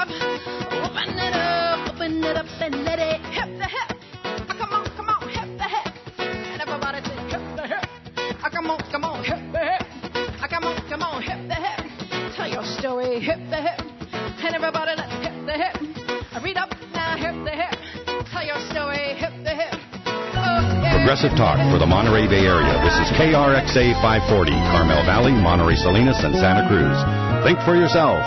up. Open it up and let it hip the hip. Come on, hip the hip. And everybody say hip the hip. Come on, hip the hip. Come on, hip the hip. Tell your story, hip the hip. And everybody let's hip the hip. Read up now, hip the hip. Tell your story, hip the hip. Progressive Talk for the Monterey Bay Area. This is KRXA 540, Carmel Valley, Monterey, Salinas, and Santa Cruz. Think for yourself.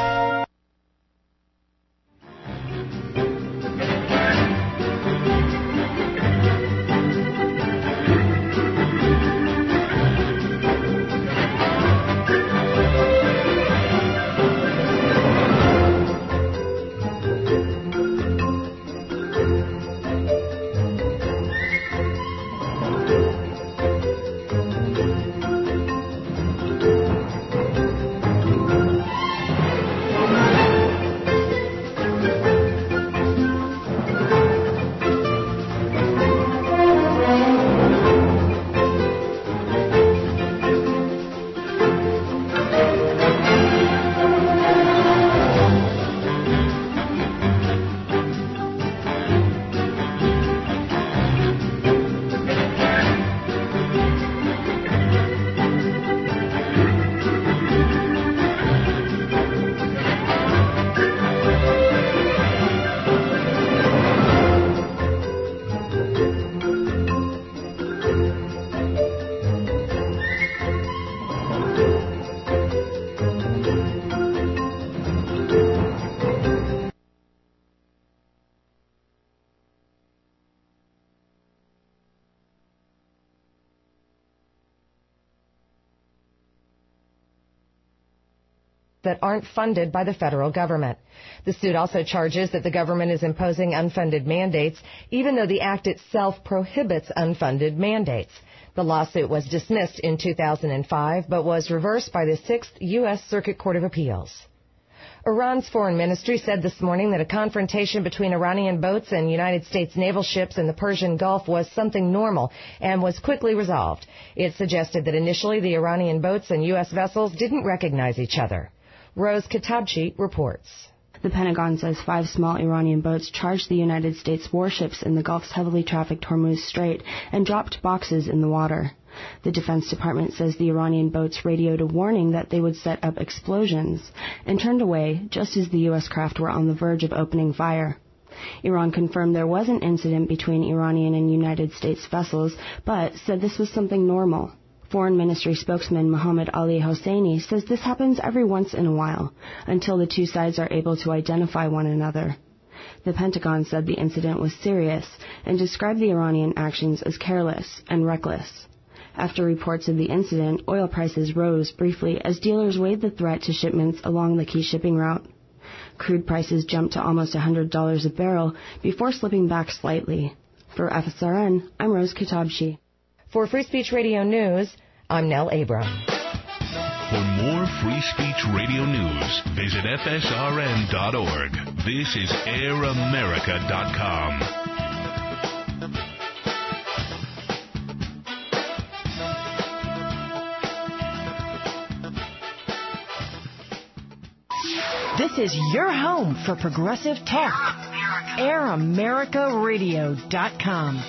that aren't funded by the federal government. The suit also charges that the government is imposing unfunded mandates, even though the act itself prohibits unfunded mandates. The lawsuit was dismissed in 2005, but was reversed by the 6th U.S. Circuit Court of Appeals. Iran's foreign ministry said this morning that a confrontation between Iranian boats and United States naval ships in the Persian Gulf was something normal and was quickly resolved. It suggested that initially the Iranian boats and U.S. vessels didn't recognize each other. Rose Katabchi reports. The Pentagon says 5 small Iranian boats charged the United States warships in the Gulf's heavily trafficked Hormuz Strait and dropped boxes in the water. The Defense Department says the Iranian boats radioed a warning that they would set up explosions and turned away just as the U.S. craft were on the verge of opening fire. Iran confirmed there was an incident between Iranian and United States vessels, but said this was something normal. Foreign Ministry spokesman Mohammad Ali Hosseini says this happens every once in a while, until the two sides are able to identify one another. The Pentagon said the incident was serious and described the Iranian actions as careless and reckless. After reports of the incident, oil prices rose briefly as dealers weighed the threat to shipments along the key shipping route. Crude prices jumped to almost $100 a barrel before slipping back slightly. For FSRN, I'm Rose Katabchi. For Free Speech Radio News, I'm Nell Abram. For more Free Speech Radio News, visit FSRN.org. This is AirAmerica.com. This is your home for progressive talk. AirAmericaRadio.com.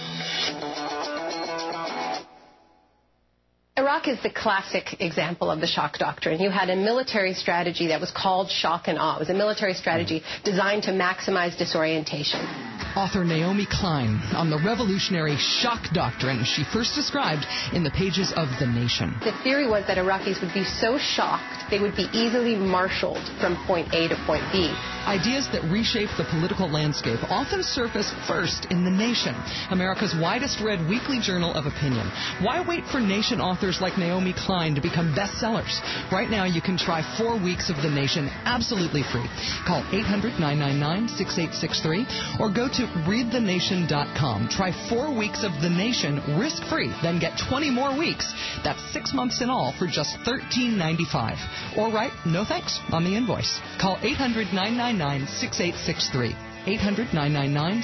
Iraq is the classic example of the shock doctrine. You had a military strategy that was called shock and awe. It was a military strategy designed to maximize disorientation. Author Naomi Klein on the revolutionary shock doctrine she first described in the pages of The Nation. The theory was that Iraqis would be so shocked they would be easily marshaled from point A to point B. Ideas that reshape the political landscape often surface first in The Nation, America's widest-read weekly journal of opinion. Why wait for Nation authors like Naomi Klein to become bestsellers? Right now you can try 4 weeks of The Nation absolutely free. Call 800-999-6863 or go to readthenation.com. Try 4 weeks of The Nation risk-free, then get 20 more weeks. That's 6 months in all for just $13.95. Or write no thanks on the invoice. Call 800-999-6863.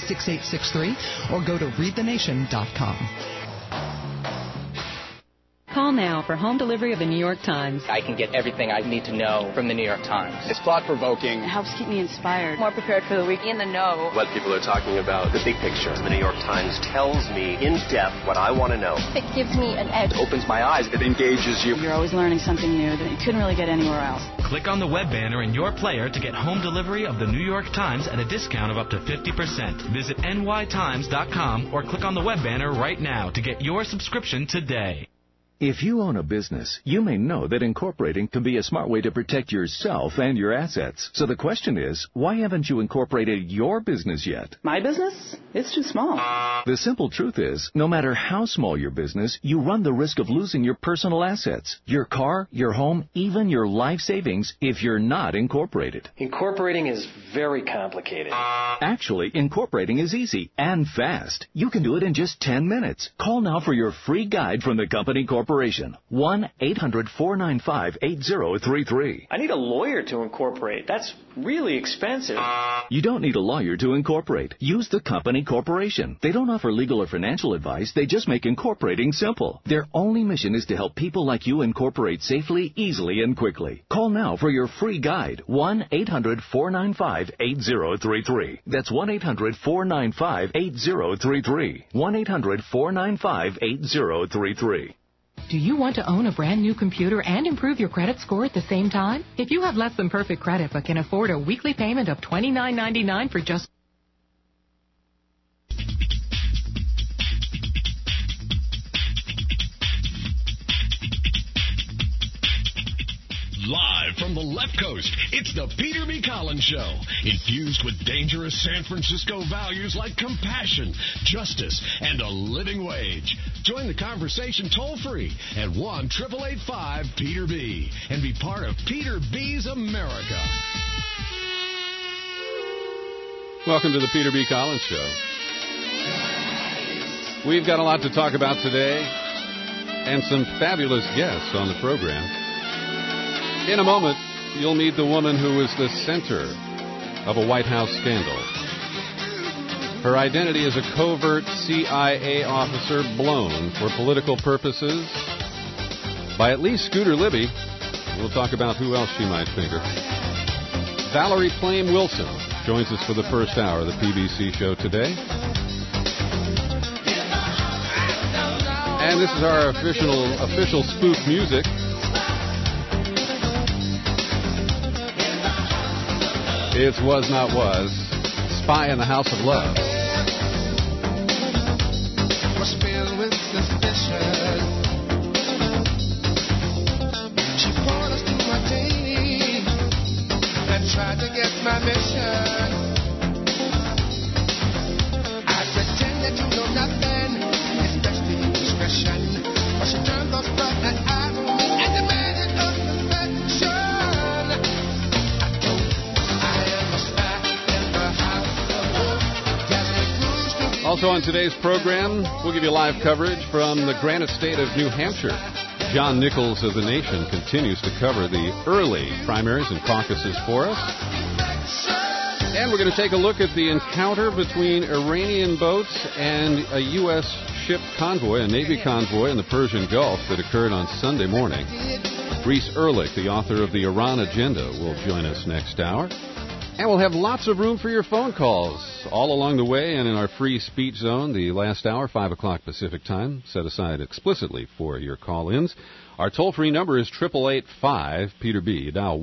800-999-6863 or go to readthenation.com. Call now for home delivery of the New York Times. I can get everything I need to know from the New York Times. It's thought-provoking. It helps keep me inspired. More prepared for the week, in the know. What people are talking about, the big picture. The New York Times tells me in depth what I want to know. It gives me an edge. It opens my eyes. It engages you. You're always learning something new that you couldn't really get anywhere else. Click on the web banner in your player to get home delivery of the New York Times at a discount of up to 50%. Visit nytimes.com or click on the web banner right now to get your subscription today. If you own a business, you may know that incorporating can be a smart way to protect yourself and your assets. So the question is, why haven't you incorporated your business yet? My business? It's too small. The simple truth is, no matter how small your business, you run the risk of losing your personal assets, your car, your home, even your life savings if you're not incorporated. Incorporating is very complicated. Actually, incorporating is easy and fast. You can do it in just 10 minutes. Call now for your free guide from the company corporation. 1-800-495-8033. I need a lawyer to incorporate. That's really expensive. You don't need a lawyer to incorporate. Use the company corporation. They don't offer legal or financial advice. They just make incorporating simple. Their only mission is to help people like you incorporate safely, easily, and quickly. Call now for your free guide. 1-800-495-8033. That's 1-800-495-8033. 1-800-495-8033. Do you want to own a brand new computer and improve your credit score at the same time? If you have less than perfect credit but can afford a weekly payment of $29.99 for just Live from the left coast, it's the Peter B. Collins Show. Infused with dangerous San Francisco values like compassion, justice, and a living wage. Join the conversation toll-free at 1-888-5-PETER-B and be part of Peter B.'s America. Welcome to the Peter B. Collins Show. We've got a lot to talk about today and some fabulous guests on the program. In a moment, you'll meet the woman who is the center of a White House scandal. Her identity is a covert CIA officer blown for political purposes by at least Scooter Libby. We'll talk about who else she might finger. Valerie Plame Wilson joins us for the first hour of the PBC show today. And this is our official spoof music. It's Was Not Was, Spy in the House of Love. Was filled with suspicion. She poured us to my tea and tried to get my mission. I pretended to know nothing, it's best to use discretion. But she turned those bright eyes on me and demanded affection. Also on today's program, we'll give you live coverage from the granite state of New Hampshire. John Nichols of The Nation continues to cover the early primaries and caucuses for us. And we're going to take a look at the encounter between Iranian boats and a U.S. ship convoy, a Navy convoy in the Persian Gulf that occurred on Sunday morning. Reese Ehrlich, the author of The Iran Agenda, will join us next hour. And we'll have lots of room for your phone calls all along the way and in our free speech zone, the last hour, 5 o'clock Pacific time, set aside explicitly for your call-ins. Our toll-free number is 888-5-PETER-B. Dial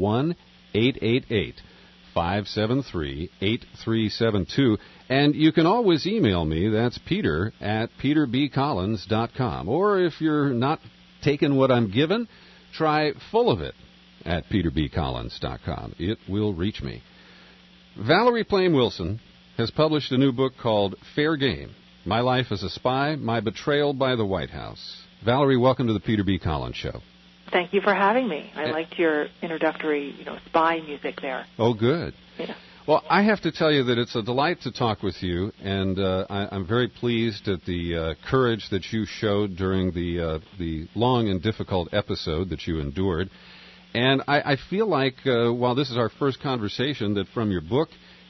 1-888-573-8372. And you can always email me. That's Peter at peterbcollins.com. Or if you're not taking what I'm given, try full of it at peterbcollins.com. It will reach me. Valerie Plame Wilson has published a new book called Fair Game, My Life as a Spy, My Betrayal by the White House. Valerie, welcome to the Peter B. Collins Show. Thank you for having me. I liked your introductory, spy music there. Oh, good. Yeah. Well, I have to tell you that it's a delight to talk with you, and I'm very pleased at the courage that you showed during the long and difficult episode that you endured. And I feel like, while this is our first conversation, that from your book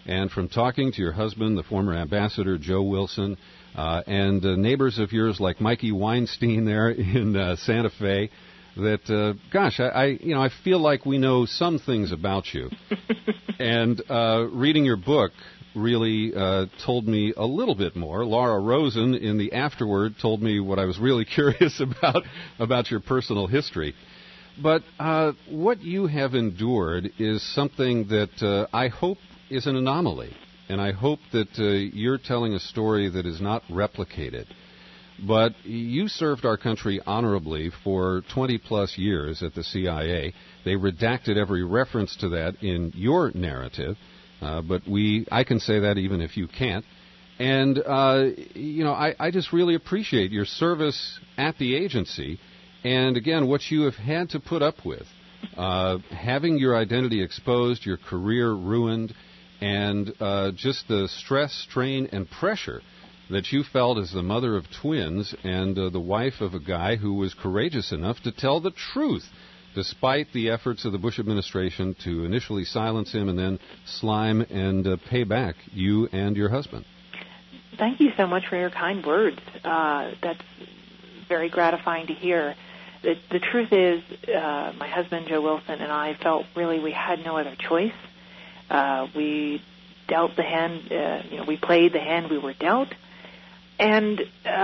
And from talking to your husband, the former ambassador, Joe Wilson, and neighbors of yours like Mikey Weinstein there in Santa Fe, that, gosh, I feel like we know some things about you. And reading your book really told me a little bit more. Laura Rosen, in the afterword, told me what I was really curious about your personal history. But what you have endured is something that I hope is an anomaly. And I hope that you're telling a story that is not replicated. But you served our country honorably for 20-plus years at the CIA. They redacted every reference to that in your narrative. But I can say that even if you can't. And, I just really appreciate your service at the agency. And, again, what you have had to put up with, having your identity exposed, your career ruined, and just the stress, strain, and pressure that you felt as the mother of twins and the wife of a guy who was courageous enough to tell the truth, despite the efforts of the Bush administration to initially silence him and then slime and pay back you and your husband. Thank you so much for your kind words. That's very gratifying to hear. The truth is, my husband, Joe Wilson, and I felt really we had no other choice. We dealt the hand, we played the hand we were dealt. And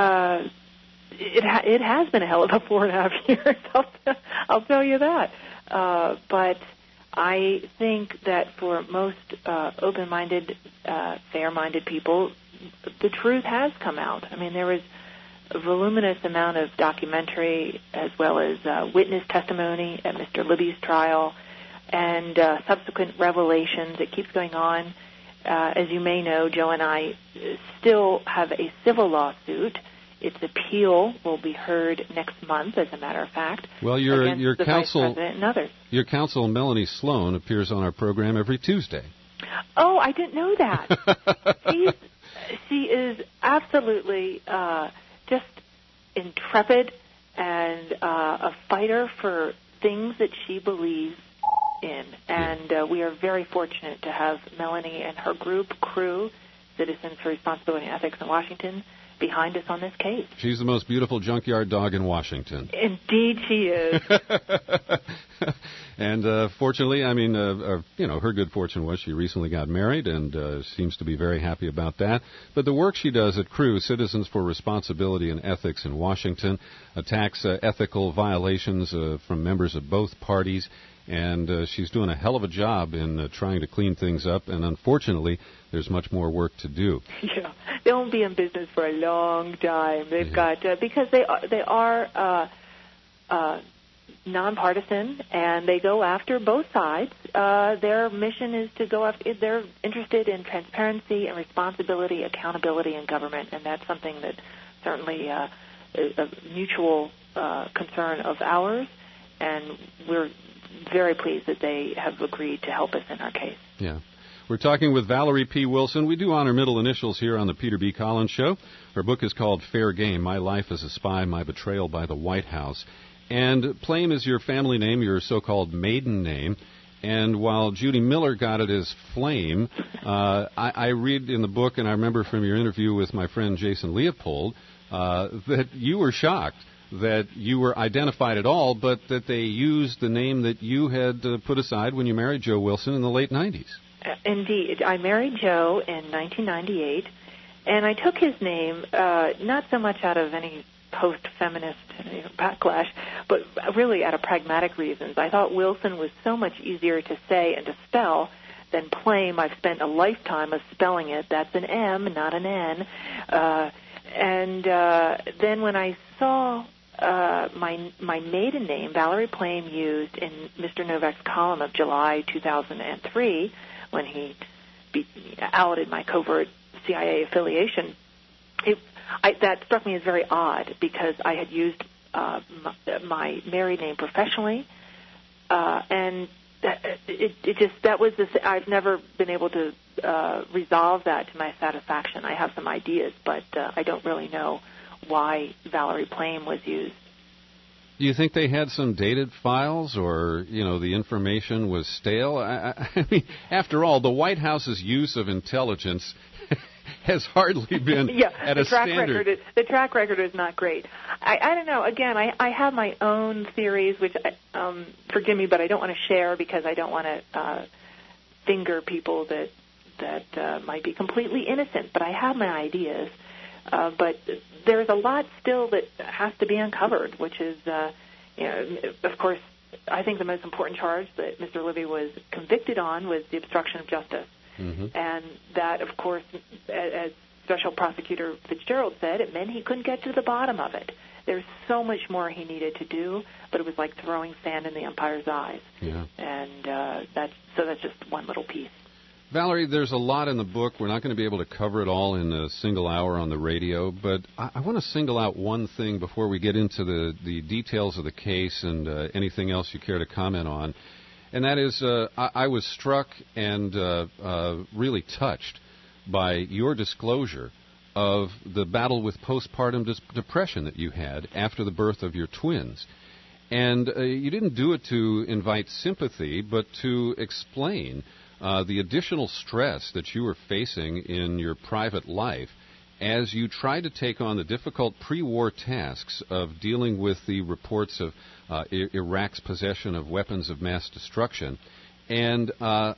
it has been a hell of a 4.5 years, I'll tell you that. But I think that for most open-minded, fair-minded people, the truth has come out. I mean, there was a voluminous amount of documentary as well as witness testimony at Mr. Libby's trial and subsequent revelations. It keeps going on. As you may know, Joe and I still have a civil lawsuit. Its appeal will be heard next month, as a matter of fact. Well, your counsel, Vice President and others. Your counsel, Melanie Sloan, appears on our program every Tuesday. Oh, I didn't know that. She is absolutely just intrepid and a fighter for things that she believes in. And we are very fortunate to have Melanie and her group, Crew, Citizens for Responsibility and Ethics in Washington, behind us on this case. She's the most beautiful junkyard dog in Washington. Indeed she is. And fortunately, I mean, her good fortune was she recently got married and seems to be very happy about that. But the work she does at Crew, Citizens for Responsibility and Ethics in Washington, attacks ethical violations from members of both parties. And she's doing a hell of a job in trying to clean things up. And unfortunately, there's much more work to do. Yeah, they won't be in business for a long time. They've got because they are nonpartisan and they go after both sides. Their mission is to go after. They're interested in transparency and responsibility, accountability in government, and that's something that certainly is a mutual concern of ours. And we're very pleased that they have agreed to help us in our case. Yeah. We're talking with Valerie P. Wilson. We do honor middle initials here on the Peter B. Collins Show. Her book is called Fair Game, My Life as a Spy, My Betrayal by the White House. And Plame is your family name, your so-called maiden name. And while Judy Miller got it as Flame, I read in the book, and I remember from your interview with my friend Jason Leopold, that you were shocked that you were identified at all, but that they used the name that you had put aside when you married Joe Wilson in the late 90s. Indeed. I married Joe in 1998, and I took his name not so much out of any post-feminist backlash, but really out of pragmatic reasons. I thought Wilson was so much easier to say and to spell than Plame. I've spent a lifetime of spelling it. That's an M, not an N. And then when I saw my maiden name, Valerie Plame, used in Mr. Novak's column of July 2003, when he outed my covert CIA affiliation, that struck me as very odd because I had used my married name professionally, and I've never been able to resolve that to my satisfaction. I have some ideas, but I don't really know why Valerie Plame was used. Do you think they had some dated files, or, the information was stale? I mean, after all, the White House's use of intelligence has hardly been at a standard. The track record is not great. I don't know. Again, I have my own theories, which, forgive me, but I don't want to share because I don't want to finger people that might be completely innocent. But I have my ideas. But there's a lot still that has to be uncovered, which is, of course, I think the most important charge that Mr. Libby was convicted on was the obstruction of justice. Mm-hmm. And that, of course, as Special Prosecutor Fitzgerald said, it meant he couldn't get to the bottom of it. There's so much more he needed to do, but it was like throwing sand in the umpire's eyes. Yeah. And that's just one little piece. Valerie, there's a lot in the book. We're not going to be able to cover it all in a single hour on the radio, but I want to single out one thing before we get into the details of the case and anything else you care to comment on, and that is I was struck and really touched by your disclosure of the battle with postpartum depression that you had after the birth of your twins. And you didn't do it to invite sympathy, but to explain the additional stress that you were facing in your private life as you tried to take on the difficult pre-war tasks of dealing with the reports of Iraq's possession of weapons of mass destruction. And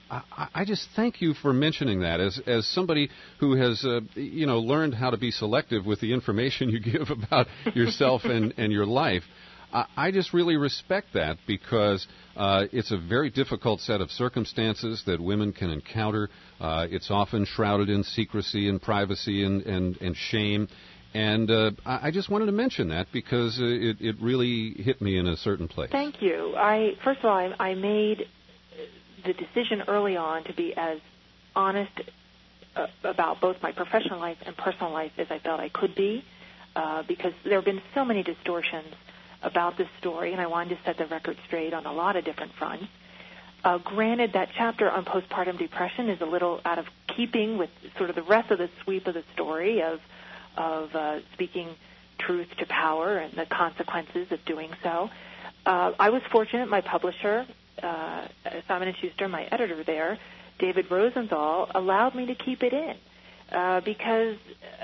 I just thank you for mentioning that as somebody who has, learned how to be selective with the information you give about yourself and your life. I just really respect that because it's a very difficult set of circumstances that women can encounter. It's often shrouded in secrecy and privacy and shame. And I just wanted to mention that because it really hit me in a certain place. Thank you. First of all, I made the decision early on to be as honest about both my professional life and personal life as I felt I could be because there have been so many distortions about this story, and I wanted to set the record straight on a lot of different fronts. Granted, that chapter on postpartum depression is a little out of keeping with sort of the rest of the sweep of the story of speaking truth to power and the consequences of doing so. I was fortunate. My publisher, Simon & Schuster, my editor there, David Rosenthal, allowed me to keep it in. Because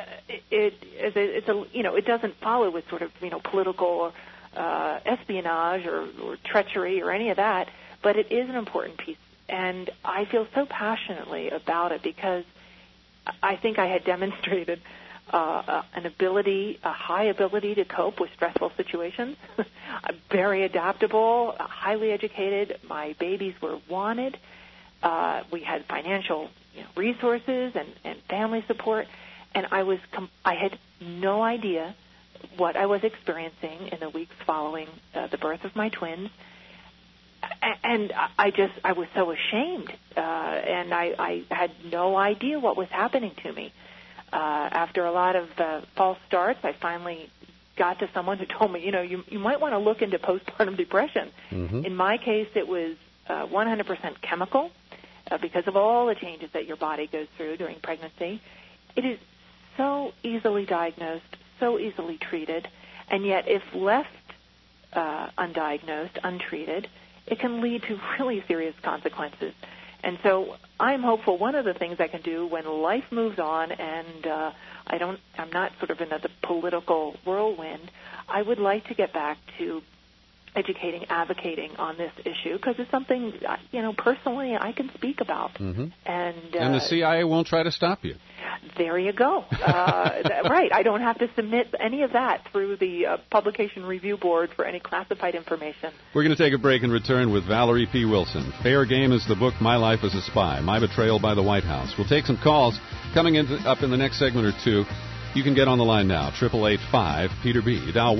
it doesn't follow with sort of political espionage or treachery or any of that, but it is an important piece. And I feel so passionately about it because I think I had demonstrated a high ability to cope with stressful situations. I'm very adaptable, highly educated. My babies were wanted. We had financial resources and family support, and I had no idea what I was experiencing in the weeks following the birth of my twins, and I was so ashamed, and I had no idea what was happening to me. After a lot of false starts, I finally got to someone who told me, you might want to look into postpartum depression. Mm-hmm. In my case, it was 100% chemical. Because of all the changes that your body goes through during pregnancy. It is so easily diagnosed, so easily treated, and yet if left undiagnosed, untreated, it can lead to really serious consequences. And so I'm hopeful one of the things I can do when life moves on and I'm not sort of in the political whirlwind, I would like to get back to educating, advocating on this issue because it's something, personally I can speak about. Mm-hmm. And the CIA won't try to stop you. There you go. Right. I don't have to submit any of that through the Publication Review Board for any classified information. We're going to take a break and return with Valerie P. Wilson. Fair Game is the book, My Life as a Spy, My Betrayal by the White House. We'll take some calls coming up in the next segment or two. You can get on the line now, 888-5-PETER-B. Dial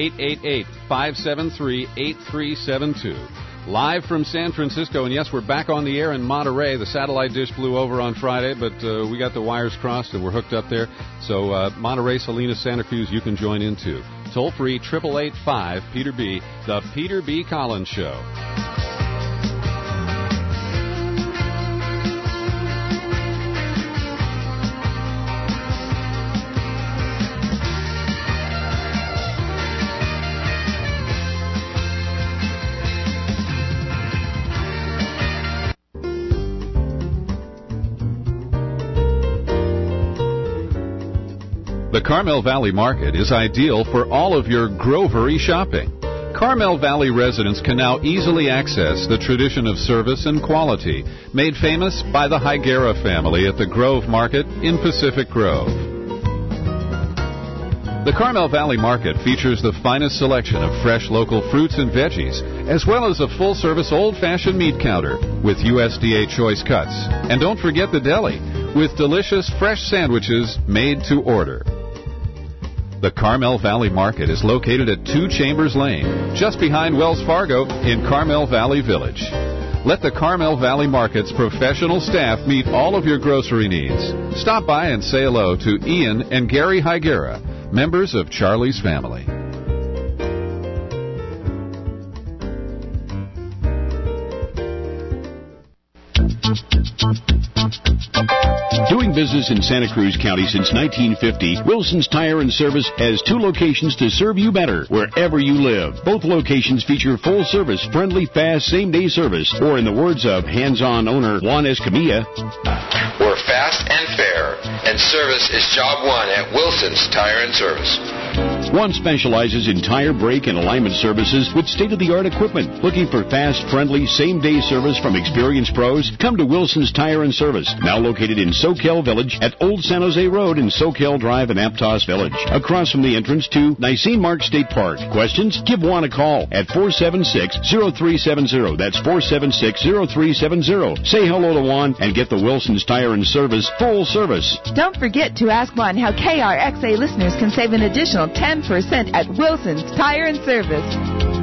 1-888-573-8372. Live from San Francisco, and yes, we're back on the air in Monterey. The satellite dish blew over on Friday, but we got the wires crossed and we're hooked up there. So Monterey, Salinas, Santa Cruz, you can join in too. Toll free, 888-5-PETER-B, The Peter B. Collins Show. The Carmel Valley Market is ideal for all of your grovery shopping. Carmel Valley residents can now easily access the tradition of service and quality made famous by the Higuera family at the Grove Market in Pacific Grove. The Carmel Valley Market features the finest selection of fresh local fruits and veggies, as well as a full-service old-fashioned meat counter with USDA choice cuts. And don't forget the deli, with delicious fresh sandwiches made to order. The Carmel Valley Market is located at 2 Chambers Lane, just behind Wells Fargo in Carmel Valley Village. Let the Carmel Valley Market's professional staff meet all of your grocery needs. Stop by and say hello to Ian and Gary Higuera, members of Charlie's family. Doing business in Santa Cruz County since 1950, Wilson's Tire and Service has 2 locations to serve you better wherever you live. Both locations feature full service, friendly, fast, same-day service, or in the words of hands-on owner Juan Escamilla, we're fast and fair, and service is job one at Wilson's Tire and Service. One specializes in tire, brake, and alignment services with state-of-the-art equipment. Looking for fast, friendly, same-day service from experienced pros? Come to Wilson's Tire and Service, now located in Soquel Village at Old San Jose Road in Soquel Drive in Aptos Village, across from the entrance to Nisene Mark State Park. Questions? Give Juan a call at 476-0370. That's 476-0370. Say hello to Juan and get the Wilson's Tire and Service full service. Don't forget to ask Juan how KRXA listeners can save an additional 10% at Wilson's Tire and Service.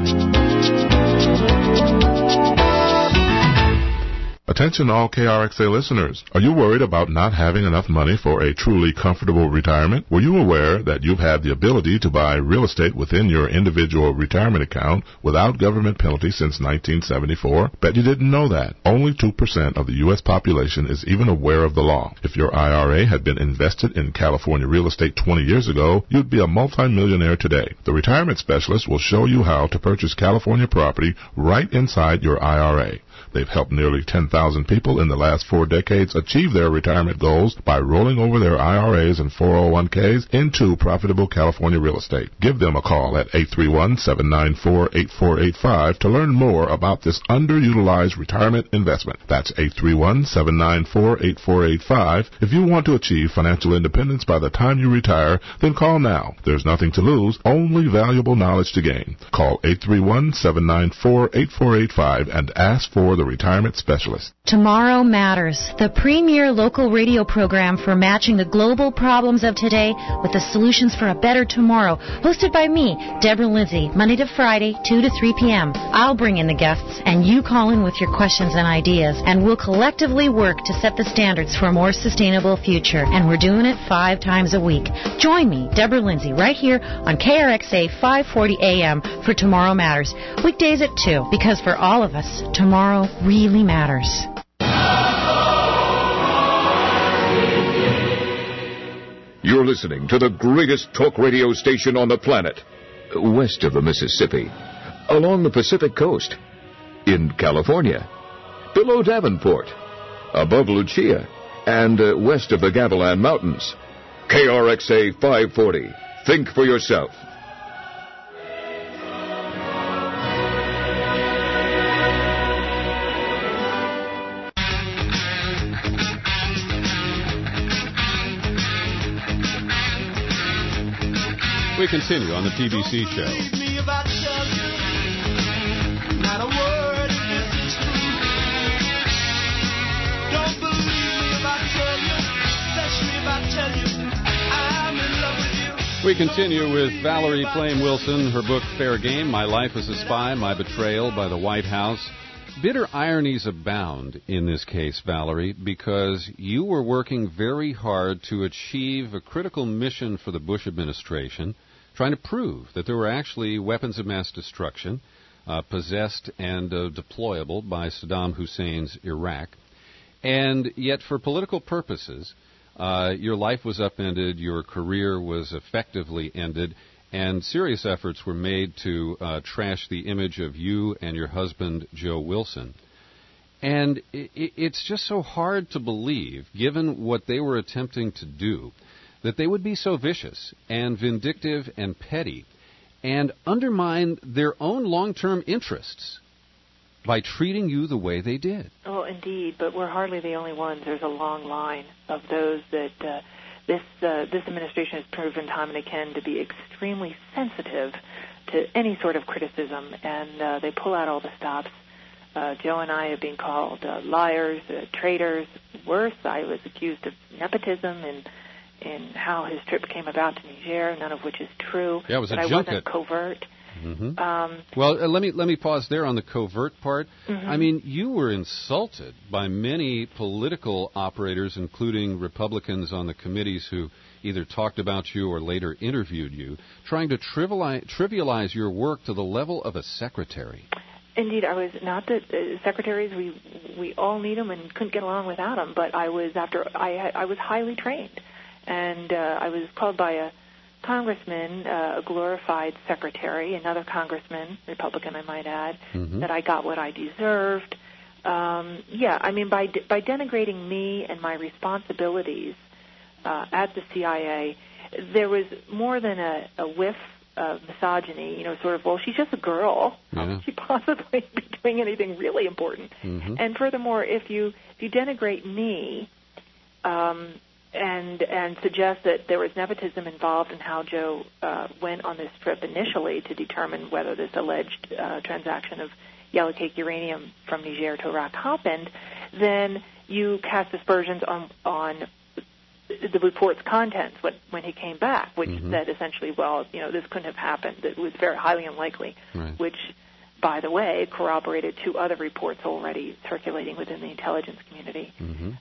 Attention all KRXA listeners. Are you worried about not having enough money for a truly comfortable retirement? Were you aware that you've had the ability to buy real estate within your individual retirement account without government penalty since 1974? Bet you didn't know that. Only 2% of the U.S. population is even aware of the law. If your IRA had been invested in California real estate 20 years ago, you'd be a multimillionaire today. The retirement specialist will show you how to purchase California property right inside your IRA. They've helped nearly 10,000 people in the last 4 decades achieve their retirement goals by rolling over their IRAs and 401ks into profitable California real estate. Give them a call at 831-794-8485 to learn more about this underutilized retirement investment. That's 831-794-8485. If you want to achieve financial independence by the time you retire, then call now. There's nothing to lose, only valuable knowledge to gain. Call 831-794-8485 and ask for the retirement specialist. Tomorrow Matters, the premier local radio program for matching the global problems of today with the solutions for a better tomorrow. Hosted by me, Deborah Lindsay, Monday to Friday, 2 to 3 p.m. I'll bring in the guests, and you call in with your questions and ideas, and we'll collectively work to set the standards for a more sustainable future. And we're doing it 5 times a week. Join me, Deborah Lindsay, right here on KRXA 540 AM for Tomorrow Matters. Weekdays at 2, because for all of us, tomorrow really matters. You're listening to the greatest talk radio station on the planet, west of the Mississippi, along the Pacific coast, in California, below Davenport, above Lucia, and west of the Gavilan Mountains. KRXA 540. Think for yourself. We continue on the TBC show. We continue with Valerie Plame Wilson, her book Fair Game, My Life as a Spy, My Betrayal by the White House. Bitter ironies abound in this case, Valerie, because you were working very hard to achieve a critical mission for the Bush administration, trying to prove that there were actually weapons of mass destruction possessed and deployable by Saddam Hussein's Iraq. And yet, for political purposes, your life was upended, your career was effectively ended, and serious efforts were made to trash the image of you and your husband, Joe Wilson. And it's just so hard to believe, given what they were attempting to do, that they would be so vicious and vindictive and petty and undermine their own long-term interests by treating you the way they did. Oh, indeed, but we're hardly the only ones. There's a long line of those that this administration has proven time and again to be extremely sensitive to any sort of criticism, and they pull out all the stops. Joe and I have been called liars, traitors. Worse, I was accused of nepotism in how his trip came about to Niger, none of which is true. Yeah, it was a junket. I wasn't covert. Mm-hmm. Well, let me pause there on the covert part. Mm-hmm. I mean, you were insulted by many political operators, including Republicans on the committees who either talked about you or later interviewed you, trying to trivialize your work to the level of a secretary. Indeed, I was not the secretaries. We all need them and couldn't get along without them. But I was highly trained, and I was called by a congressman, a glorified secretary, another congressman, Republican, I might add, that I got what I deserved. I mean, by denigrating me and my responsibilities at the CIA, there was more than a whiff of misogyny, you know, sort of, well, she's just a girl. How could she possibly be doing anything really important? And furthermore, if you denigrate me and suggest that there was nepotism involved in how Joe went on this trip initially to determine whether this alleged transaction of yellow cake uranium from Niger to Iraq happened, then you cast aspersions on the report's contents when he came back, which said essentially, well, you know, this couldn't have happened. It was very highly unlikely, which, by the way, corroborated two other reports already circulating within the intelligence community.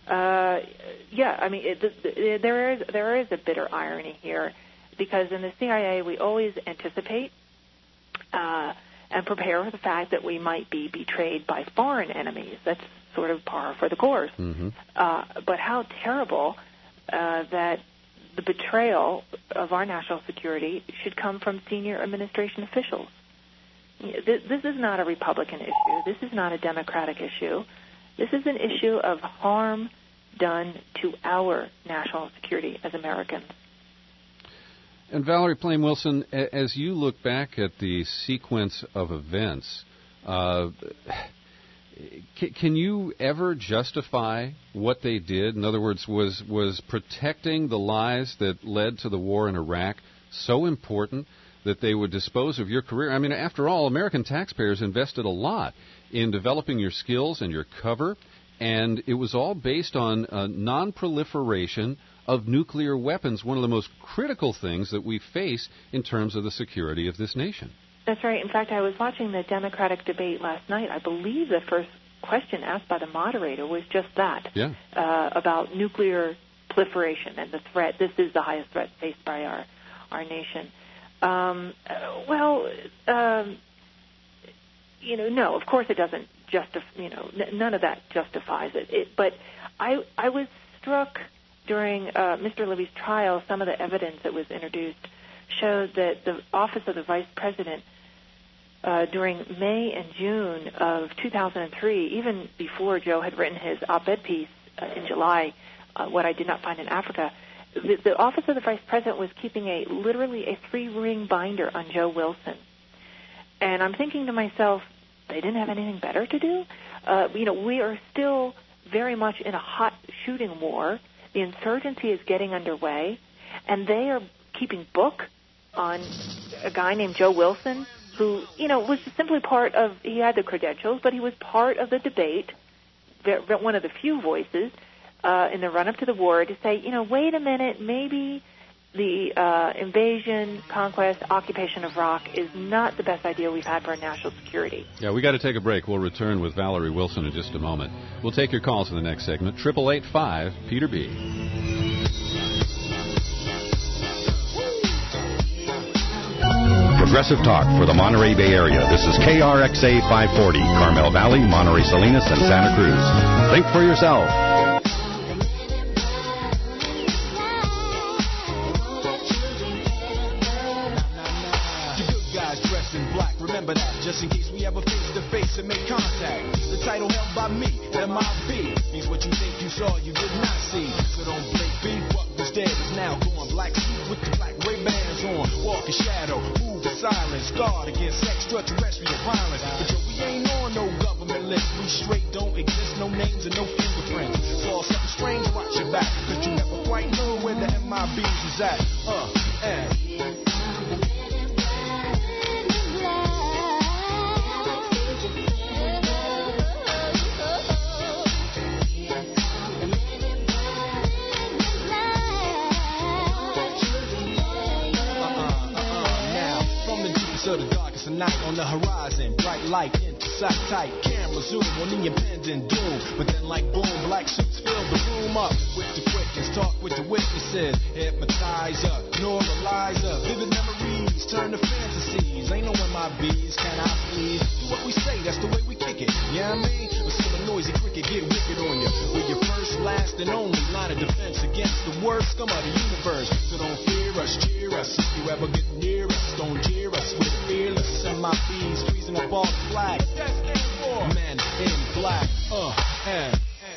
I mean, there is a bitter irony here, because in the CIA we always anticipate and prepare for the fact that we might be betrayed by foreign enemies. That's sort of par for the course. But how terrible that the betrayal of our national security should come from senior administration officials. This is not a Republican issue. This is not a Democratic issue. This is an issue of harm done to our national security as Americans. And Valerie Plame Wilson, as you look back at the sequence of events, can you ever justify what they did? In other words, was protecting the lies that led to the war in Iraq so important that they would dispose of your career? I mean, after all, American taxpayers invested a lot in developing your skills and your cover, and it was all based on non-proliferation of nuclear weapons, one of the most critical things that we face in terms of the security of this nation. That's right. In fact, I was watching the Democratic debate last night. I believe the first question asked by the moderator was just that, about nuclear proliferation and the threat. This is the highest threat faced by our nation. No, of course it doesn't none of that justifies it. But I was struck during Mr. Libby's trial. Some of the evidence that was introduced showed that the Office of the Vice President during May and June of 2003, even before Joe had written his op-ed piece in July, What I Did Not Find in Africa, the Office of the Vice President was keeping literally a 3-ring binder on Joe Wilson. And I'm thinking to myself, they didn't have anything better to do? We are still very much in a hot shooting war. The insurgency is getting underway, and they are keeping book on a guy named Joe Wilson, who, was simply part of, he had the credentials, but he was part of the debate, one of the few voices in the run-up to the war to say, wait a minute, maybe the invasion, conquest, occupation of Iraq is not the best idea we've had for our national security. Yeah, we got to take a break. We'll return with Valerie Wilson in just a moment. We'll take your calls in the next segment. 888-5-PETER-B. Progressive talk for the Monterey Bay Area. This is KRXA 540, Carmel Valley, Monterey Salinas, and Santa Cruz. Think for yourself. Remember that, just in case we ever face to face and make contact. The title held by me, MIB, means what you think you saw, you did not see. So don't blink, be what was dead is now going blind. black suit with the black Ray-Bans on. Walk in shadow, move in silence, guard against extraterrestrial violence. But yo, we ain't on no government list. We straight don't exist, no names and no fingerprints. Saw something strange, watch your back, cause you never quite know where the MIBs is at. To the darkest of night on the horizon, bright light into sight tight, camera zoom on the impending doom, but then like boom, black suits fill the room up with the quickest, talk with the witnesses, hypnotizer, neuralizer, vivid memories turn to fantasies, ain't no MIBs, can I please do what we say, that's the way we kick it, yeah I mean, or see a noisy cricket get wicked on you, with your first, last and only line of defense against the worst scum of the universe, so don't fear us, cheer us, if you ever get near us, don't jeer us, we're fearless, MIBs freezing up all the flags. Men in black, and.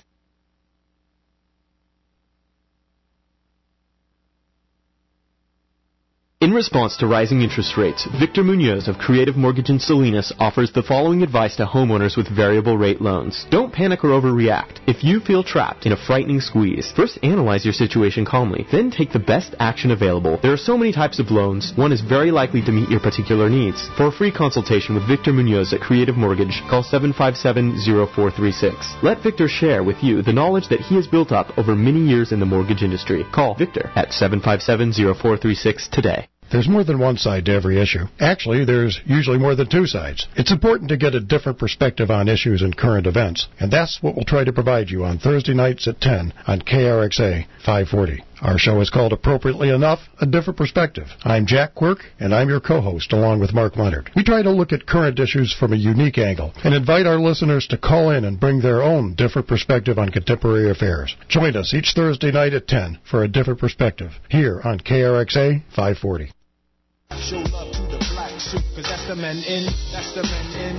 In response to rising interest rates, Victor Munoz of Creative Mortgage in Salinas offers the following advice to homeowners with variable rate loans. Don't panic or overreact. If you feel trapped in a frightening squeeze, first analyze your situation calmly, then take the best action available. There are so many types of loans, one is very likely to meet your particular needs. For a free consultation with Victor Munoz at Creative Mortgage, call 757-0436. Let Victor share with you the knowledge that he has built up over many years in the mortgage industry. Call Victor at 757-0436 today. There's more than one side to every issue. Actually, there's usually more than two sides. It's important to get a different perspective on issues and current events, and that's what we'll try to provide you on Thursday nights at 10 on KRXA 540. Our show is called, appropriately enough, A Different Perspective. I'm Jack Quirk, and I'm your co-host, along with Mark Leonard. We try to look at current issues from a unique angle and invite our listeners to call in and bring their own different perspective on contemporary affairs. Join us each Thursday night at 10 for A Different Perspective, here on KRXA 540. Show love to the black suit, cause that's the men in, that's the men in.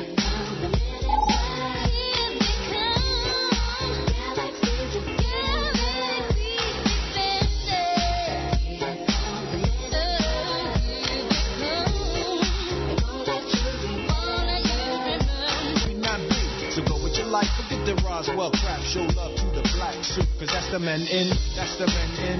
So go with your life, forget the Roswell crap. Show love to the black suit, cause that's the men in, that's the men in.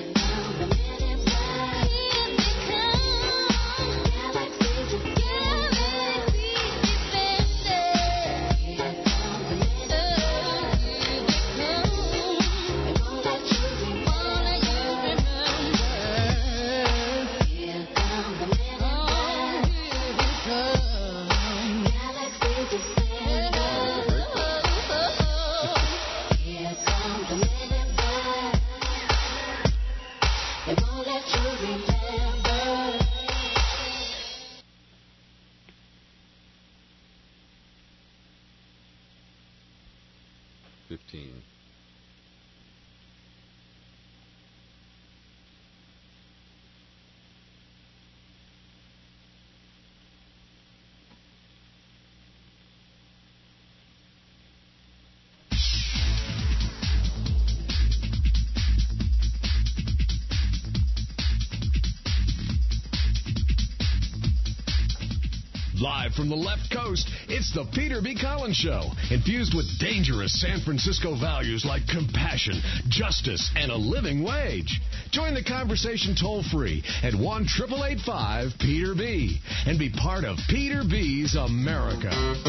Live from the left coast, it's the Peter B. Collins Show, infused with dangerous San Francisco values like compassion, justice, and a living wage. Join the conversation toll-free at 1-888-5-PETER-B and be part of Peter B.'s America.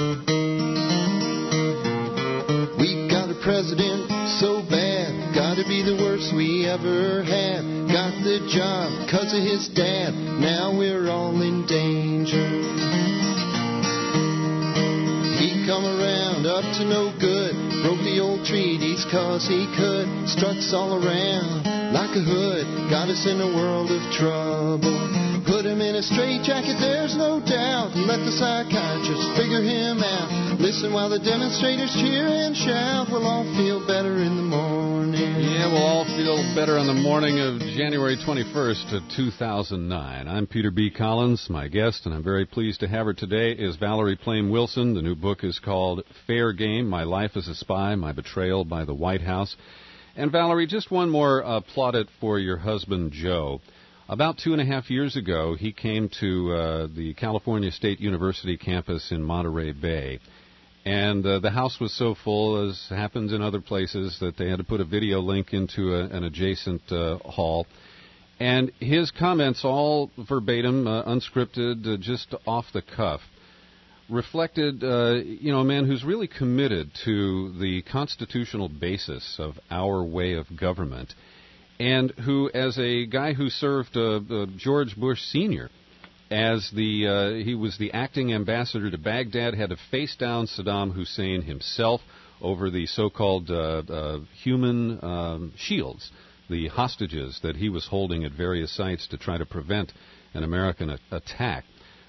We got a president so bad, gotta be the worst we ever had. Got the job 'cause of his dad, now we're all in danger. He come around up to no good, broke the old treaties 'cause he could. Struts all around like a hood, got us in a world of trouble. Put him in a straitjacket, there's no doubt, and let the psychiatrist figure him out. Listen while the demonstrators cheer and shout, we'll all feel better in the morning. Yeah, we'll all feel better on the morning of January 21st of 2009. I'm Peter B. Collins. My guest, and I'm very pleased to have her today, is Valerie Plame Wilson. The new book is called Fair Game, My Life as a Spy, My Betrayal by the White House. And Valerie, just one more plaudit for your husband, Joe. About 2.5 years ago, he came to the California State University campus in Monterey Bay. And the house was so full, as happens in other places, that they had to put a video link into an adjacent hall. And his comments, all verbatim, unscripted, just off the cuff, reflected, a man who's really committed to the constitutional basis of our way of government, and who, as a guy who served George Bush Sr., as he was the acting ambassador to Baghdad, had to face down Saddam Hussein himself over the so-called human shields, the hostages that he was holding at various sites to try to prevent an American attack.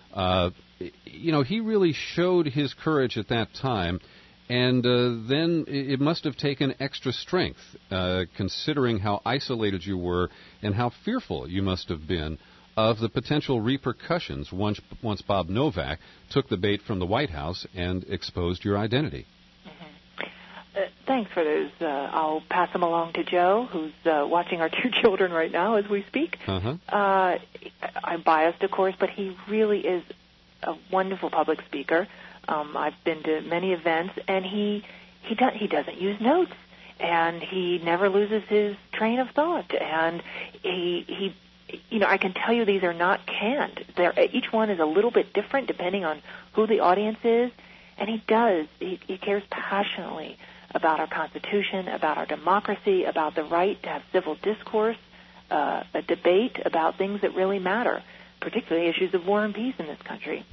He really showed his courage at that time, and then it must have taken extra strength, considering how isolated you were and how fearful you must have been of the potential repercussions once Bob Novak took the bait from the White House and exposed your identity. Thanks for those. I'll pass them along to Joe, who's watching our 2 children right now as we speak. I'm biased, of course, but he really is a wonderful public speaker. I've been to many events, and he doesn't use notes, and he never loses his train of thought, and he I can tell you these are not canned. Each one is a little bit different depending on who the audience is, and he cares passionately about our Constitution, about our democracy, about the right to have civil discourse, a debate about things that really matter, particularly issues of war and peace in this country.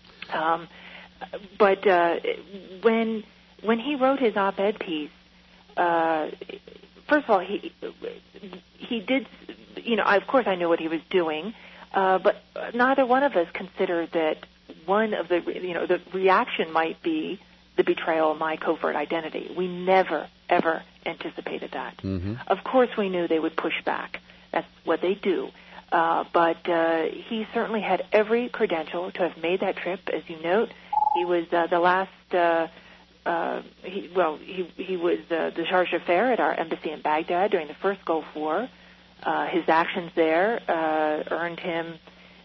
But when he wrote his op-ed piece, first of all, he did, of course I knew what he was doing, but neither one of us considered that one of the reaction might be the betrayal of my covert identity. We never, ever anticipated that. Of course we knew they would push back. That's what they do. But he certainly had every credential to have made that trip. As you note, he was the last, he was the charge d'affaires at our embassy in Baghdad during the first Gulf War. His actions there earned him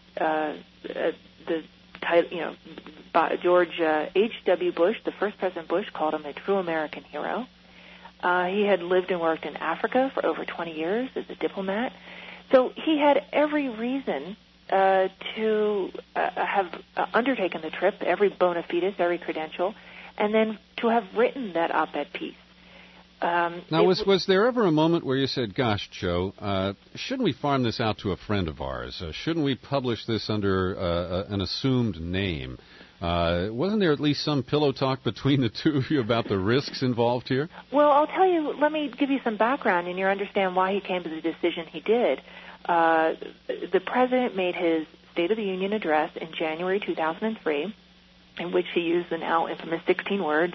the title, George H.W. Bush, the first President Bush, called him a true American hero. He had lived and worked in Africa for over 20 years as a diplomat. So he had every reason to have undertaken the trip, every bona fides, every credential, and then to have written that op-ed piece. Now, was there ever a moment where you said, gosh, Joe, shouldn't we farm this out to a friend of ours? Shouldn't we publish this under an assumed name? Wasn't there at least some pillow talk between the two of you about the risks involved here? Well, I'll tell you, let me give you some background, and you'll understand why he came to the decision he did. The President made his State of the Union address in January 2003, in which he used the now infamous 16 words.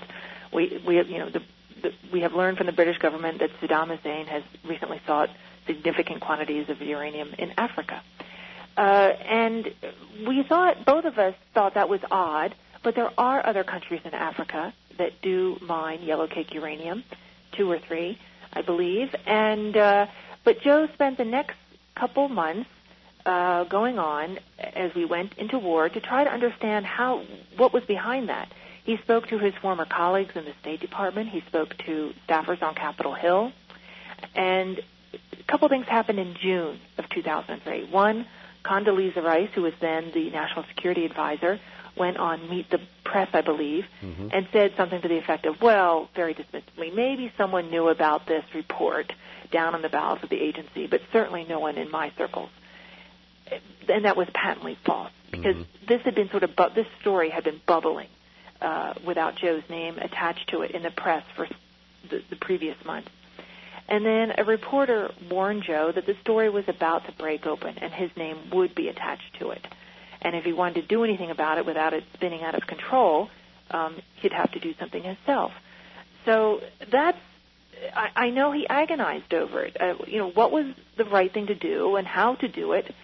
We have learned from the British government that Saddam Hussein has recently sought significant quantities of uranium in Africa. And both of us thought that was odd, but there are other countries in Africa that do mine yellow cake uranium, 2 or 3, I believe. But Joe spent the next couple months going on as we went into war to try to understand what was behind that. He spoke to his former colleagues in the State Department. He spoke to staffers on Capitol Hill. And a couple things happened in June of 2003. One, Condoleezza Rice, who was then the National Security Advisor, went on Meet the Press, I believe, and said something to the effect of, well, very dismissively, maybe someone knew about this report down in the bowels of the agency, but certainly no one in my circles. And that was patently false, because this story had been bubbling without Joe's name attached to it in the press for the previous month. And then a reporter warned Joe that the story was about to break open and his name would be attached to it. And if he wanted to do anything about it without it spinning out of control, he'd have to do something himself. So I know he agonized over it. What was the right thing to do and how to do it.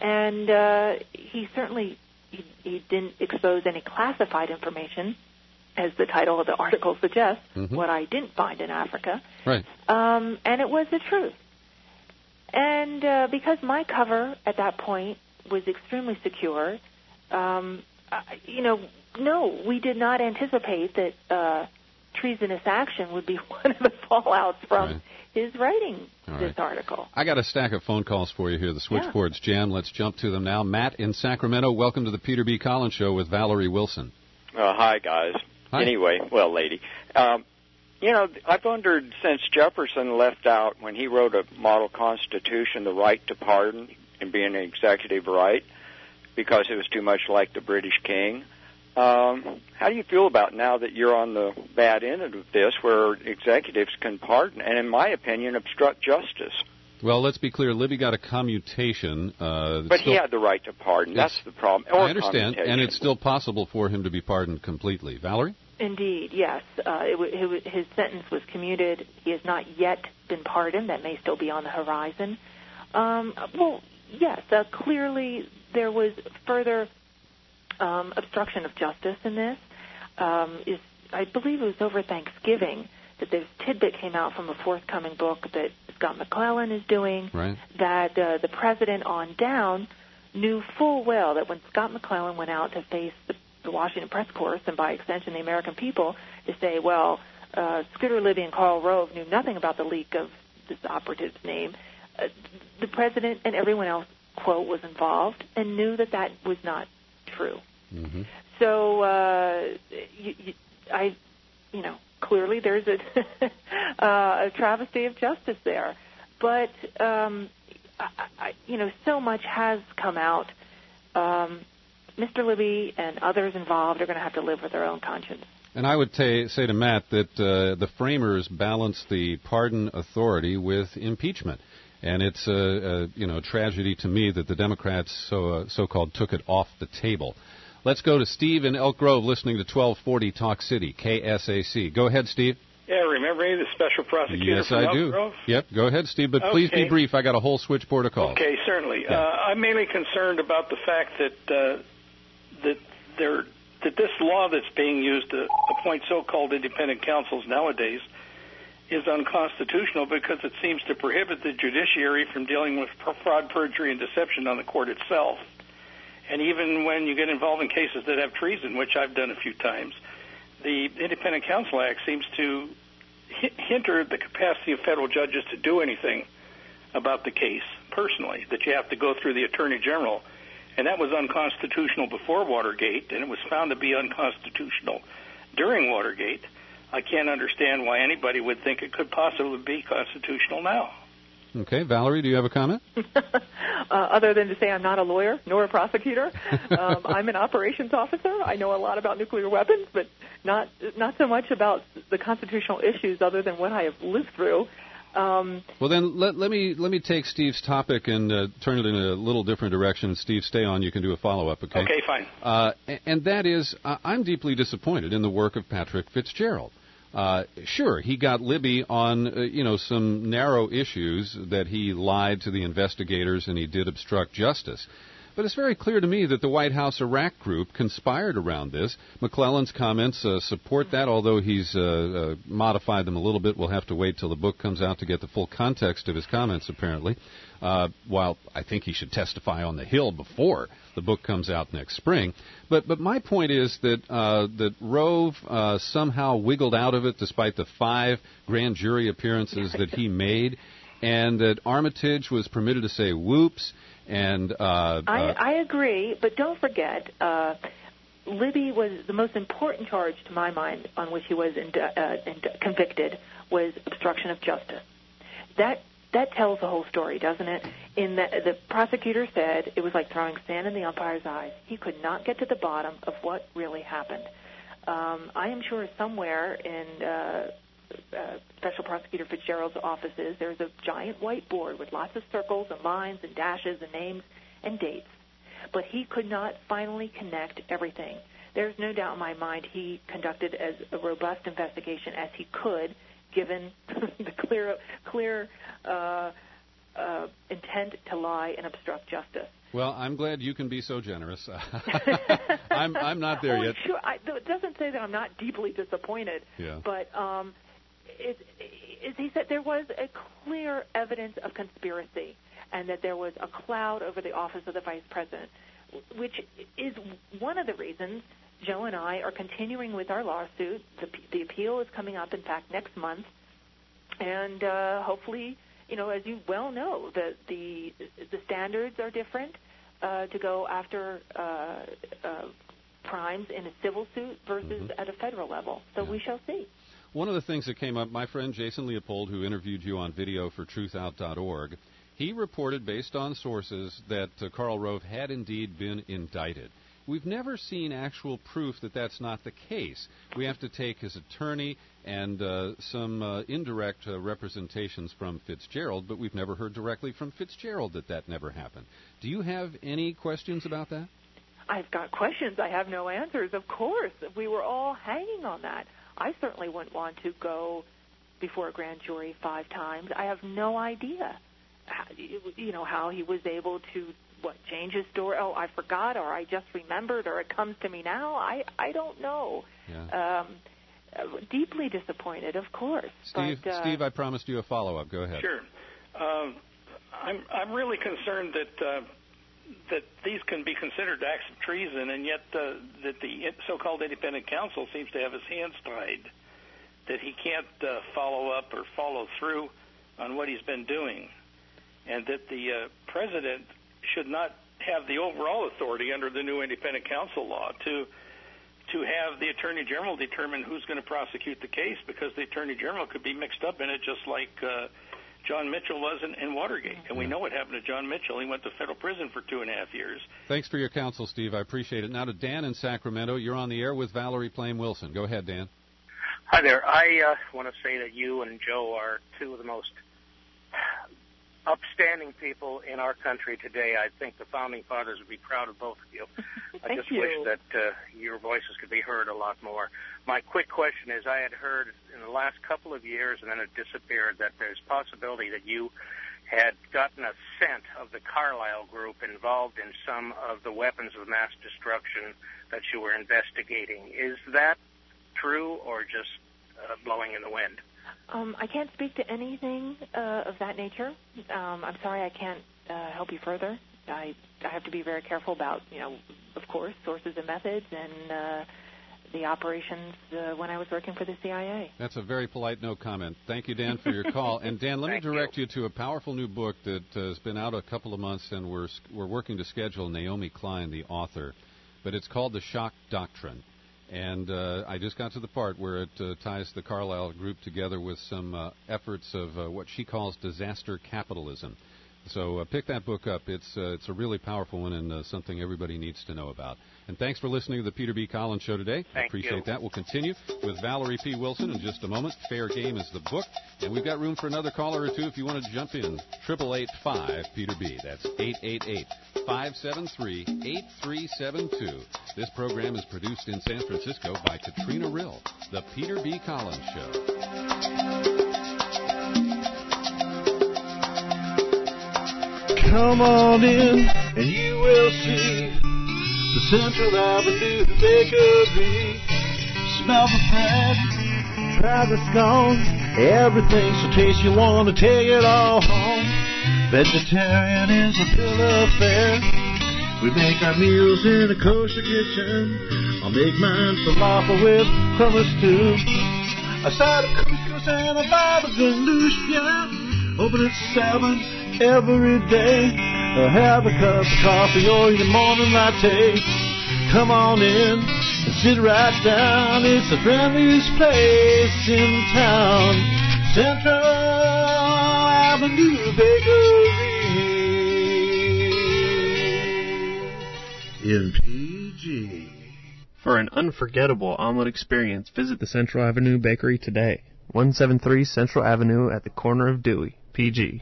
And he certainly he didn't expose any classified information. as the title of the article suggests, what I didn't find in Africa. Right. And it was the truth. And because my cover at that point was extremely secure, no, we did not anticipate that treasonous action would be one of the fallouts from his writing this article. I got a stack of phone calls for you here. The switchboard's jammed. Let's jump to them now. Matt in Sacramento, welcome to the Peter B. Collins Show with Valerie Wilson. Hi, guys. Hi. Anyway, well, lady. I've wondered since Jefferson left out, when he wrote a model constitution, the right to pardon and being an executive right, because it was too much like the British king. How do you feel about now that you're on the bad end of this, where executives can pardon and, in my opinion, obstruct justice? Well, let's be clear. Libby got a commutation. But he had the right to pardon. That's the problem. Or I understand, and it's still possible for him to be pardoned completely. Valerie? Indeed, yes. His sentence was commuted. He has not yet been pardoned. That may still be on the horizon. Well, yes, clearly there was further obstruction of justice in this. I believe it was over Thanksgiving that this tidbit came out from a forthcoming book that Scott McClellan is doing, that the president on down knew full well that when Scott McClellan went out to face the Washington press corps, and by extension the American people, to say, well, Scooter Libby and Karl Rove knew nothing about the leak of this operative's name, the president and everyone else, quote, was involved and knew that that was not true. So clearly there's a travesty of justice there. But, so much has come out. Mr. Libby and others involved are going to have to live with their own conscience. And I would say to Matt that the framers balanced the pardon authority with impeachment. And it's a tragedy to me that the Democrats so-called took it off the table. Let's go to Steve in Elk Grove, listening to 1240 Talk City, KSAC. Go ahead, Steve. Yeah, remember me, the special prosecutor yes, from I Elk do. Grove? Yep, go ahead, Steve, but please be brief. I got a whole switchboard of calls. Okay, certainly. Yeah. I'm mainly concerned about the fact that that this law that's being used to appoint so-called independent counsels nowadays is unconstitutional because it seems to prohibit the judiciary from dealing with fraud, perjury, and deception on the court itself. And even when you get involved in cases that have treason, which I've done a few times, the Independent Counsel Act seems to hinder the capacity of federal judges to do anything about the case personally, that you have to go through the Attorney General. And that was unconstitutional before Watergate, and it was found to be unconstitutional during Watergate. I can't understand why anybody would think it could possibly be constitutional now. Okay, Valerie, do you have a comment? Other than to say I'm not a lawyer nor a prosecutor, I'm an operations officer. I know a lot about nuclear weapons, but not so much about the constitutional issues other than what I have lived through. Well, then let me take Steve's topic and turn it in a little different direction. Steve, stay on. You can do a follow-up, okay? Okay, fine. And that is, I'm deeply disappointed in the work of Patrick Fitzgerald. Sure, he got Libby on, some narrow issues that he lied to the investigators and he did obstruct justice. But it's very clear to me that the White House Iraq group conspired around this. McClellan's comments support that, although he's modified them a little bit. We'll have to wait till the book comes out to get the full context of his comments, apparently. While I think he should testify on the Hill before the book comes out next spring. But my point is that Rove somehow wiggled out of it despite the 5 grand jury appearances that he made, and that Armitage was permitted to say whoops. And I agree, but don't forget, Libby was the most important charge, to my mind, on which he was convicted, was obstruction of justice. That tells the whole story, doesn't it? In that the prosecutor said it was like throwing sand in the umpire's eyes. He could not get to the bottom of what really happened. I am sure somewhere in Special Prosecutor Fitzgerald's offices, there's a giant whiteboard with lots of circles and lines and dashes and names and dates. But he could not finally connect everything. There's no doubt in my mind he conducted as a robust investigation as he could, given the clear intent to lie and obstruct justice. Well, I'm glad you can be so generous. I'm not there yet. Sure, it doesn't say that I'm not deeply disappointed. Yeah. But he said there was a clear evidence of conspiracy, and that there was a cloud over the office of the vice president, which is one of the reasons Joe and I are continuing with our lawsuit. The appeal is coming up, in fact, next month, and hopefully, as you well know, the standards are different to go after crimes in a civil suit versus at a federal level. So we shall see. One of the things that came up, my friend Jason Leopold, who interviewed you on video for truthout.org, he reported, based on sources, that Karl Rove had indeed been indicted. We've never seen actual proof that that's not the case. We have to take his attorney and some indirect representations from Fitzgerald, but we've never heard directly from Fitzgerald that never happened. Do you have any questions about that? I've got questions. I have no answers, of course. We were all hanging on that. I certainly wouldn't want to go before a grand jury 5 times. I have no idea, how he was able to, change his story. Oh, I forgot, or I just remembered, or it comes to me now. I don't know. Yeah. Deeply disappointed, of course. Steve, I promised you a follow-up. Go ahead. Sure. I'm really concerned that these can be considered acts of treason, and yet that the so-called independent counsel seems to have his hands tied, that he can't follow up or follow through on what he's been doing, and that the president should not have the overall authority under the new independent counsel law to have the attorney general determine who's going to prosecute the case, because the attorney general could be mixed up in it, just like John Mitchell was in Watergate. And we know what happened to John Mitchell. He went to federal prison for 2.5 years. Thanks for your counsel, Steve. I appreciate it. Now to Dan in Sacramento. You're on the air with Valerie Plame Wilson. Go ahead, Dan. Hi there. I want to say that you and Joe are two of the most upstanding people in our country today. I think the Founding Fathers would be proud of both of you. I just wish that your voices could be heard a lot more. My quick question is, I had heard in the last couple of years, and then it disappeared, that there's possibility that you had gotten a scent of the Carlyle Group involved in some of the weapons of mass destruction that you were investigating. Is that true, or just blowing in the wind? I can't speak to anything of that nature. I'm sorry, I can't help you further. I have to be very careful about, of course, sources and methods and the operations when I was working for the CIA. That's a very polite no comment. Thank you, Dan, for your call. And Dan, let me direct you to a powerful new book that has been out a couple of months, and we're working to schedule Naomi Klein, the author. But it's called The Shock Doctrine. And I just got to the part where it ties the Carlyle Group together with some efforts of what she calls disaster capitalism. So pick that book up. It's a really powerful one and something everybody needs to know about. And thanks for listening to the Peter B. Collins Show today. I appreciate that. We'll continue with Valerie P. Wilson in just a moment. Fair Game is the book. And we've got room for another caller or two if you want to jump in. 888-5-PETER-B. That's 888-573-8372. This program is produced in San Francisco by Katrina Rill. The Peter B. Collins Show. Come on in and you will see the Central Avenue Bakery. Smell the bread, try the scones. Everything's so tasty you want to take it all home. Vegetarian is a bill of fare. We make our meals in a kosher kitchen. I'll make mine falafel with hummus too. A side of couscous and a bite of ganoush, yeah. Open at 7 every day. Have a cup of coffee or your morning latte. Come on in and sit right down. It's the friendliest place in town. Central Avenue Bakery in PG. For an unforgettable omelet experience, visit the Central Avenue Bakery today. 173 Central Avenue at the corner of Dewey, PG.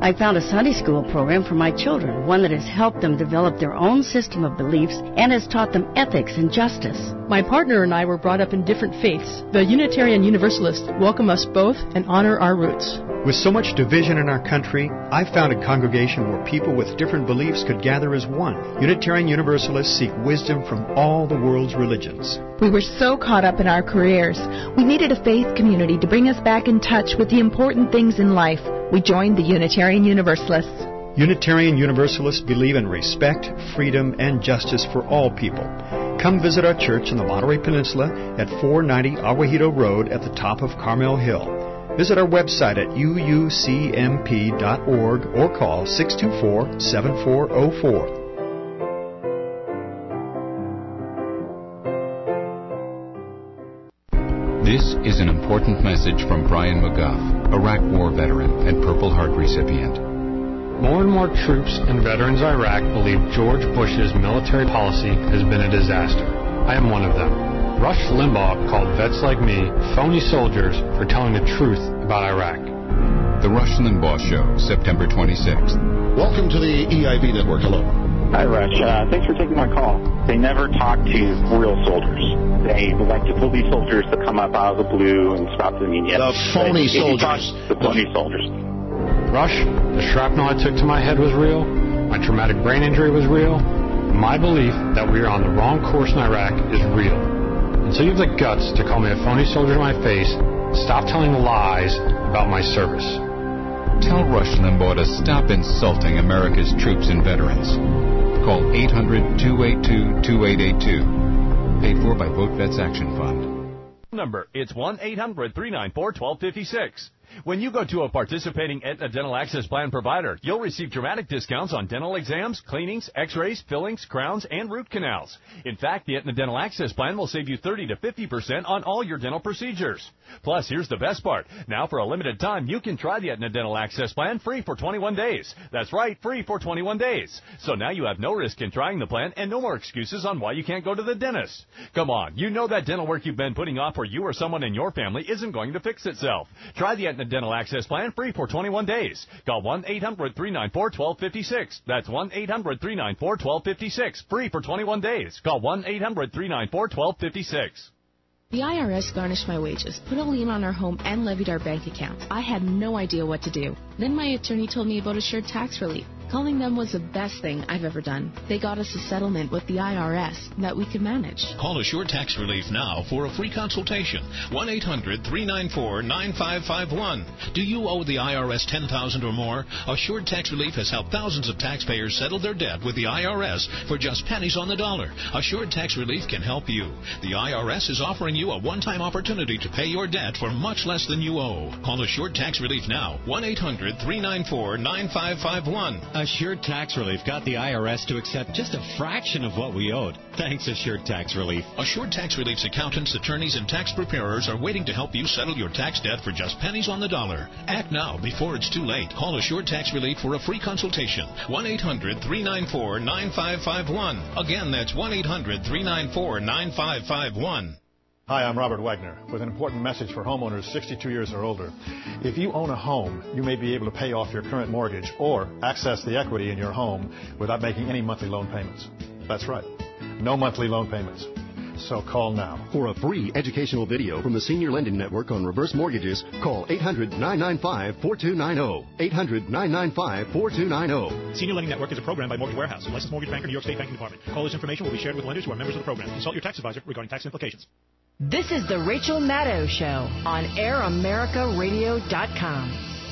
I found a Sunday school program for my children, one that has helped them develop their own system of beliefs and has taught them ethics and justice. My partner and I were brought up in different faiths. The Unitarian Universalists welcome us both and honor our roots. With so much division in our country, I found a congregation where people with different beliefs could gather as one. Unitarian Universalists seek wisdom from all the world's religions. We were so caught up in our careers. We needed a faith community to bring us back in touch with the important things in life. We joined the Unitarian Universalists. Unitarian Universalists believe in respect, freedom, and justice for all people. Come visit our church in the Monterey Peninsula at 490 Aguajito Road at the top of Carmel Hill. Visit our website at uucmp.org or call 624-7404. This is an important message from Brian McGuff, Iraq War veteran and Purple Heart recipient. More and more troops and veterans of Iraq believe George Bush's military policy has been a disaster. I am one of them. Rush Limbaugh called vets like me phony soldiers for telling the truth about Iraq. The Rush Limbaugh Show, September 26th. Welcome to the EIB Network. Hello. Hi, Rush. Thanks for taking my call. They never talk to real soldiers. They like to pull these soldiers to come up out of the blue and spout to the media. The phony soldiers. The phony soldiers. Rush, the shrapnel I took to my head was real. My traumatic brain injury was real. My belief that we are on the wrong course in Iraq is real. And so you have the guts to call me a phony soldier to my face. Stop telling lies about my service. Tell Rush Limbaugh to stop insulting America's troops and veterans. Call 800-282-2882. Paid for by Vote Vets Action Fund. Number, it's 1-800-394-1256. When you go to a participating Aetna Dental Access Plan provider, you'll receive dramatic discounts on dental exams, cleanings, x-rays, fillings, crowns, and root canals. In fact, the Aetna Dental Access Plan will save you 30 to 50% on all your dental procedures. Plus, here's the best part. Now, for a limited time, you can try the Aetna Dental Access Plan free for 21 days. That's right, free for 21 days. So now you have no risk in trying the plan and no more excuses on why you can't go to the dentist. Come on, you know that dental work you've been putting off for you or someone in your family isn't going to fix itself. Try the Aetna Dental Access Plan free for 21 days. Call 1-800-394-1256. That's 1-800-394-1256. Free for 21 days. Call 1-800-394-1256. The IRS garnished my wages, put a lien on our home, and levied our bank accounts. I had no idea what to do. Then my attorney told me about Assured Tax Relief. Calling them was the best thing I've ever done. They got us a settlement with the IRS that we could manage. Call Assured Tax Relief now for a free consultation. 1-800-394-9551. Do you owe the IRS $10,000 or more? Assured Tax Relief has helped thousands of taxpayers settle their debt with the IRS for just pennies on the dollar. Assured Tax Relief can help you. The IRS is offering you a one-time opportunity to pay your debt for much less than you owe. Call Assured Tax Relief now. 1-800-394-9551. Assured Tax Relief got the IRS to accept just a fraction of what we owed. Thanks, Assured Tax Relief. Assured Tax Relief's accountants, attorneys, and tax preparers are waiting to help you settle your tax debt for just pennies on the dollar. Act now before it's too late. Call Assured Tax Relief for a free consultation. 1-800-394-9551. Again, that's 1-800-394-9551. Hi, I'm Robert Wagner with an important message for homeowners 62 years or older. If you own a home, you may be able to pay off your current mortgage or access the equity in your home without making any monthly loan payments. That's right, no monthly loan payments. So call now. For a free educational video from the Senior Lending Network on reverse mortgages, call 800-995-4290. 800-995-4290. Senior Lending Network is a program by Mortgage Warehouse, a licensed mortgage banker, New York State Banking Department. Callers' information will be shared with lenders who are members of the program. Consult your tax advisor regarding tax implications. This is the Rachel Maddow Show on AirAmericaRadio.com.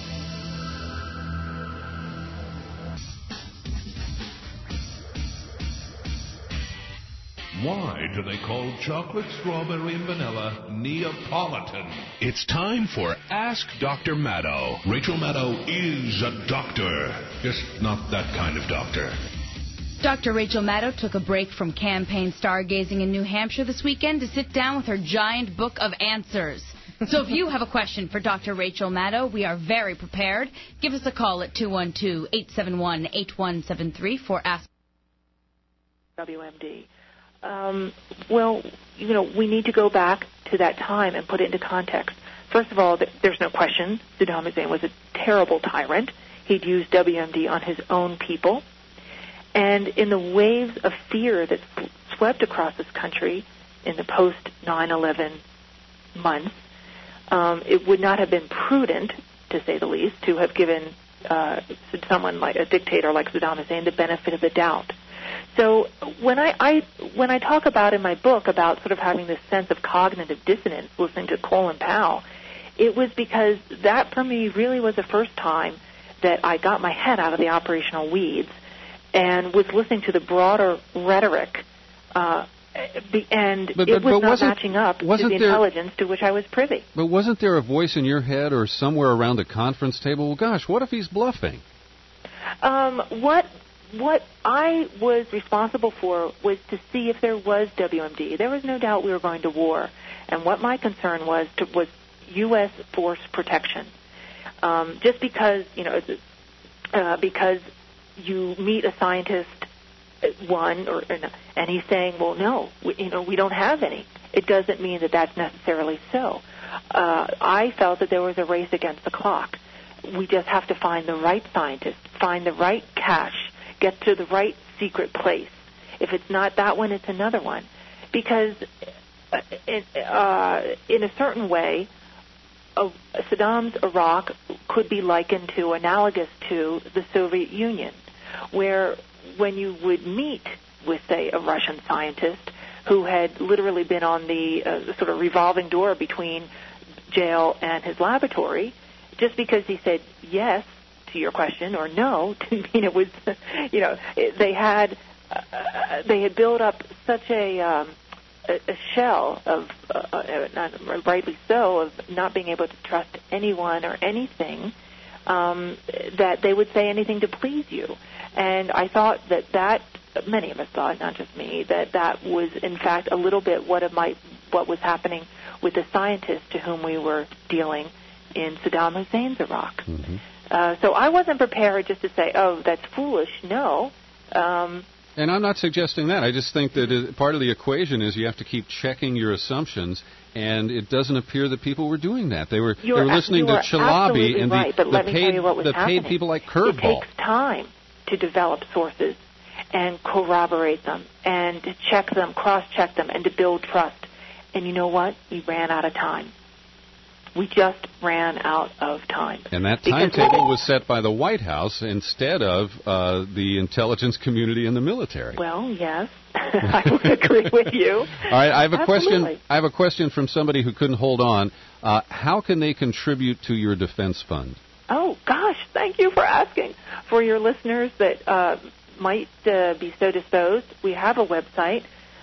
Why do they call chocolate, strawberry, and vanilla Neapolitan? It's time for Ask Dr. Maddow. Rachel Maddow is a doctor, just not that kind of doctor. Dr. Rachel Maddow took a break from campaign stargazing in New Hampshire this weekend to sit down with her giant book of answers. So if you have a question for Dr. Rachel Maddow, we are very prepared. Give us a call at 212-871-8173 for Ask WMD. Well, we need to go back to that time and put it into context. First of all, there's no question Saddam Hussein was a terrible tyrant. he'd used WMD on his own people. And in the waves of fear that swept across this country in the post-9/11 months, it would not have been prudent, to say the least, to have given someone like a dictator like Saddam Hussein the benefit of the doubt. So when I talk about in my book about sort of having this sense of cognitive dissonance listening to Colin Powell, it was because that for me really was the first time that I got my head out of the operational weeds and was listening to the broader rhetoric, and it was not matching up to the intelligence to which I was privy. But wasn't there a voice in your head or somewhere around the conference table, well, gosh, what if he's bluffing? What I was responsible for was to see if there was WMD. There was no doubt we were going to war, and what my concern was U.S. force protection. Just because because you meet a scientist, and he's saying, well, no, we don't have any. It doesn't mean that that's necessarily so. I felt that there was a race against the clock. We just have to find the right scientist, find the right cache, get to the right secret place. If it's not that one, it's another one. Because in a certain way, Saddam's Iraq could be likened to, analogous to, the Soviet Union, where when you would meet with, say, a Russian scientist who had literally been on the sort of revolving door between jail and his laboratory, just because he said yes to your question or no didn't mean it was, they had built up such a shell of, not rightly so, of not being able to trust anyone or anything, that they would say anything to please you. And I thought that many of us thought, not just me, that was in fact a little bit what was happening with the scientists to whom we were dealing in Saddam Hussein's Iraq. Mm-hmm. So I wasn't prepared just to say, oh, that's foolish. No. And I'm not suggesting that. I just think that part of the equation is you have to keep checking your assumptions, and it doesn't appear that people were doing that. They were listening to Chalabi and the paid people like Curveball. It takes time to develop sources and corroborate them and to check them, cross-check them, and to build trust. And you know what? We ran out of time. We just ran out of time. And that timetable was set by the White House instead of the intelligence community and the military. Well, yes, I would agree with you. All right, I have a Absolutely. question. I have a question from somebody who couldn't hold on. How can they contribute to your defense fund? Oh gosh, thank you for asking. For your listeners that might be so disposed, we have a website,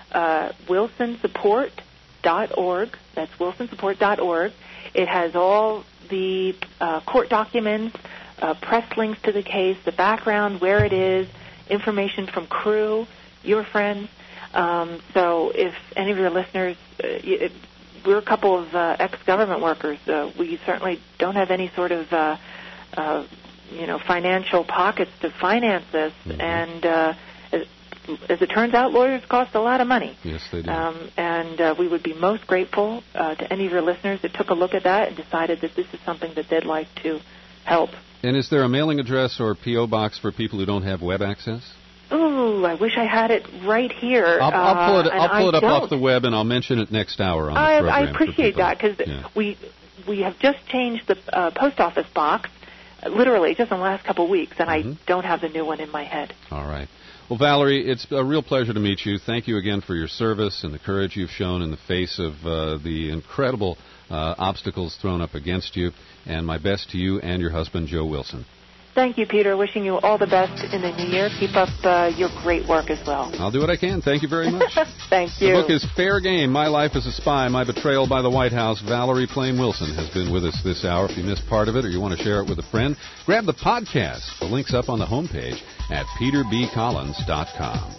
wilsonsupport.org. That's wilsonsupport.org. It has all the court documents, press links to the case, the background, where it is, information from crew, your friends. So if any of your listeners, we're a couple of ex-government workers. We certainly don't have any sort of, financial pockets to finance this. Mm-hmm. And as it turns out, lawyers cost a lot of money. Yes, they do. And we would be most grateful to any of your listeners that took a look at that and decided that this is something that they'd like to help. And is there a mailing address or P.O. box for people who don't have web access? Ooh, I wish I had it right here. I'll pull it up off the web, and I'll mention it next hour on the program. I appreciate that, because we have just changed the post office box, literally just in the last couple of weeks, and I don't have the new one in my head. All right. Well, Valerie, it's a real pleasure to meet you. Thank you again for your service and the courage you've shown in the face of the incredible obstacles thrown up against you. And my best to you and your husband, Joe Wilson. Thank you, Peter. Wishing you all the best in the new year. Keep up your great work as well. I'll do what I can. Thank you very much. Thank you. The book is Fair Game, My Life as a Spy, My Betrayal by the White House. Valerie Plame Wilson has been with us this hour. If you missed part of it or you want to share it with a friend, grab the podcast. The link's up on the homepage at peterbcollins.com.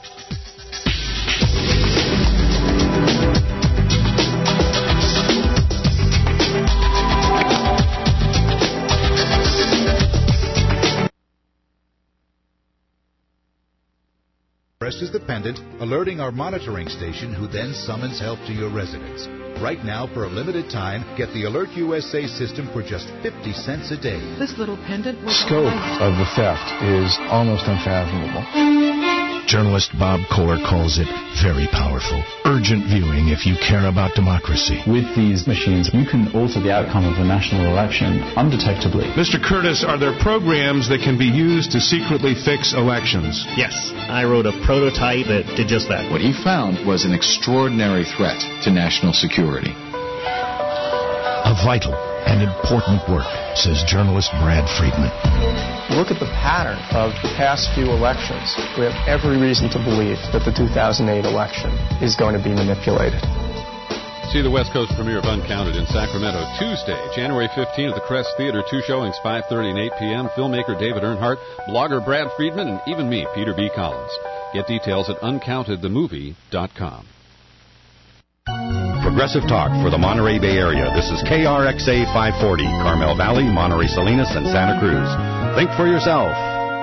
Pressed is the pendant, alerting our monitoring station, who then summons help to your residence. Right now, for a limited time, get the Alert USA system for just 50 cents a day. This little pendant was... Scope of the theft is almost unfathomable. Journalist Bob Kohler calls it very powerful. Urgent viewing if you care about democracy. With these machines, you can alter the outcome of a national election undetectably. Mr. Curtis, are there programs that can be used to secretly fix elections? Yes, I wrote a prototype that did just that. What he found was an extraordinary threat to national security. A vital and important work, says journalist Brad Friedman. Look at the pattern of the past few elections. We have every reason to believe that the 2008 election is going to be manipulated. See the West Coast premiere of Uncounted in Sacramento Tuesday, January 15th at the Crest Theater. 2 showings, 5:30 and 8 p.m. Filmmaker David Earnhardt, blogger Brad Friedman, and even me, Peter B. Collins. Get details at uncountedthemovie.com. Progressive Talk for the Monterey Bay Area. This is KRXA 540, Carmel Valley, Monterey Salinas, and Santa Cruz. Think for yourself.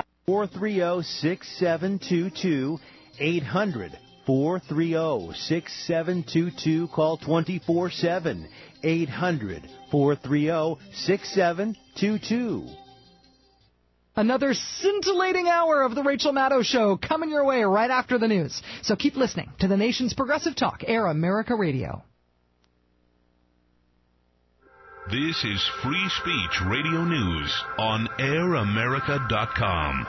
430-6722, 800-430-6722. Call 24/7, 800-430-6722. Another scintillating hour of the Rachel Maddow Show coming your way right after the news. So keep listening to the nation's Progressive Talk, Air America Radio. This is Free Speech Radio News on AirAmerica.com.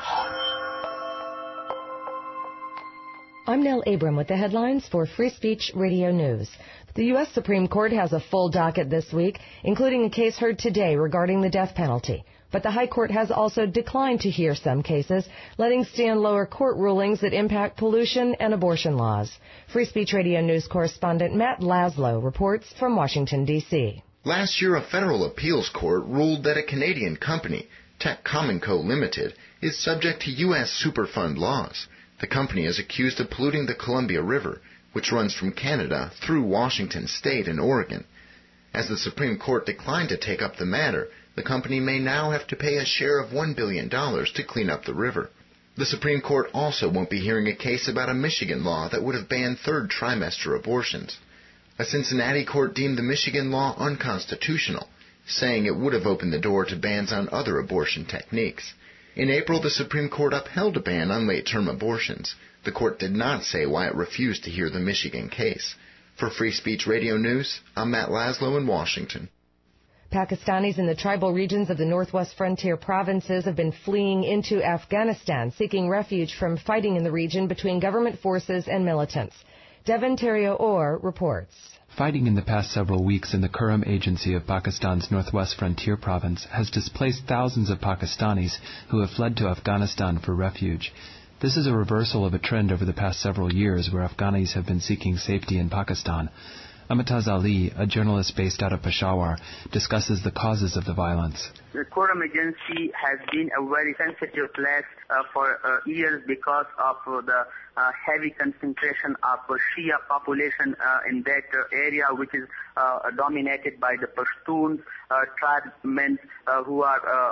I'm Nell Abram with the headlines for Free Speech Radio News. The U.S. Supreme Court has a full docket this week, including a case heard today regarding the death penalty. But the High Court has also declined to hear some cases, letting stand lower court rulings that impact pollution and abortion laws. Free Speech Radio News correspondent Matt Laszlo reports from Washington, D.C. Last year, a federal appeals court ruled that a Canadian company, Tech Common Co. Limited, is subject to U.S. Superfund laws. The company is accused of polluting the Columbia River, which runs from Canada through Washington State and Oregon. As the Supreme Court declined to take up the matter, the company may now have to pay a share of $1 billion to clean up the river. The Supreme Court also won't be hearing a case about a Michigan law that would have banned third trimester abortions. A Cincinnati court deemed the Michigan law unconstitutional, saying it would have opened the door to bans on other abortion techniques. In April, the Supreme Court upheld a ban on late-term abortions. The court did not say why it refused to hear the Michigan case. For Free Speech Radio News, I'm Matt Laszlo in Washington. Pakistanis in the tribal regions of the northwest frontier provinces have been fleeing into Afghanistan, seeking refuge from fighting in the region between government forces and militants. Devin Terrio-Orr reports. Fighting in the past several weeks in the Kurram Agency of Pakistan's northwest frontier province has displaced thousands of Pakistanis who have fled to Afghanistan for refuge. This is a reversal of a trend over the past several years where Afghanis have been seeking safety in Pakistan. Amitaz Ali, a journalist based out of Peshawar, discusses the causes of the violence. The Kurram Agency has been a very sensitive place for years because of the heavy concentration of Shia population in that area, which is dominated by the Pashtuns, tribesmen who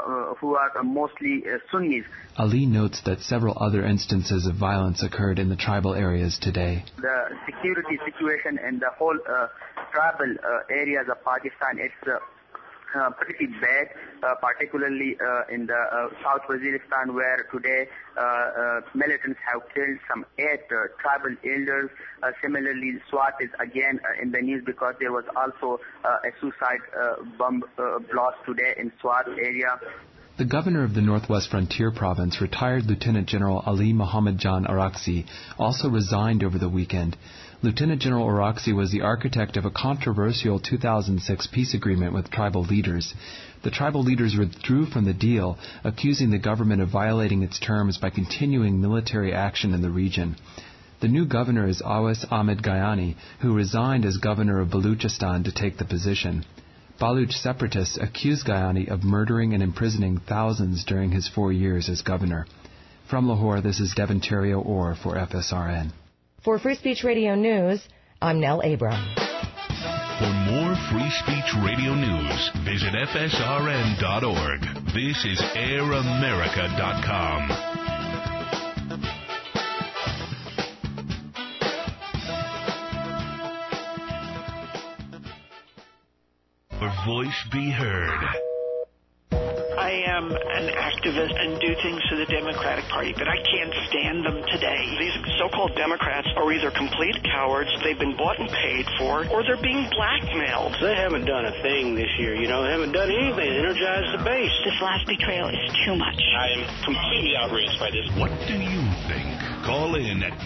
are mostly Sunnis. Ali notes that several other instances of violence occurred in the tribal areas today. The security situation in the whole tribal areas of Pakistan, it's pretty bad, particularly in the South Waziristan, where today militants have killed some 8 tribal elders. Similarly, Swat is again in the news because there was also a suicide bomb blast today in Swat area. The governor of the Northwest Frontier Province, retired Lieutenant General Ali Muhammad Jan Araksi, also resigned over the weekend. Lieutenant General Araksi was the architect of a controversial 2006 peace agreement with tribal leaders. The tribal leaders withdrew from the deal, accusing the government of violating its terms by continuing military action in the region. The new governor is Awais Ahmed Gayani, who resigned as governor of Baluchistan to take the position. Baluch separatists accused Gayani of murdering and imprisoning thousands during his 4 years as governor. From Lahore, this is Devin Terrio-Orr for FSRN. For Free Speech Radio News, I'm Nell Abram. For more Free Speech Radio News, visit FSRN.org. This is AirAmerica.com. Your voice be heard. I am an activist and do things for the Democratic Party, but I can't stand them today. These so-called Democrats are either complete cowards, they've been bought and paid for, or they're being blackmailed. They haven't done a thing this year, They haven't done anything to energize the base. This last betrayal is too much. I am completely outraged by this. What do you think? Call in at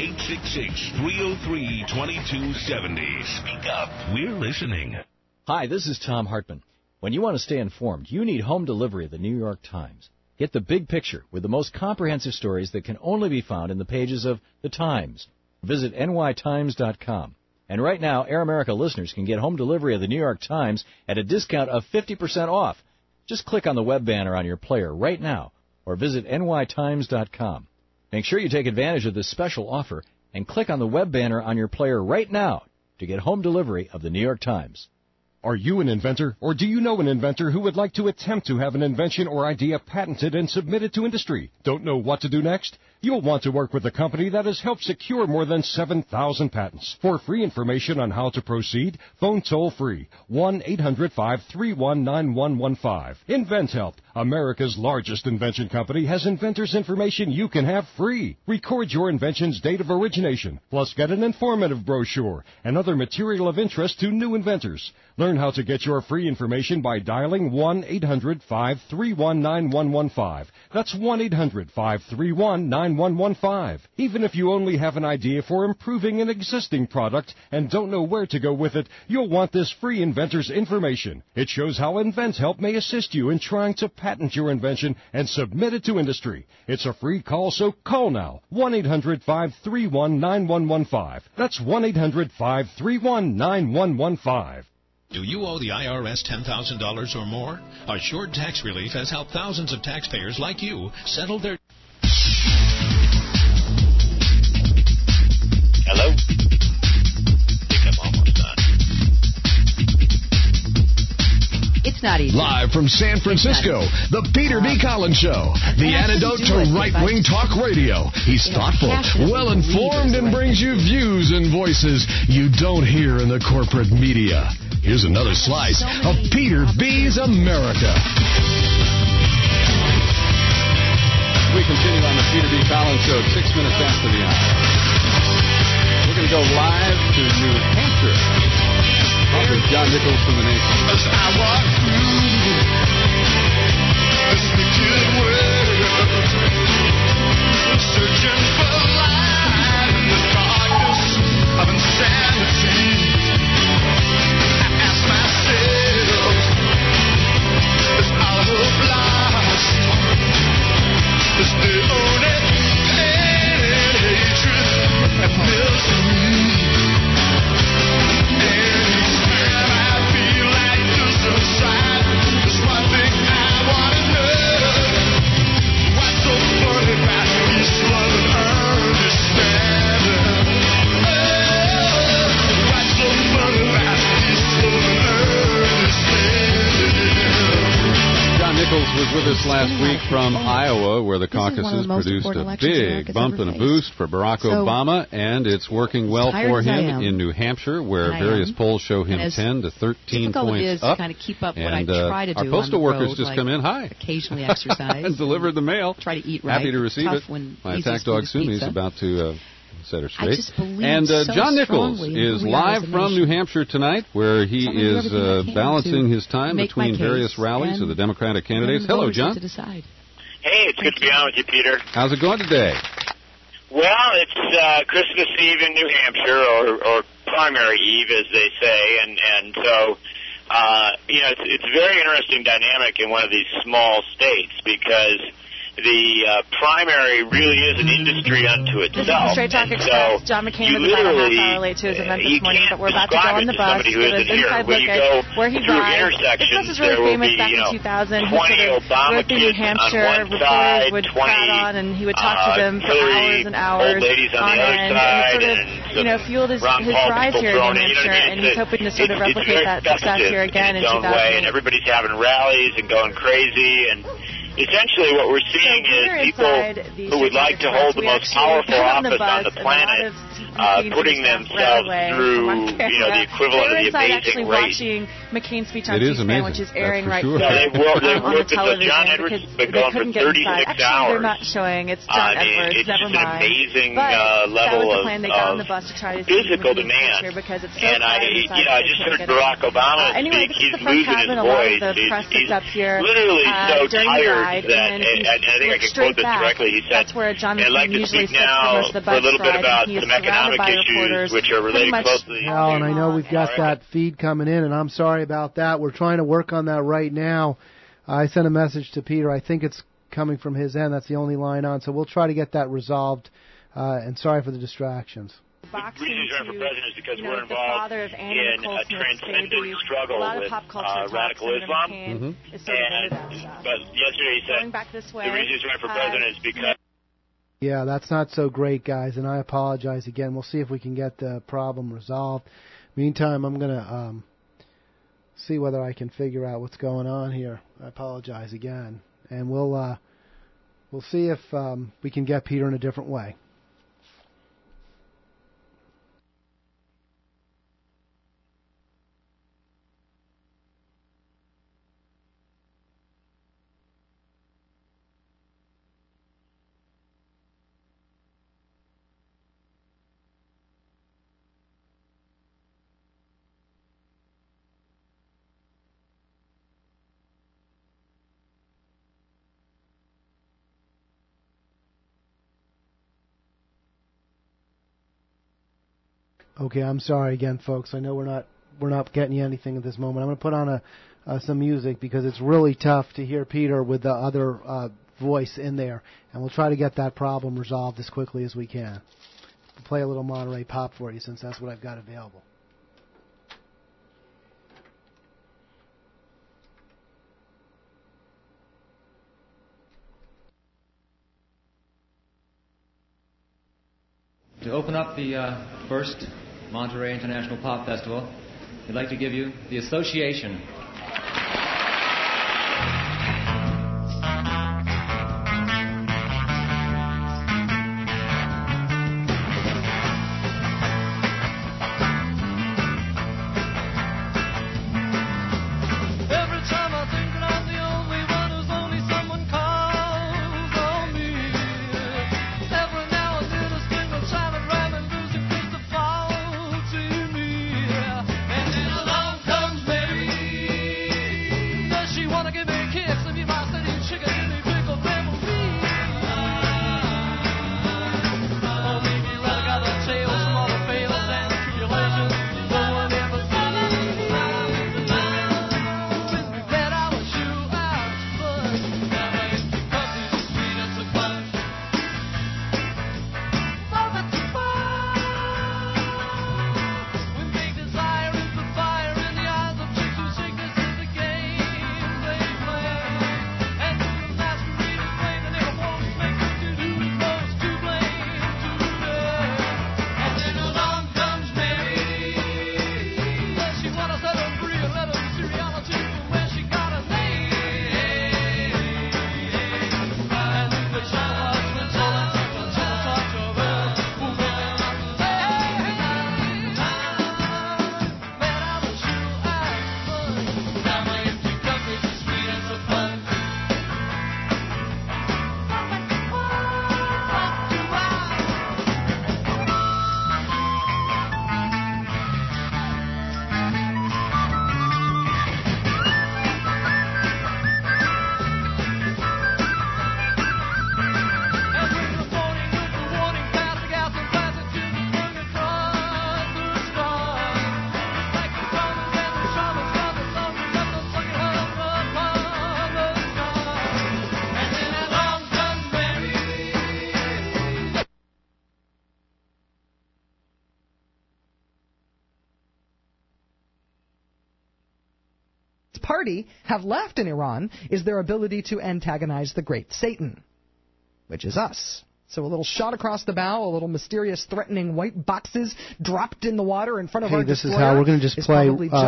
866-303-2270. Speak up. We're listening. Hi, this is Tom Hartman. When you want to stay informed, you need home delivery of the New York Times. Get the big picture with the most comprehensive stories that can only be found in the pages of The Times. Visit nytimes.com. And right now, Air America listeners can get home delivery of the New York Times at a discount of 50% off. Just click on the web banner on your player right now or visit nytimes.com. Make sure you take advantage of this special offer and click on the web banner on your player right now to get home delivery of the New York Times. Are you an inventor, or do you know an inventor who would like to attempt to have an invention or idea patented and submitted to industry? Don't know what to do next? You'll want to work with a company that has helped secure more than 7,000 patents. For free information on how to proceed, phone toll-free 1-800-531-9115. InventHelp, America's largest invention company, has inventors' information you can have free. Record your invention's date of origination, plus get an informative brochure and other material of interest to new inventors. Learn how to get your free information by dialing 1-800-531-9115. That's 1-800-531-9115. Even if you only have an idea for improving an existing product and don't know where to go with it, you'll want this free inventor's information. It shows how InventHelp may assist you in trying to patent your invention and submit it to industry. It's a free call, so call now. 1-800-531-9115. That's 1-800-531-9115. Do you owe the IRS $10,000 or more? Assured Tax Relief has helped thousands of taxpayers like you settle their... Hello? I think I'm almost done. It's not easy. Live from San Francisco, the Peter B. Collins Show, the antidote to right-wing talk radio. He's thoughtful, well-informed, and brings you views and voices you don't hear in the corporate media. Here's another slice of Peter B.'s America. We continue on the Peter B. Collins Show, 6 minutes after the hour. We're going to go live to New Hampshire. Here's John Nichols from The Nation. As I walk through this wicked world, searching for light in the darkness of insanity. Is all hope lost? Is the only pain and hatred and misery? And each time I feel like this inside, there's one thing I want to know. What's so funny about East London understanding? Oh, what's so funny about East London understanding? John Nichols was with us last week from Iowa, where the caucuses produced a big bump and a boost for Barack Obama, and it's working well for him in New Hampshire, where various polls show him 10 to 13 points up. To kind of keep up what I try to do. Our postal workers just come in. Hi. Occasionally exercise. And deliver the mail. Try to eat right. Happy to receive it. My attack dog Sumi's about to... set her straight. And John Nichols is live from New Hampshire tonight, where he is balancing his time between various rallies of the Democratic candidates. Hello, John. Hey, it's good to be on with you, Peter. How's it going today? Well, it's Christmas Eve in New Hampshire, or primary Eve, as they say, and so it's a very interesting dynamic in one of these small states because the primary really is an industry unto itself. This is the Straight Talk Express. John McCain was about a half hour late to his event this morning, but we're about to go on the bus. Get an inside look at where he rides. This bus is really famous back in 2000. He sort of rode through New Hampshire. Reporters would crowd on, and he would talk to them for hours and hours on end. And it sort of, fueled his rise here in New Hampshire, and he's hoping to sort of replicate that success here again in 2008. And everybody's having rallies and going crazy, and essentially what we're seeing is people who would like to hold the most powerful office on the planet putting themselves through, the equivalent of the Amazing Race. Watching McCain's speech on it is C-SPAN, amazing. which is airing right now they've worked with John Edwards has been going for 36 hours. They're not showing. It's John Edwards. It's never just an mind. amazing but level that was the plan. They got on the bus to try to physical demand. Because it's so and I just heard Barack Obama anyway, speak. He's this is the first losing time his in a lot voice. of the press that's up here. Literally so during tired the ride, that, and I think I can quote this directly. He said, that's where John I'd like to usually speak now the for a little bit about he is some economic issues which are related closely. Well, and I know we've got that feed coming in, and I'm sorry about that. We're trying to work on that right now. I sent a message to Peter. I think it's coming from his end. That's the only line on, so we'll try to get that resolved. And sorry for the distractions. The reason he's running for president is because we're involved in a transcendent struggle with radical Islam. But yesterday he said the reason he's running for president is because... Yeah, that's not so great, guys, and I apologize again. We'll see if we can get the problem resolved. Meantime, I'm going to see whether I can figure out what's going on here. I apologize again. And we'll see if we can get Peter in a different way. Okay, I'm sorry again, folks. I know we're not getting you anything at this moment. I'm going to put on some music because it's really tough to hear Peter with the other voice in there, and we'll try to get that problem resolved as quickly as we can. We'll play a little Monterey pop for you since that's what I've got available. To open up the first Monterey International Pop Festival, we'd like to give you The Association. Party have left in Iran is their ability to antagonize the great Satan, which is us. So a little shot across the bow, a little mysterious, threatening white boxes dropped in the water in front of our destroyer. This is how we're going to just play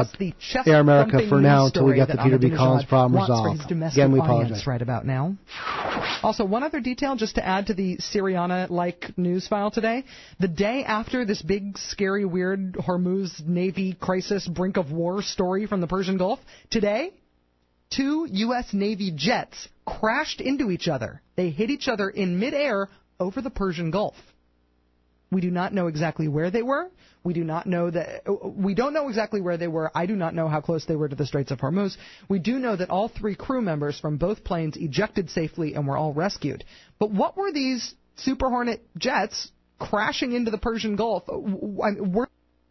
Air America for now until we get the Peter B. Collins problem resolved. Again, we apologize. Right about now. Also, one other detail just to add to the Syriana-like news file today. The day after this big, scary, weird Hormuz Navy crisis, brink of war story from the Persian Gulf, today, 2 U.S. Navy jets crashed into each other. They hit each other in midair over the Persian Gulf. We do not know exactly where they were. We don't know exactly where they were. I do not know how close they were to the Straits of Hormuz. We do know that all 3 crew members from both planes ejected safely and were all rescued. But what were these Super Hornet jets crashing into the Persian Gulf? Were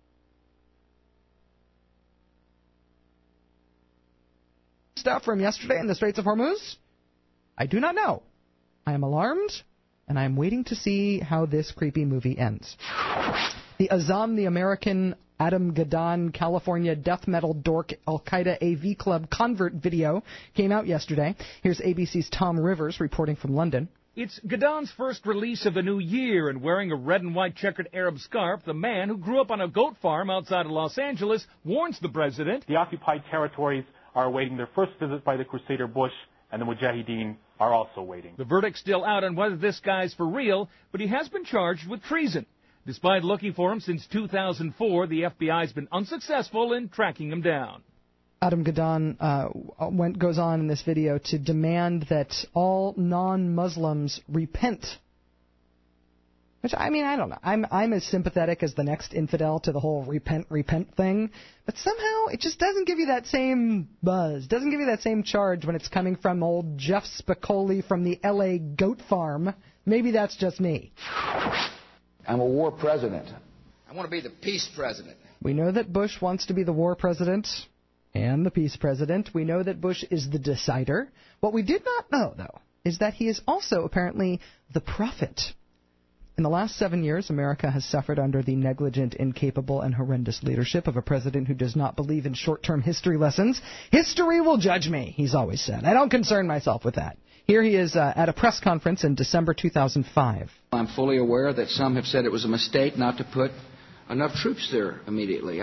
stuff from yesterday in the Straits of Hormuz? I do not know. I am alarmed, and I am waiting to see how this creepy movie ends. The Azam the American Adam Gadon California death metal dork Al-Qaeda AV Club convert video came out yesterday. Here's ABC's Tom Rivers reporting from London. It's Gadon's first release of the new year, and wearing a red and white checkered Arab scarf, the man who grew up on a goat farm outside of Los Angeles warns the president. The occupied territories are awaiting their first visit by the Crusader Bush, and the Mujahideen are also waiting. The verdict's still out on whether this guy's for real, but he has been charged with treason. Despite looking for him since 2004, the FBI's been unsuccessful in tracking him down. Adam Gadon goes on in this video to demand that all non-Muslims repent. Which, I mean, I don't know. I'm as sympathetic as the next infidel to the whole repent thing. But somehow it just doesn't give you that same buzz. Doesn't give you that same charge when it's coming from old Jeff Spicoli from the L.A. goat farm. Maybe that's just me. I'm a war president. I want to be the peace president. We know that Bush wants to be the war president and the peace president. We know that Bush is the decider. What we did not know, though, is that he is also apparently the prophet. In the last 7 years, America has suffered under the negligent, incapable, and horrendous leadership of a president who does not believe in short-term history lessons. History will judge me, he's always said. I don't concern myself with that. Here he is at a press conference in December 2005. I'm fully aware that some have said it was a mistake not to put enough troops there immediately.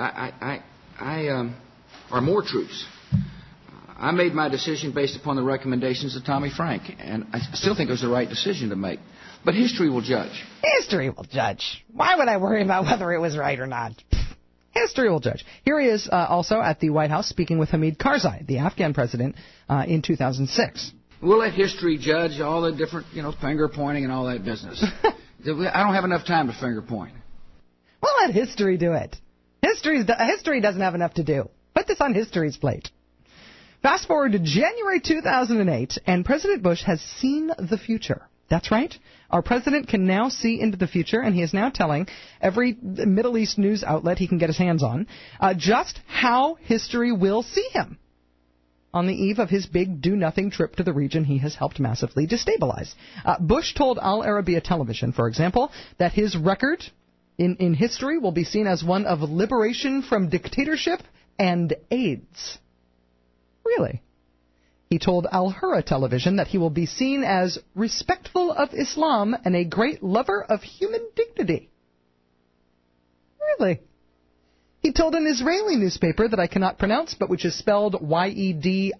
Or more troops. I made my decision based upon the recommendations of Tommy Frank, and I still think it was the right decision to make. But history will judge. History will judge. Why would I worry about whether it was right or not? History will judge. Here he is also at the White House speaking with Hamid Karzai, the Afghan president, in 2006. We'll let history judge all the different, finger pointing and all that business. I don't have enough time to finger point. We'll let history do it. History doesn't have enough to do. Put this on history's plate. Fast forward to January 2008, and President Bush has seen the future. That's right. Our president can now see into the future, and he is now telling every Middle East news outlet he can get his hands on just how history will see him on the eve of his big do-nothing trip to the region he has helped massively destabilize. Bush told Al Arabiya Television, for example, that his record in history will be seen as one of liberation from dictatorship and AIDS. Really? He told Al Hurra Television that he will be seen as respectful of Islam and a great lover of human dignity. Really? He told an Israeli newspaper that I cannot pronounce, but which is spelled Yediot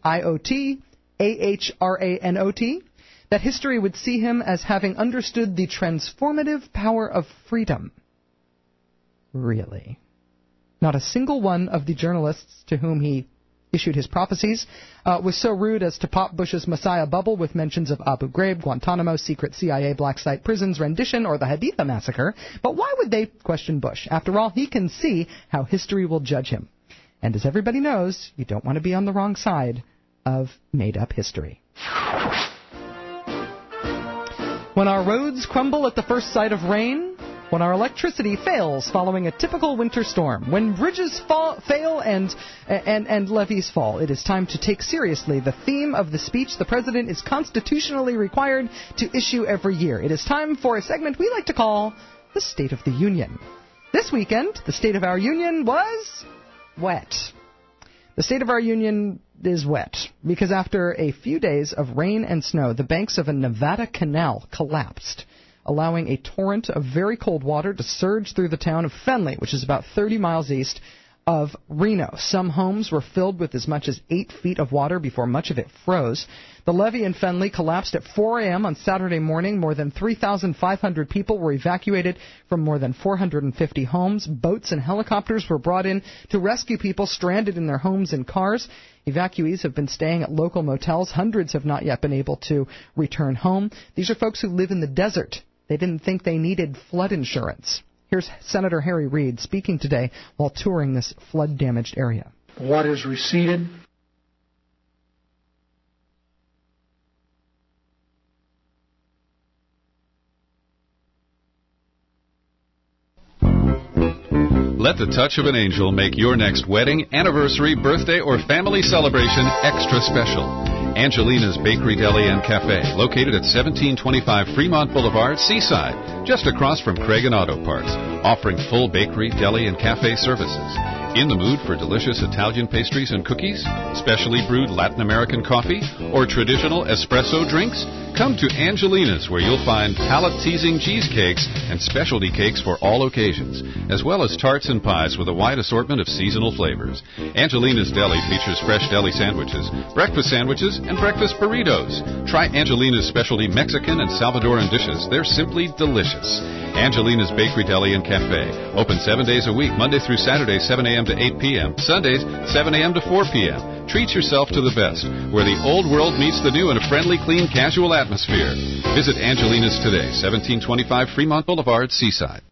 Ahranot, that history would see him as having understood the transformative power of freedom. Really? Not a single one of the journalists to whom he issued his prophecies was so rude as to pop Bush's Messiah bubble with mentions of Abu Ghraib, Guantanamo, secret CIA black site prisons, rendition, or the Haditha massacre. But why would they question Bush? After all, he can see how history will judge him. And as everybody knows, you don't want to be on the wrong side of made-up history. When our roads crumble at the first sight of rain, when our electricity fails following a typical winter storm, when bridges fail and levees fall, it is time to take seriously the theme of the speech the president is constitutionally required to issue every year. It is time for a segment we like to call the State of the Union. This weekend, the State of our Union was wet. The State of our Union is wet because after a few days of rain and snow, the banks of a Nevada canal collapsed, allowing a torrent of very cold water to surge through the town of Fenley, which is about 30 miles east of Reno. Some homes were filled with as much as 8 feet of water before much of it froze. The levee in Fenley collapsed at 4 a.m. on Saturday morning. More than 3,500 people were evacuated from more than 450 homes. Boats and helicopters were brought in to rescue people stranded in their homes and cars. Evacuees have been staying at local motels. Hundreds have not yet been able to return home. These are folks who live in the desert. They didn't think they needed flood insurance. Here's Senator Harry Reid speaking today while touring this flood-damaged area. Water's receded. Let the touch of an angel make your next wedding, anniversary, birthday, or family celebration extra special. Angelina's Bakery, Deli, and Cafe, located at 1725 Fremont Boulevard, Seaside, just across from Craig and Auto Parts, offering full bakery, deli, and cafe services. In the mood for delicious Italian pastries and cookies, specially brewed Latin American coffee, or traditional espresso drinks? Come to Angelina's, where you'll find palate-teasing cheesecakes and specialty cakes for all occasions, as well as tarts and pies with a wide assortment of seasonal flavors. Angelina's Deli features fresh deli sandwiches, breakfast sandwiches, and breakfast burritos. Try Angelina's specialty Mexican and Salvadoran dishes. They're simply delicious. Angelina's Bakery, Deli, and Cafe. Open 7 days a week, Monday through Saturday, 7 a.m. to 8 p.m. Sundays, 7 a.m. to 4 p.m. Treat yourself to the best, where the old world meets the new in a friendly, clean, casual atmosphere. Visit Angelina's today, 1725 Fremont Boulevard, Seaside.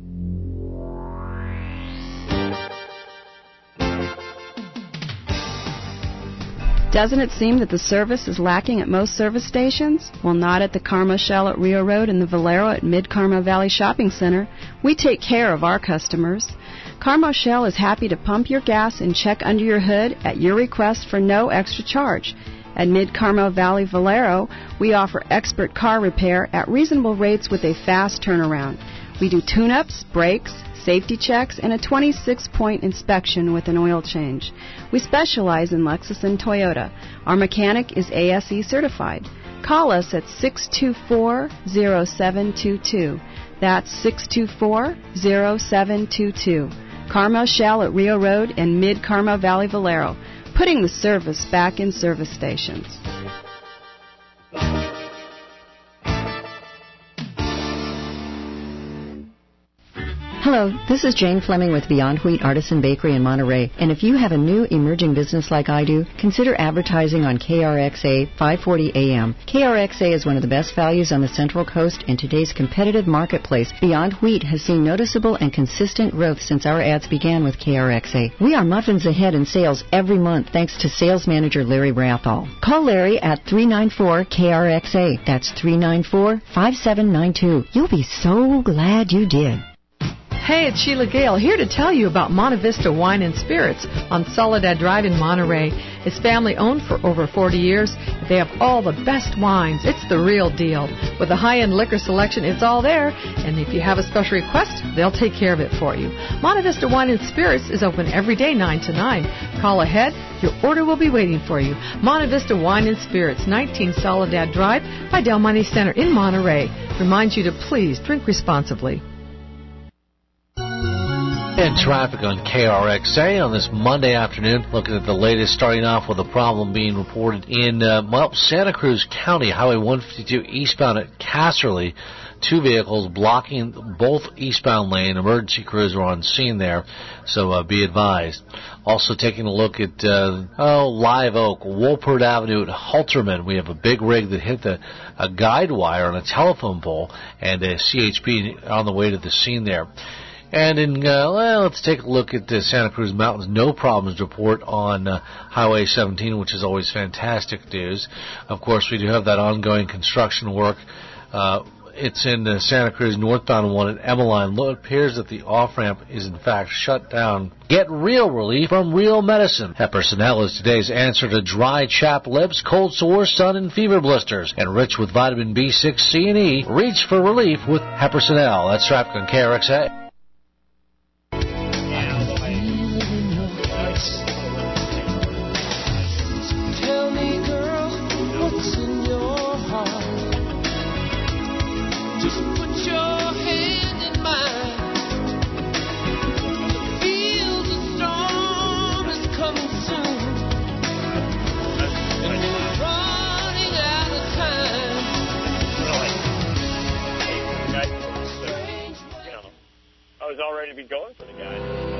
Doesn't it seem that the service is lacking at most service stations? Well, not at the Carmel Shell at Rio Road and the Valero at Mid-Carmel Valley Shopping Center. We take care of our customers. Carmel Shell is happy to pump your gas and check under your hood at your request for no extra charge. At Mid-Carmel Valley Valero, we offer expert car repair at reasonable rates with a fast turnaround. We do tune-ups, brakes, safety checks, and a 26-point inspection with an oil change. We specialize in Lexus and Toyota. Our mechanic is ASE certified. Call us at 624-0722. That's 624-0722. Carmel Shell at Rio Road and Mid-Carmel Valley Valero, putting the service back in service stations. Hello, this is Jane Fleming with Beyond Wheat Artisan Bakery in Monterey. And if you have a new emerging business like I do, consider advertising on KRXA 540 AM. KRXA is one of the best values on the Central Coast in today's competitive marketplace. Beyond Wheat has seen noticeable and consistent growth since our ads began with KRXA. We are muffins ahead in sales every month thanks to sales manager Larry Rathall. Call Larry at 394-KRXA. That's 394-5792. You'll be so glad you did. Hey, it's Sheila Gale here to tell you about Monte Vista Wine and Spirits on Soledad Drive in Monterey. It's family owned for over 40 years. They have all the best wines. It's the real deal. With a high-end liquor selection, it's all there. And if you have a special request, they'll take care of it for you. Monte Vista Wine and Spirits is open every day 9 to 9. Call ahead. Your order will be waiting for you. Monte Vista Wine and Spirits, 19 Soledad Drive by Del Monte Center in Monterey. Reminds you to please drink responsibly. And traffic on KRXA on this Monday afternoon. Looking at the latest, starting off with a problem being reported in, Santa Cruz County, Highway 152 eastbound at Casterly. 2 vehicles blocking both eastbound lane. Emergency crews are on scene there, so be advised. Also taking a look at Live Oak, Wolpert Avenue at Halterman. We have a big rig that hit a guide wire on a telephone pole, and a CHP on the way to the scene there. And in, let's take a look at the Santa Cruz Mountains. No problems to report on Highway 17, which is always fantastic news. Of course, we do have that ongoing construction work. It's in the Santa Cruz northbound one at Emmeline. It appears that the off-ramp is, in fact, shut down. Get real relief from Real Medicine. Hepersonal is today's answer to dry, chapped lips, cold sores, sun, and fever blisters. And rich with vitamin B6, C, and E, reach for relief with Hepersonal. That's traffic on KRXA. Feel the storm. to be going for the guy.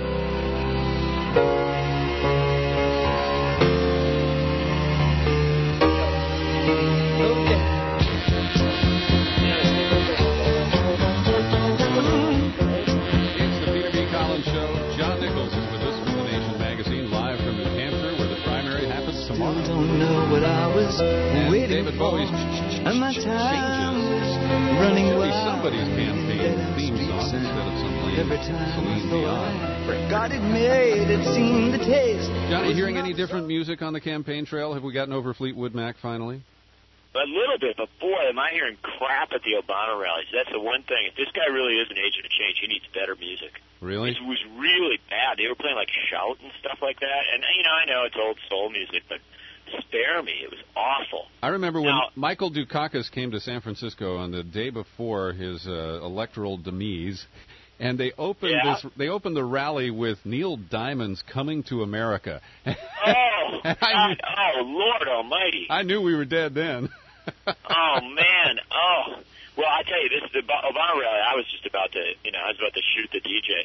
It's the Peter B. Collins Show. John Nichols is with us from The Nation magazine, live from New Hampshire, where the primary happens tomorrow. Don't know what I was and waiting David for. Bowie's And my time running should be wild. somebody's campaign theme song instead of some lame Every time Celine Dion. God it made it seem the taste. Johnny, hearing any different music on the campaign trail? Have we gotten over Fleetwood Mac finally? A little bit, but boy, am I hearing crap at the Obama rallies. That's the one thing. If this guy really is an agent of change, he needs better music. Really? It was really bad. They were playing like Shout and stuff like that. And, I know it's old soul music, but spare me. It was awful. I remember when Michael Dukakis came to San Francisco on the day before his electoral demise, and they opened They opened the rally with Neil Diamond's "Coming to America." Oh, Lord Almighty! I knew we were dead then. Oh man! Oh, well, I tell you, this is the Obama rally. I was just about to, I was about to shoot the DJ,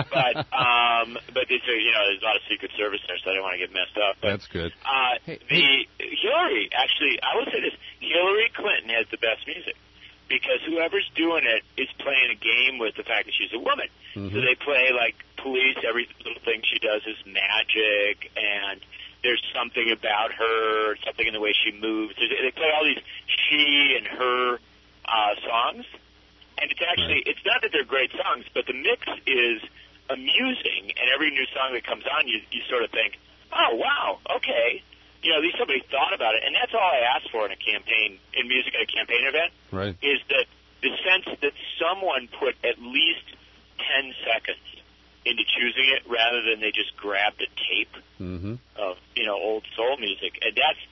but there's a lot of Secret Service there, so I don't want to get messed up. But, that's good. Hillary, actually, I will say this: Hillary Clinton has the best music. Because whoever's doing it is playing a game with the fact that she's a woman. Mm-hmm. So they play like police. Every little thing she does is magic, and there's something about her, something in the way she moves. They play all these she and her songs, and it's actually it's not that they're great songs, but the mix is amusing. And every new song that comes on, you sort of think, oh wow, okay. At least somebody thought about it, and that's all I ask for in in music at a campaign event, right. Is that the sense that someone put at least 10 seconds into choosing it rather than they just grabbed a tape of, old soul music. And that's,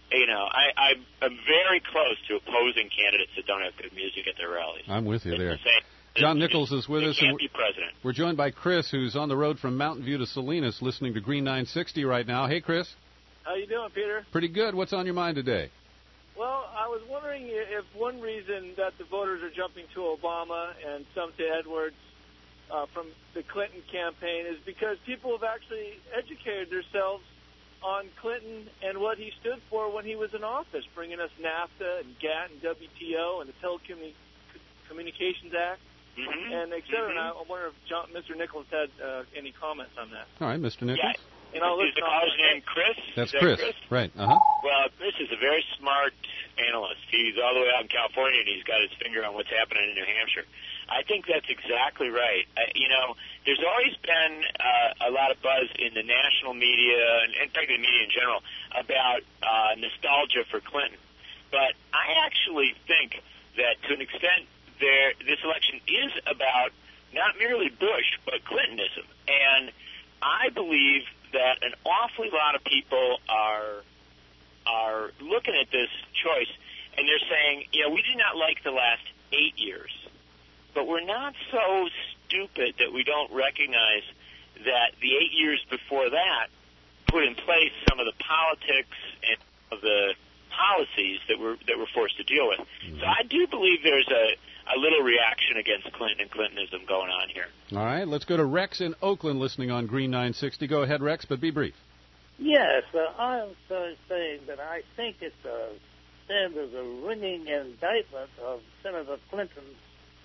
I'm very close to opposing candidates that don't have good music at their rallies. I'm with you there. John Nichols is with us. Can't be president. We're joined by Chris, who's on the road from Mountain View to Salinas listening to Green 960 right now. Hey, Chris. How you doing, Peter? Pretty good. What's on your mind today? Well, I was wondering if one reason that the voters are jumping to Obama and some to Edwards from the Clinton campaign is because people have actually educated themselves on Clinton and what he stood for when he was in office, bringing us NAFTA and GATT and WTO and the Telecommunications Act, and et cetera. And I wonder if Mr. Nichols had any comments on that. All right, Mr. Nichols. Yeah. Is the caller's name Chris? That's Chris. Right. Well, Chris is a very smart analyst. He's all the way out in California, and he's got his finger on what's happening in New Hampshire. I think that's exactly right. There's always been a lot of buzz in the national media, and in fact the media in general, about nostalgia for Clinton. But I actually think that to an extent this election is about not merely Bush, but Clintonism. And I believe that an awfully lot of people are looking at this choice, and they're saying, we did not like the last 8 years, but we're not so stupid that we don't recognize that the 8 years before that put in place some of the politics and of the policies that we're forced to deal with. Mm-hmm. So I do believe there's a little reaction against Clinton and Clintonism going on here. All right, let's go to Rex in Oakland listening on Green 960. Go ahead, Rex, but be brief. Yes, I'm saying that I think it stands as a ringing indictment of Senator Clinton's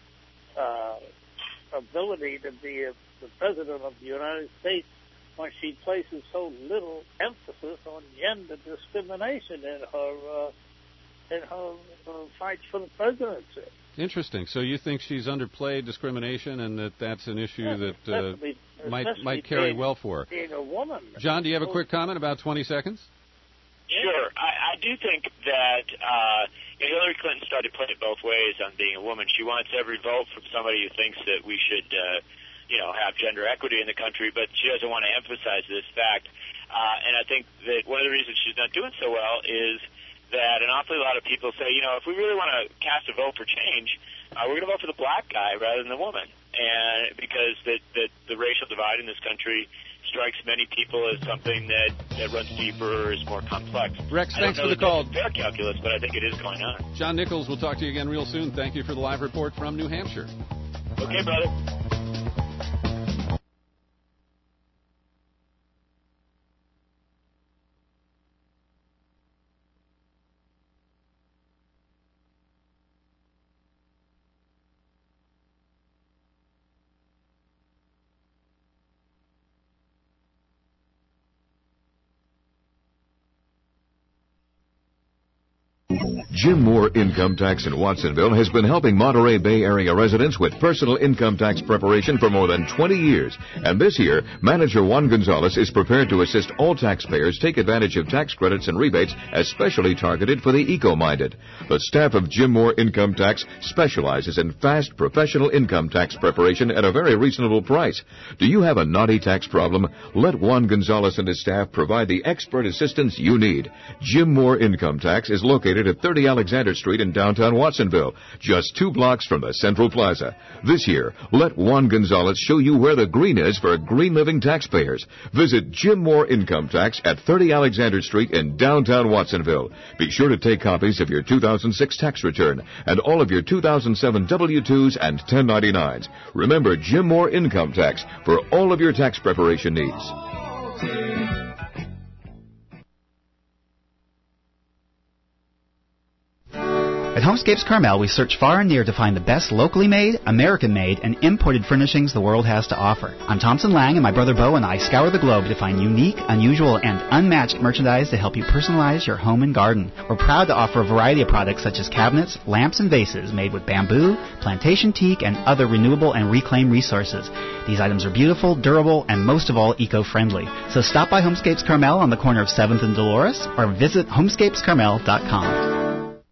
ability to be the President of the United States when she places so little emphasis on gender discrimination in her fight for the presidency. Interesting. So you think she's underplayed discrimination, and that's an issue that might carry well for her. Being a woman. John, do you have a quick comment? About 20 seconds. Sure. I do think that Hillary Clinton started playing it both ways on being a woman. She wants every vote from somebody who thinks that we should, have gender equity in the country, but she doesn't want to emphasize this fact. And I think that one of the reasons she's not doing so well is that an awfully lot of people say, if we really want to cast a vote for change, we're going to vote for the black guy rather than the woman. And because the racial divide in this country strikes many people as something that runs deeper or is more complex. Rex, thanks for the call. Fair calculus, but I think it is going on. John Nichols, we'll talk to you again real soon. Thank you for the live report from New Hampshire. Okay, brother. Jim Moore Income Tax in Watsonville has been helping Monterey Bay Area residents with personal income tax preparation for more than 20 years. And this year, Manager Juan Gonzalez is prepared to assist all taxpayers take advantage of tax credits and rebates especially targeted for the eco-minded. The staff of Jim Moore Income Tax specializes in fast, professional income tax preparation at a very reasonable price. Do you have a naughty tax problem? Let Juan Gonzalez and his staff provide the expert assistance you need. Jim Moore Income Tax is located at 30 Alexander Street in downtown Watsonville, just 2 blocks from the Central Plaza. This year, let Juan Gonzalez show you where the green is for green living taxpayers. Visit Jim Moore Income Tax at 30 Alexander Street in downtown Watsonville. Be sure to take copies of your 2006 tax return and all of your 2007 W-2s and 1099s. Remember Jim Moore Income Tax for all of your tax preparation needs. At Homescapes Carmel, we search far and near to find the best locally made, American-made, and imported furnishings the world has to offer. I'm Thompson Lang, and my brother Bo and I scour the globe to find unique, unusual, and unmatched merchandise to help you personalize your home and garden. We're proud to offer a variety of products such as cabinets, lamps, and vases made with bamboo, plantation teak, and other renewable and reclaimed resources. These items are beautiful, durable, and most of all, eco-friendly. So stop by Homescapes Carmel on the corner of 7th and Dolores, or visit homescapescarmel.com.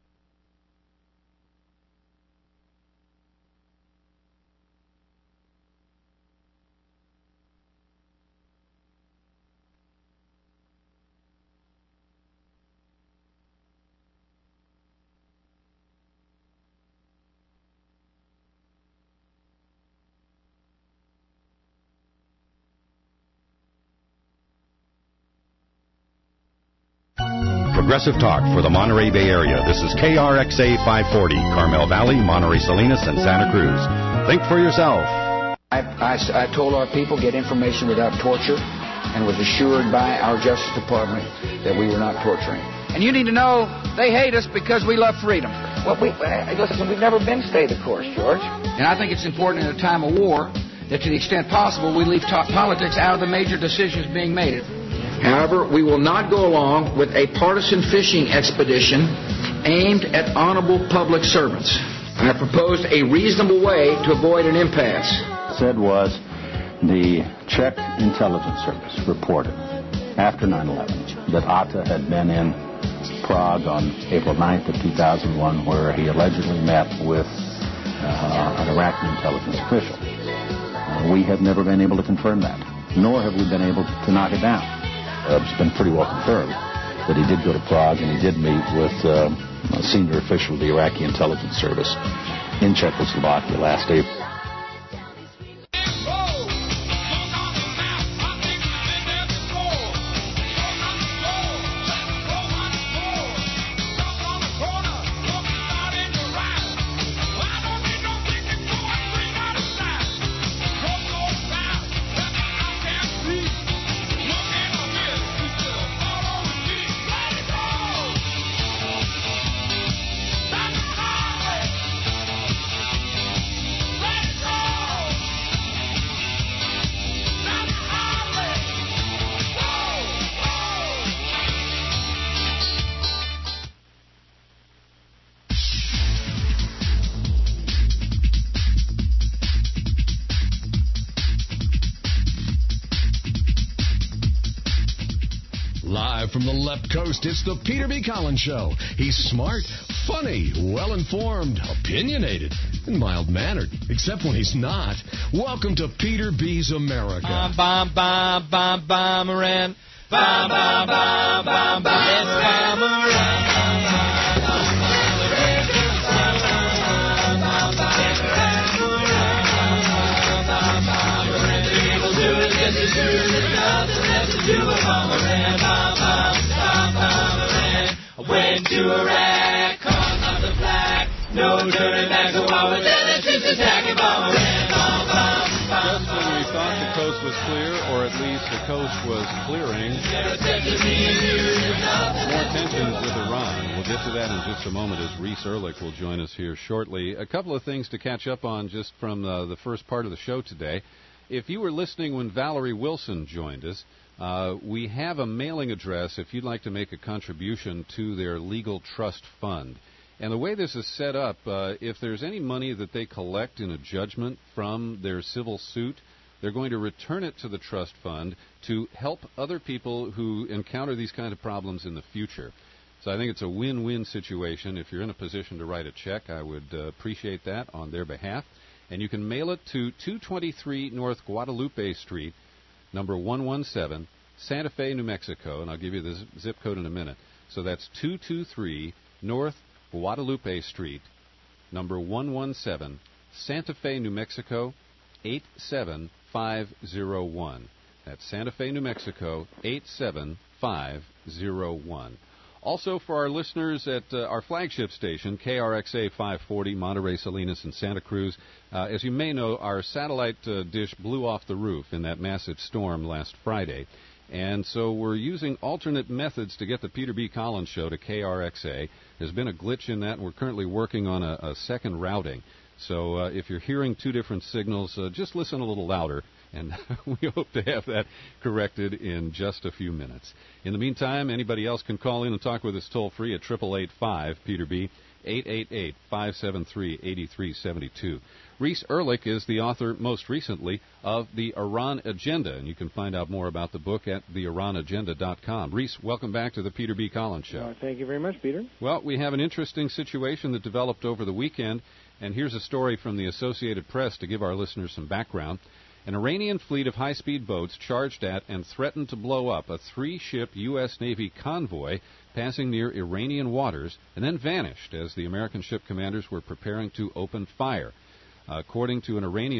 Progressive Talk for the Monterey Bay Area. This is KRXA 540, Carmel Valley, Monterey Salinas, and Santa Cruz. Think for yourself. I told our people get information without torture and was assured by our Justice Department that we were not torturing. And you need to know they hate us because we love freedom. Well, listen, we've never been stay the course, George. And I think it's important in a time of war that to the extent possible we leave politics out of the major decisions being made. However, we will not go along with a partisan fishing expedition aimed at honorable public servants. I proposed a reasonable way to avoid an impasse. Said was the Czech intelligence service reported after 9/11 that Atta had been in Prague on April 9th of 2001 where he allegedly met with an Iraqi intelligence official. We have never been able to confirm that, nor have we been able to knock it down. It's been pretty well confirmed that he did go to Prague and he did meet with a senior official of the Iraqi intelligence service in Czechoslovakia last April. From the left coast, it's the Peter B. Collins Show. He's smart, funny, well-informed, opinionated, and mild-mannered, except when he's not. Welcome to Peter B's America. Bomb-Moran. Bomb-Bomb-Bomb-Bomb-Bomb. It's Bomb-Moran. Went to Iraq, cause of the black. No turning back, so why was that troops attacking Bomb-Moran? Just when we thought the coast was clear, or at least the coast was clearing, more tensions with Iran. We'll get to that in just a moment as Reese Ehrlich will join us here shortly. A couple of things to catch up on just from the first part of the show today. If you were listening when Valerie Wilson joined us, We have a mailing address if you'd like to make a contribution to their legal trust fund. And the way this is set up, if there's any money that they collect in a judgment from their civil suit, they're going to return it to the trust fund to help other people who encounter these kind of problems in the future. So I think it's a win-win situation. If you're in a position to write a check, I would appreciate that on their behalf. And you can mail it to 223 North Guadalupe Street, number 117, Santa Fe, New Mexico. And I'll give you the zip code in a minute. So that's 223 North Guadalupe Street, number 117, Santa Fe, New Mexico, 87501. That's Santa Fe, New Mexico, 87501. Also, for our listeners at our flagship station, KRXA 540, Monterey, Salinas, and Santa Cruz, as you may know, our satellite dish blew off the roof in that massive storm last Friday. And so we're using alternate methods to get the Peter B. Collins Show to KRXA. There's been a glitch in that, and we're currently working on a second routing. So if you're hearing two different signals, just listen a little louder, and we hope to have that corrected in just a few minutes. In the meantime, anybody else can call in and talk with us toll-free at 888-5-PETER-B, 888-573-8372. Reese Ehrlich is the author, most recently, of The Iran Agenda, and you can find out more about the book at theiranagenda.com. Reese, welcome back to the Peter B. Collins Show. Thank you very much, Peter. Well, we have an interesting situation that developed over the weekend, and here's a story from the Associated Press to give our listeners some background. An Iranian fleet of high-speed boats charged at and threatened to blow up a 3-ship U.S. Navy convoy passing near Iranian waters and then vanished as the American ship commanders were preparing to open fire. According to an Iranian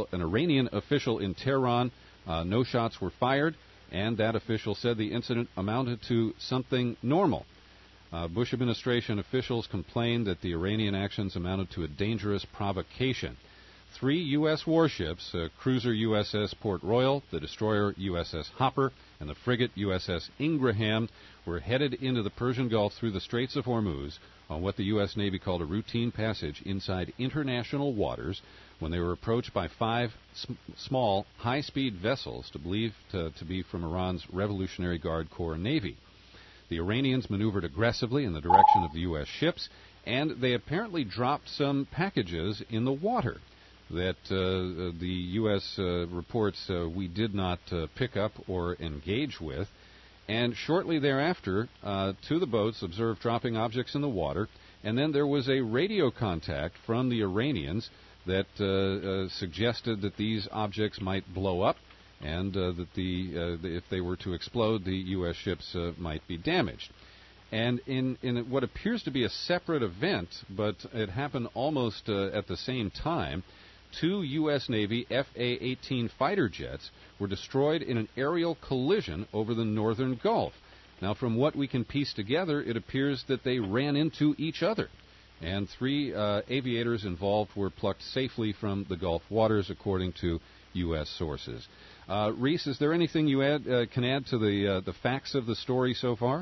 official in Tehran, no shots were fired, and that official said the incident amounted to something normal. Bush administration officials complained that the Iranian actions amounted to a dangerous provocation. 3 U.S. warships, cruiser USS Port Royal, the destroyer USS Hopper, and the frigate USS Ingraham, were headed into the Persian Gulf through the Straits of Hormuz on what the U.S. Navy called a routine passage inside international waters when they were approached by 5 small, high-speed vessels believed to be from Iran's Revolutionary Guard Corps Navy. The Iranians maneuvered aggressively in the direction of the U.S. ships, and they apparently dropped some packages in the water that the U.S. reports we did not pick up or engage with. And shortly thereafter, 2 of the boats observed dropping objects in the water, and then there was a radio contact from the Iranians that suggested that these objects might blow up and that if they were to explode, the U.S. ships might be damaged. And in what appears to be a separate event, but it happened almost at the same time, 2 U.S. Navy FA-18 fighter jets were destroyed in an aerial collision over the northern Gulf. Now, from what we can piece together, it appears that they ran into each other, and 3 aviators involved were plucked safely from the Gulf waters, according to U.S. sources. Reese, is there anything you can add to the facts of the story so far?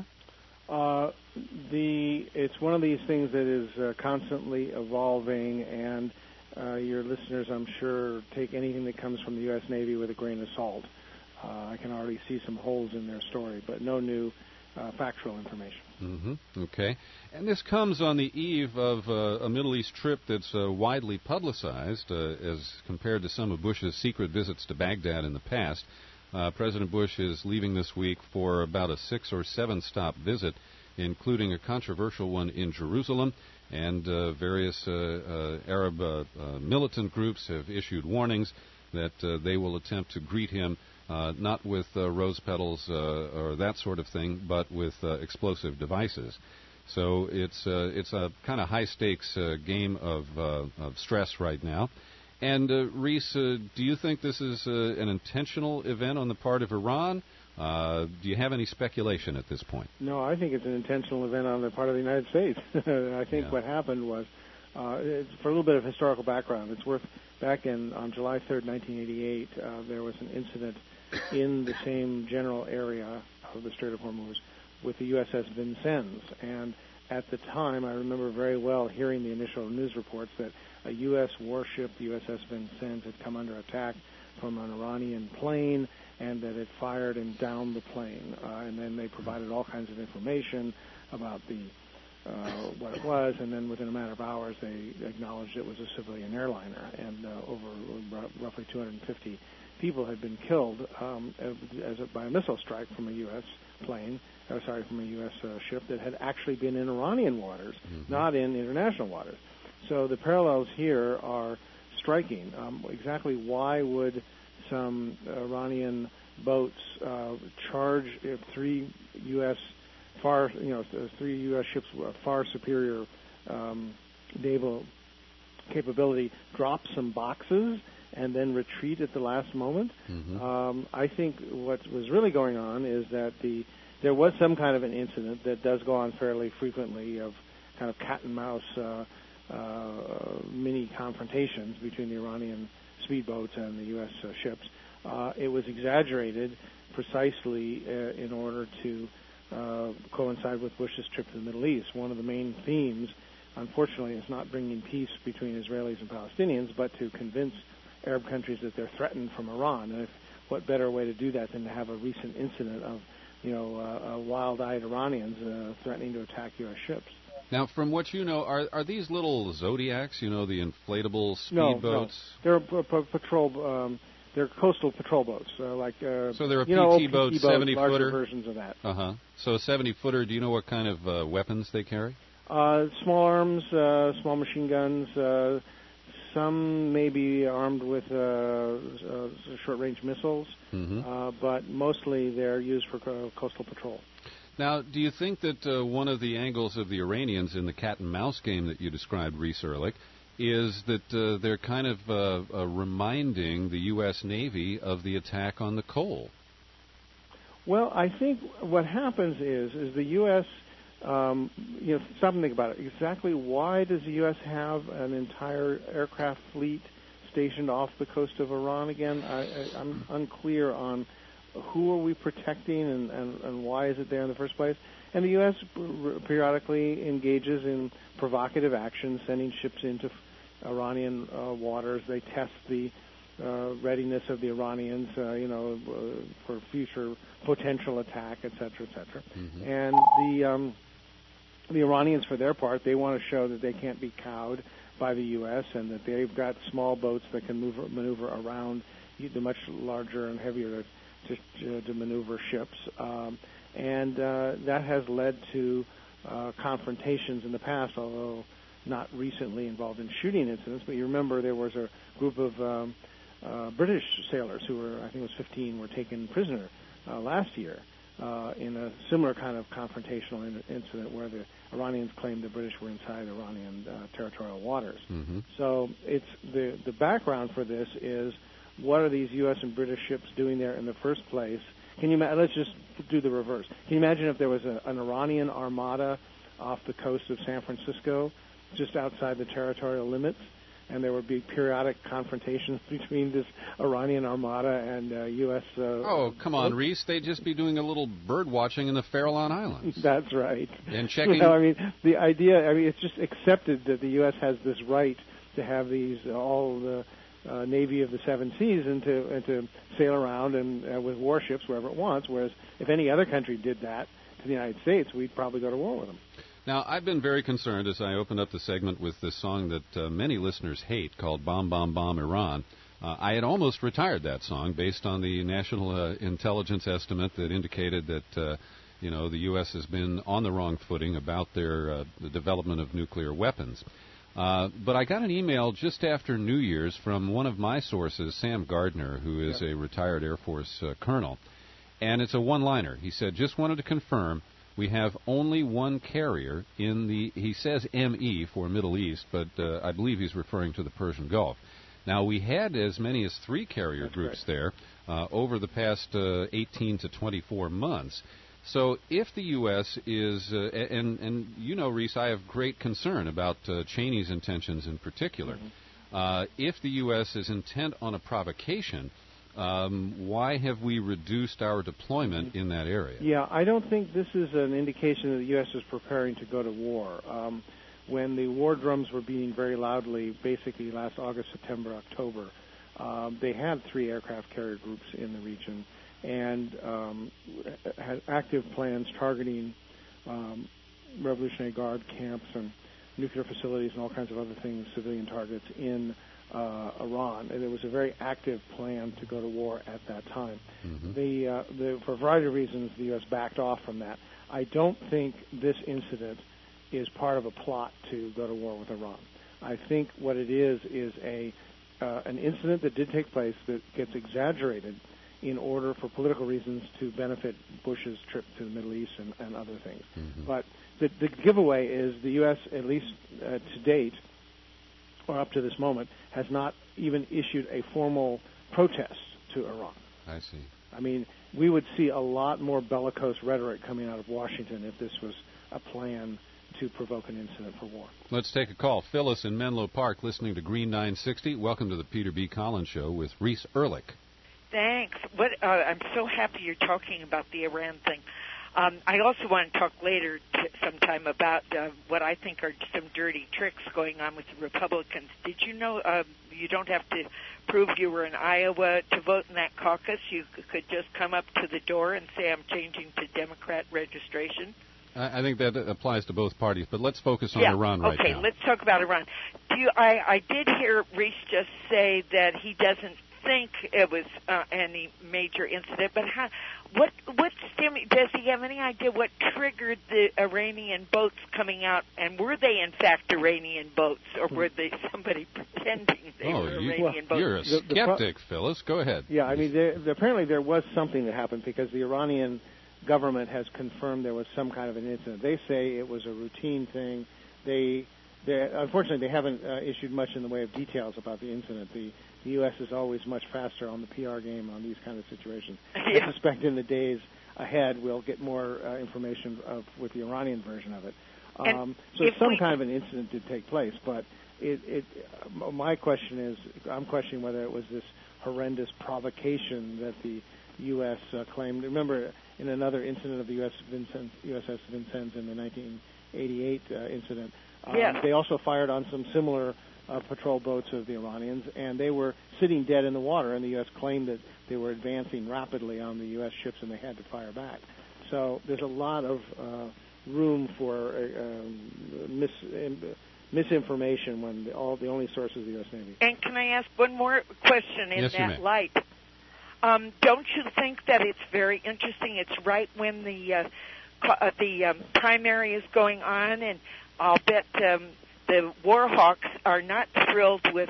It's one of these things that is constantly evolving, and your listeners, I'm sure, take anything that comes from the U.S. Navy with a grain of salt. I can already see some holes in their story, but no new factual information. Mm-hmm. Okay. And this comes on the eve of a Middle East trip that's widely publicized as compared to some of Bush's secret visits to Baghdad in the past. President Bush is leaving this week for about a 6 or 7 stop visit, including a controversial one in Jerusalem, and various Arab militant groups have issued warnings that they will attempt to greet him not with rose petals or that sort of thing, but with explosive devices. So it's a kind of high-stakes game of stress right now. And, Reese, do you think this is an intentional event on the part of Iran? Do you have any speculation at this point? No, I think it's an intentional event on the part of the United States. I think what happened was, for a little bit of historical background, it's worth, on July 3rd, 1988, there was an incident in the same general area of the Strait of Hormuz with the USS Vincennes. And at the time, I remember very well hearing the initial news reports that a U.S. warship, the USS Vincennes, had come under attack from an Iranian plane, and that it fired and downed the plane. And then they provided all kinds of information about what it was, and then within a matter of hours they acknowledged it was a civilian airliner, and over roughly 250 people had been killed by a missile strike from a U.S. from a U.S. ship that had actually been in Iranian waters, not in international waters. So the parallels here are striking. Exactly why would some Iranian boats charge three U.S. ships with far superior naval capability, drop some boxes and then retreat at the last moment? I think what was really going on is that there was some kind of an incident that does go on fairly frequently of kind of cat and mouse mini confrontations between the Iranian speedboats and the U.S. ships. It was exaggerated precisely in order to coincide with Bush's trip to the Middle East. One of the main themes, unfortunately, is not bringing peace between Israelis and Palestinians, but to convince Arab countries that they're threatened from Iran. And what better way to do that than to have a recent incident of, wild-eyed Iranians threatening to attack U.S. ships? Now, from what you know, are these little Zodiacs, the inflatable speedboats? No. They're patrol. They're coastal patrol boats, so they're a PT boat, 70-footer versions of that. So a 70-footer. Do you know what kind of weapons they carry? Small arms, small machine guns. Some may be armed with short-range missiles, but mostly they're used for coastal patrol. Now, do you think that one of the angles of the Iranians in the cat-and-mouse game that you described, Reese Erlich, is that they're kind of reminding the U.S. Navy of the attack on the Cole? Well, I think what happens is the U.S., stop and think about it. Exactly why does the U.S. have an entire aircraft fleet stationed off the coast of Iran again? I'm unclear on who are we protecting and why is it there in the first place. And the U.S. periodically engages in provocative action, sending ships into Iranian waters. They test the readiness of the Iranians, for future potential attack, et cetera, et cetera. And the Iranians, for their part, they want to show that they can't be cowed by the U.S. and that they've got small boats that can maneuver around the much larger and heavier to maneuver ships. And that has led to confrontations in the past, although not recently involved in shooting incidents. But you remember there was a group of British sailors who were, I think it was 15, were taken prisoner last year in a similar kind of confrontational incident where the Iranians claimed the British were inside Iranian territorial waters. So it's the background for this is, what are these U.S. and British ships doing there in the first place? Let's just do the reverse. Can you imagine if there was an Iranian armada off the coast of San Francisco, just outside the territorial limits, and there would be periodic confrontations between this Iranian armada and U.S. Oh, come on, Reese. They'd just be doing a little bird watching in the Farallon Islands. That's right. And checking. The idea, it's just accepted that the U.S. has this right to have all the Navy of the Seven Seas and to sail around and with warships wherever it wants, whereas if any other country did that to the United States, we'd probably go to war with them. Now, I've been very concerned as I opened up the segment with this song that many listeners hate called Bomb, Bomb, Bomb, Iran. I had almost retired that song based on the national intelligence estimate that indicated that, the U.S. has been on the wrong footing about the development of nuclear weapons. But I got an email just after New Year's from one of my sources, Sam Gardner, who is a retired Air Force colonel. And it's a one-liner. He said, just wanted to confirm we have only one carrier in he says ME for Middle East, but I believe he's referring to the Persian Gulf. Now, we had as many as 3 carrier groups there over the past 18 to 24 months. So if the U.S. is, and Reese, I have great concern about Cheney's intentions in particular. If the U.S. is intent on a provocation, why have we reduced our deployment in that area? Yeah, I don't think this is an indication that the U.S. is preparing to go to war. When the war drums were beating very loudly, basically last August, September, October, they had 3 aircraft carrier groups in the region and had active plans targeting Revolutionary Guard camps and nuclear facilities and all kinds of other things, civilian targets in Iran. And it was a very active plan to go to war at that time. Mm-hmm. For a variety of reasons, the U.S. backed off from that. I don't think this incident is part of a plot to go to war with Iran. I think what it is an incident that did take place that gets exaggerated in order for political reasons to benefit Bush's trip to the Middle East and other things. Mm-hmm. But the giveaway is the U.S., at least to date, or up to this moment, has not even issued a formal protest to Iran. I see. I mean, we would see a lot more bellicose rhetoric coming out of Washington if this was a plan to provoke an incident for war. Let's take a call. Phyllis in Menlo Park, listening to Green 960. Welcome to the Peter B. Collins Show with Reese Ehrlich. Thanks. I'm so happy you're talking about the Iran thing. I also want to talk later sometime about what I think are some dirty tricks going on with the Republicans. Did you know you don't have to prove you were in Iowa to vote in that caucus? You could just come up to the door and say, I'm changing to Democrat registration. I think that applies to both parties, but let's focus on Iran right now. Okay, let's talk about Iran. I did hear Reese just say that he doesn't think it was any major incident, but does he have any idea what triggered the Iranian boats coming out, and were they in fact Iranian boats, or were they somebody pretending they were Iranian boats? You're a skeptic, Phyllis. Go ahead. Yeah, I mean, apparently there was something that happened because the Iranian government has confirmed there was some kind of an incident. They say it was a routine thing. Unfortunately, they haven't issued much in the way of details about the incident. The U.S. is always much faster on the PR game on these kind of situations. Yeah. I suspect in the days ahead we'll get more information with the Iranian version of it. So some kind of an incident did take place, but my question is, I'm questioning whether it was this horrendous provocation that the U.S. claimed. Remember, in another incident of the USS Vincennes in the 1988 incident, they also fired on some similar patrol boats of the Iranians, and they were sitting dead in the water, and the U.S. claimed that they were advancing rapidly on the U.S. ships, and they had to fire back. So there's a lot of room for misinformation when the only source is the U.S. Navy. And can I ask one more question in that light? Don't you think that it's very interesting? It's right when the primary is going on, and I'll bet the Warhawks are not thrilled with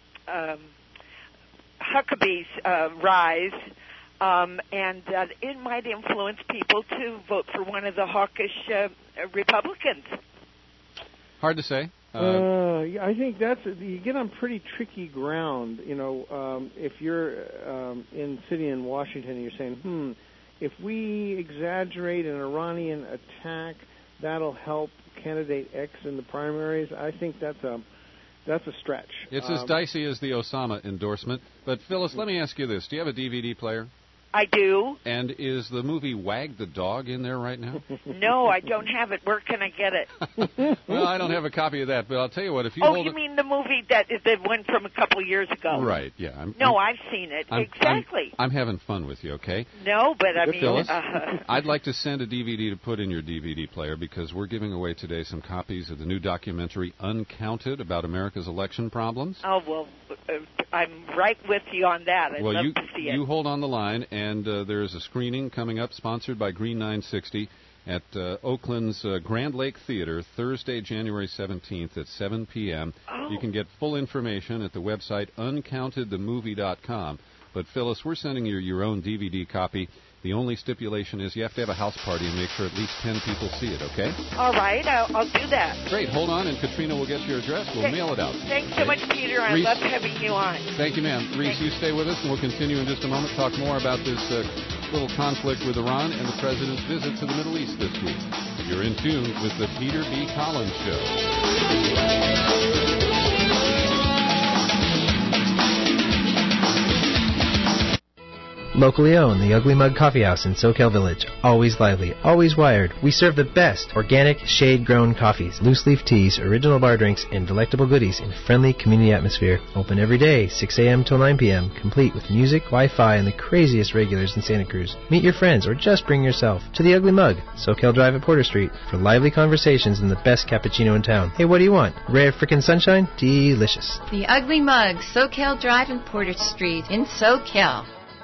Huckabee's rise, and it might influence people to vote for one of the hawkish Republicans. Hard to say. I think you get on pretty tricky ground. You know, if you're sitting in Washington and you're saying, if we exaggerate an Iranian attack, that'll help candidate X in the primaries. I think that's a stretch. It's as dicey as the Osama endorsement. But Phyllis, let me ask you this: do you have a DVD player? I do. And is the movie Wag the Dog in there right now? No, I don't have it. Where can I get it? Well, I don't have a copy of that, but I'll tell you what. If you you mean the movie that went from a couple years ago? Right. Yeah. I've seen it. Exactly. I'm having fun with you. Okay. No, but I mean, Phyllis, I'd like to send a DVD to put in your DVD player because we're giving away today some copies of the new documentary Uncounted about America's election problems. Oh well, I'm right with you on that. I'd love to see it. You hold on the line. And there is a screening coming up, sponsored by Green 960, at Oakland's Grand Lake Theater, Thursday, January 17th at 7 p.m. Oh. You can get full information at the website uncounted.themovie.com. But, Phyllis, we're sending you your own DVD copy. The only stipulation is you have to have a house party and make sure at least 10 people see it, okay? All right, I'll do that. Great. Hold on, and Katrina will get your address. We'll mail it out. Thanks so much, Peter. I love having you on. Thank you, ma'am. Reese, you stay with us, and we'll continue in just a moment, talk more about this little conflict with Iran and the president's visit to the Middle East this week. You're in tune with the Peter B. Collins Show. Locally owned, the Ugly Mug Coffee House in SoCal Village. Always lively, always wired. We serve the best organic, shade-grown coffees, loose-leaf teas, original bar drinks, and delectable goodies in a friendly community atmosphere. Open every day, 6 a.m. till 9 p.m., complete with music, Wi-Fi, and the craziest regulars in Santa Cruz. Meet your friends or just bring yourself to the Ugly Mug, SoCal Drive at Porter Street, for lively conversations and the best cappuccino in town. Hey, what do you want? Ray of frickin' sunshine? Delicious. The Ugly Mug, SoCal Drive and Porter Street in SoCal.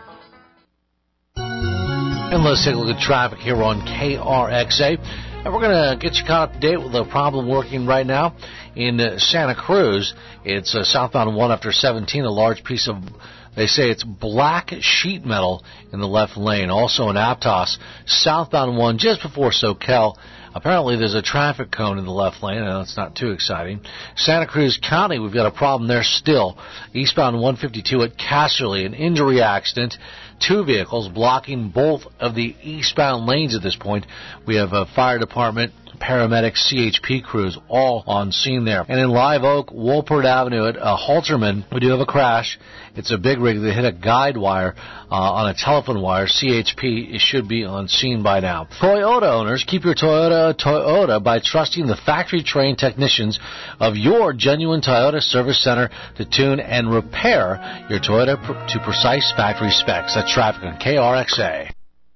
And let's take a look at traffic here on KRXA. And we're going to get you caught up to date with the problem working right now in Santa Cruz. It's southbound 1 after 17, a large piece of, they say it's black sheet metal in the left lane. Also in Aptos, southbound 1 just before Soquel. Apparently there's a traffic cone in the left lane. I know it's not too exciting. Santa Cruz County, we've got a problem there still. Eastbound 152 at Casterly, an injury accident. 2 vehicles blocking both of the eastbound lanes at this point. We have a fire department, paramedics, CHP crews all on scene there. And in Live Oak, Wolpert Avenue at Halterman, we do have a crash. It's a big rig that hit a guide wire on a telephone wire. CHP should be on scene by now. Toyota owners, keep your Toyota by trusting the factory-trained technicians of your genuine Toyota service center to tune and repair your Toyota to precise factory specs. That's traffic on KRXA.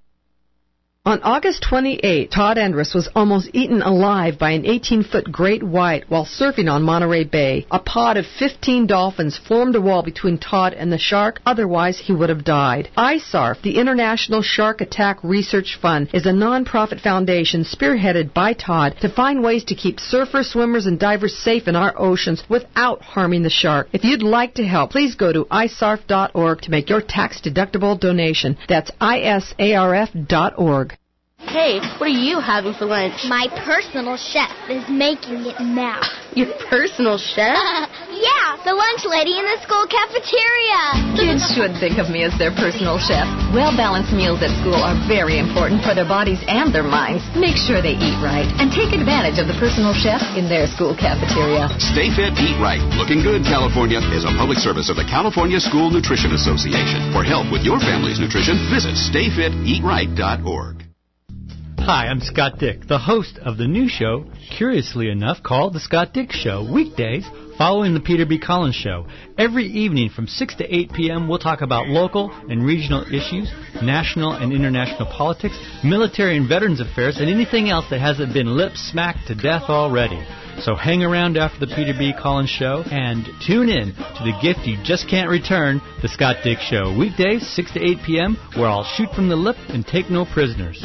On August 28, Todd Andrus was almost eaten alive by an 18-foot great white while surfing on Monterey Bay. A pod of 15 dolphins formed a wall between Todd and the shark, otherwise he would have died. ISARF, the International Shark Attack Research Fund, is a non-profit foundation spearheaded by Todd to find ways to keep surfers, swimmers, and divers safe in our oceans without harming the shark. If you'd like to help, please go to isarf.org to make your tax-deductible donation. That's isarf.org. Hey, what are you having for lunch? My personal chef is making it now. Your personal chef? Yeah, the lunch lady in the school cafeteria. Kids should think of me as their personal chef. Well-balanced meals at school are very important for their bodies and their minds. Make sure they eat right and take advantage of the personal chef in their school cafeteria. Stay Fit, Eat Right. Looking Good, California is a public service of the California School Nutrition Association. For help with your family's nutrition, visit stayfiteatright.org. Hi, I'm Scott Dick, the host of the new show, curiously enough, called The Scott Dick Show, weekdays following the Peter B. Collins Show. Every evening from 6 to 8 p.m., we'll talk about local and regional issues, national and international politics, military and veterans affairs, and anything else that hasn't been lip-smacked to death already. So hang around after the Peter B. Collins Show and tune in to the gift you just can't return, The Scott Dick Show, weekdays 6 to 8 p.m., where I'll shoot from the lip and take no prisoners.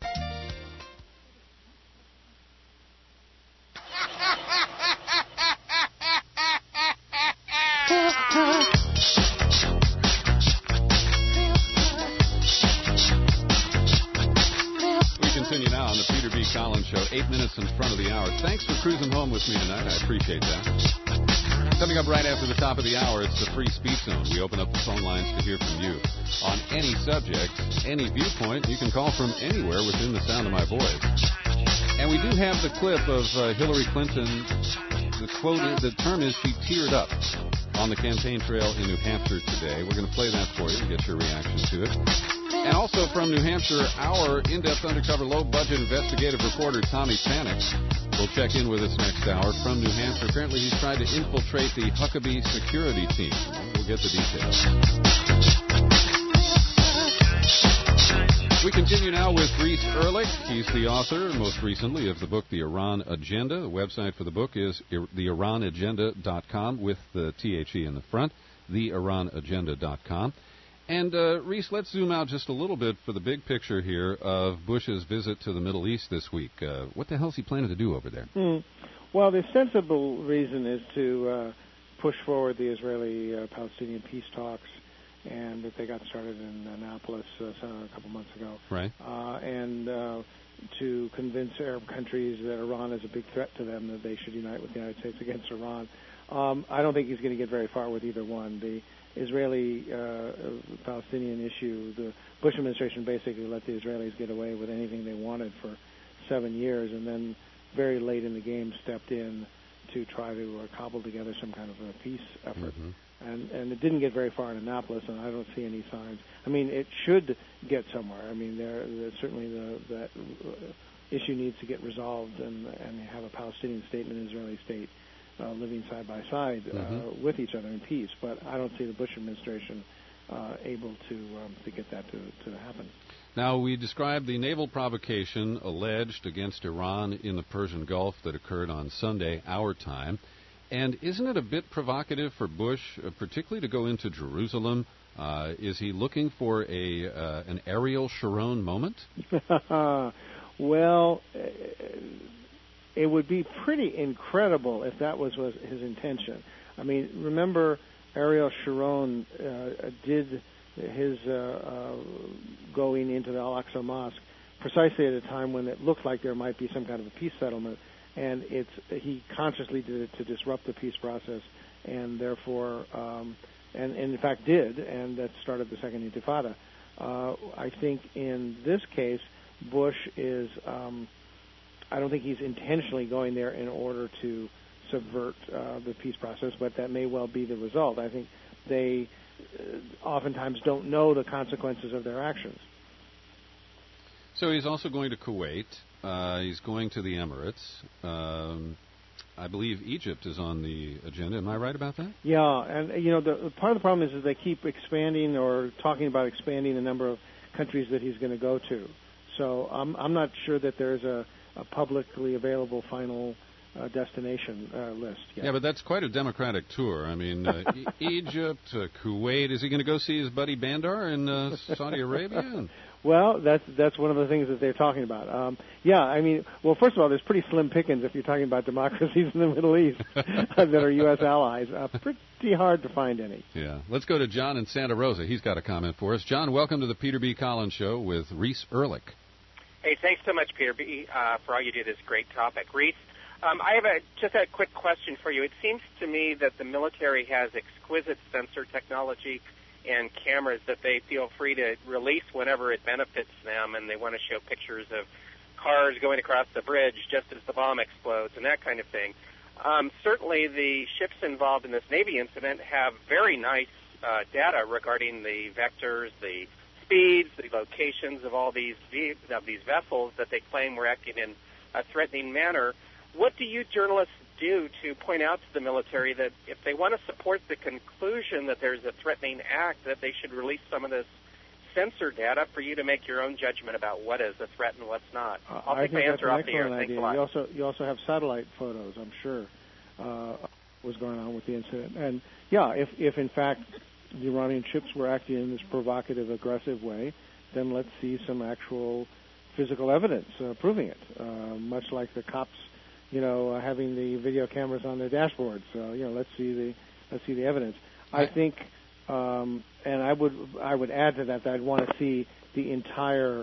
Collins Show, 8 minutes in front of the hour. Thanks for cruising home with me tonight. I appreciate that. Coming up right after the top of the hour, it's the Free Speech Zone. We open up the phone lines to hear from you on any subject, any viewpoint. You can call from anywhere within the sound of my voice. And we do have the clip of Hillary Clinton. The quote, the term is she teared up on the campaign trail in New Hampshire today. We're going to play that for you and get your reaction to it. And also from New Hampshire, our in-depth undercover low-budget investigative reporter, Tommy Panik, will check in with us next hour from New Hampshire. Apparently he's tried to infiltrate the Huckabee security team. We'll get the details. We continue now with Reese Ehrlich. He's the author, most recently, of the book, The Iran Agenda. The website for the book is theiranagenda.com with the THE in the front, theiranagenda.com. And, Reese, let's zoom out just a little bit for the big picture here of Bush's visit to the Middle East this week. What the hell is he planning to do over there? Well, the sensible reason is to push forward the Israeli-Palestinian peace talks, and that they got started in Annapolis a couple months ago. Right. And to convince Arab countries that Iran is a big threat to them, that they should unite with the United States against Iran. I don't think he's going to get very far with either one. The Israeli-Palestinian issue, the Bush administration basically let the Israelis get away with anything they wanted for 7 years, and then very late in the game stepped in to try to cobble together some kind of a peace effort. And it didn't get very far in Annapolis, and I don't see any signs. I mean, it should get somewhere. I mean, certainly that issue needs to get resolved, and have a Palestinian state and an Israeli state living side by side with each other in peace. But I don't see the Bush administration able to get that to happen. Now, we described the naval provocation alleged against Iran in the Persian Gulf that occurred on Sunday, our time. And isn't it a bit provocative for Bush, particularly to go into Jerusalem? Is he looking for an Ariel Sharon moment? Well, it would be pretty incredible if that was his intention. I mean, remember Ariel Sharon did his going into the Al-Aqsa Mosque precisely at a time when it looked like there might be some kind of a peace settlement. And he consciously did it to disrupt the peace process, and therefore, and in fact did, and that started the Second Intifada. I think in this case, Bush is, I don't think he's intentionally going there in order to subvert the peace process, but that may well be the result. I think they oftentimes don't know the consequences of their actions. So he's also going to Kuwait. He's going to the Emirates. I believe Egypt is on the agenda. Am I right about that? Yeah, and the part of the problem is they keep expanding or talking about expanding the number of countries that he's going to go to. So I'm not sure that there's a publicly available final destination list yet. Yeah, but that's quite a democratic tour. I mean, Egypt, Kuwait. Is he going to go see his buddy Bandar in Saudi Arabia? Well, that's one of the things that they're talking about. Yeah, I mean, well, first of all, there's pretty slim pickings if you're talking about democracies in the Middle East that are U.S. allies. Pretty hard to find any. Yeah. Let's go to John in Santa Rosa. He's got a comment for us. John, welcome to the Peter B. Collins Show with Reese Ehrlich. Hey, thanks so much, Peter B., for all you do. This great topic. Reese, I have just a quick question for you. It seems to me that the military has exquisite sensor technology and cameras that they feel free to release whenever it benefits them, and they want to show pictures of cars going across the bridge just as the bomb explodes and that kind of thing. Certainly the ships involved in this Navy incident have very nice data regarding the vectors, the speeds, the locations of all these vessels that they claim were acting in a threatening manner. What do you journalists do to point out to the military that if they want to support the conclusion that there's a threatening act, that they should release some of this sensor data for you to make your own judgment about what is a threat and what's not? I'll take my answer off the air. Thanks a lot. You also have satellite photos, I'm sure, was going on with the incident. And, yeah, if in fact the Iranian ships were acting in this provocative, aggressive way, then let's see some actual physical evidence proving it, much like the cops having the video cameras on their dashboards. So, let's see the evidence. I think, and I would add to that I'd want to see the entire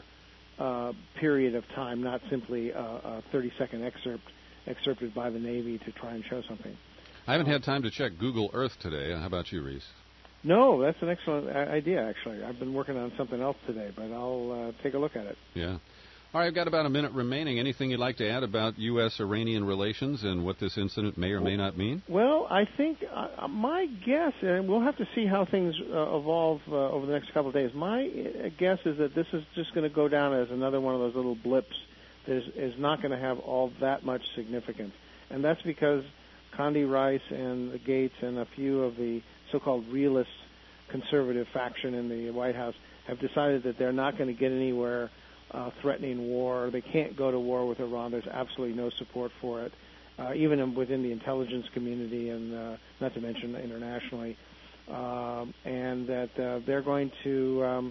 period of time, not simply a 30-second excerpted by the Navy to try and show something. I haven't had time to check Google Earth today. How about you, Reese? No, that's an excellent idea, actually. I've been working on something else today, but I'll take a look at it. Yeah. All right, I've got about a minute remaining. Anything you'd like to add about U.S.-Iranian relations and what this incident may or may not mean? Well, I think my guess, and we'll have to see how things evolve over the next couple of days, my guess is that this is just going to go down as another one of those little blips that is not going to have all that much significance. And that's because Condi Rice and the Gates and a few of the so-called realist conservative faction in the White House have decided that they're not going to get anywhere threatening war. They can't go to war with Iran. There's absolutely no support for it, even within the intelligence community and not to mention internationally. And that they're going to,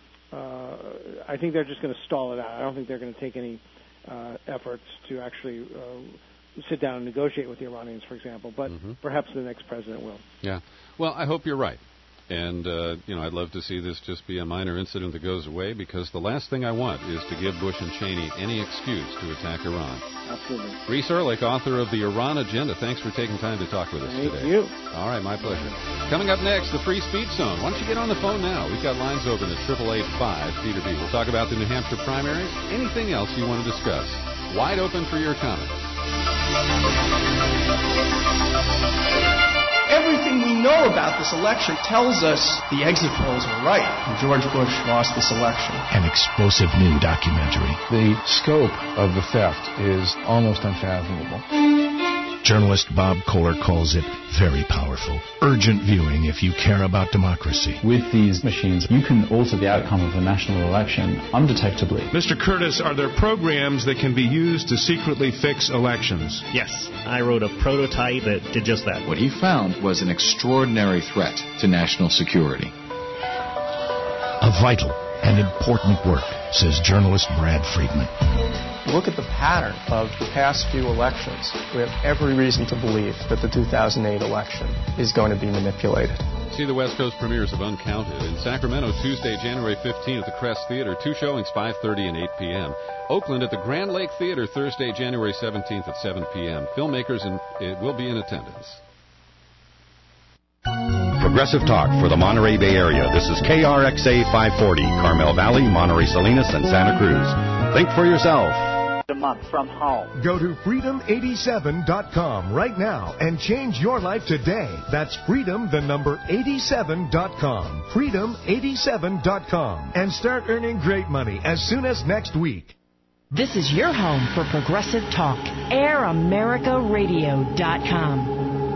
I think they're just going to stall it out. I don't think they're going to take any efforts to actually sit down and negotiate with the Iranians, for example. But perhaps the next president will. Yeah. Well, I hope you're right. And, I'd love to see this just be a minor incident that goes away, because the last thing I want is to give Bush and Cheney any excuse to attack Iran. Absolutely. Reese Ehrlich, author of The Iran Agenda. Thanks for taking time to talk with us today. Thank you. All right, my pleasure. Coming up next, the Free Speech Zone. Why don't you get on the phone now? We've got lines open at 888-5 Peter B. We'll talk about the New Hampshire primaries, anything else you want to discuss. Wide open for your comments. Everything we know about this election tells us the exit polls were right. George Bush lost this election. An explosive new documentary. The scope of the theft is almost unfathomable. Journalist Bob Kohler calls it very powerful. Urgent viewing if you care about democracy. With these machines, you can alter the outcome of a national election undetectably. Mr. Curtis, are there programs that can be used to secretly fix elections? Yes, I wrote a prototype that did just that. What he found was an extraordinary threat to national security. A vital and important work, says journalist Brad Friedman. Look at the pattern of the past few elections. We have every reason to believe that the 2008 election is going to be manipulated. See the West Coast premieres of Uncounted in Sacramento, Tuesday, January 15th at the Crest Theater. 2 showings, 5:30 and 8 p.m. Oakland at the Grand Lake Theater, Thursday, January 17th at 7 p.m. Filmmakers will be in attendance. Progressive Talk for the Monterey Bay Area. This is KRXA 540, Carmel Valley, Monterey Salinas, and Santa Cruz. Think for yourself. A month from home. Go to freedom87.com right now and change your life today. That's freedom87.com. Freedom87.com. And start earning great money as soon as next week. This is your home for Progressive Talk. AirAmericaRadio.com.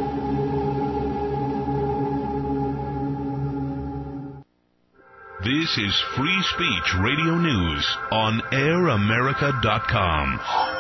This is Free Speech Radio News on AirAmerica.com.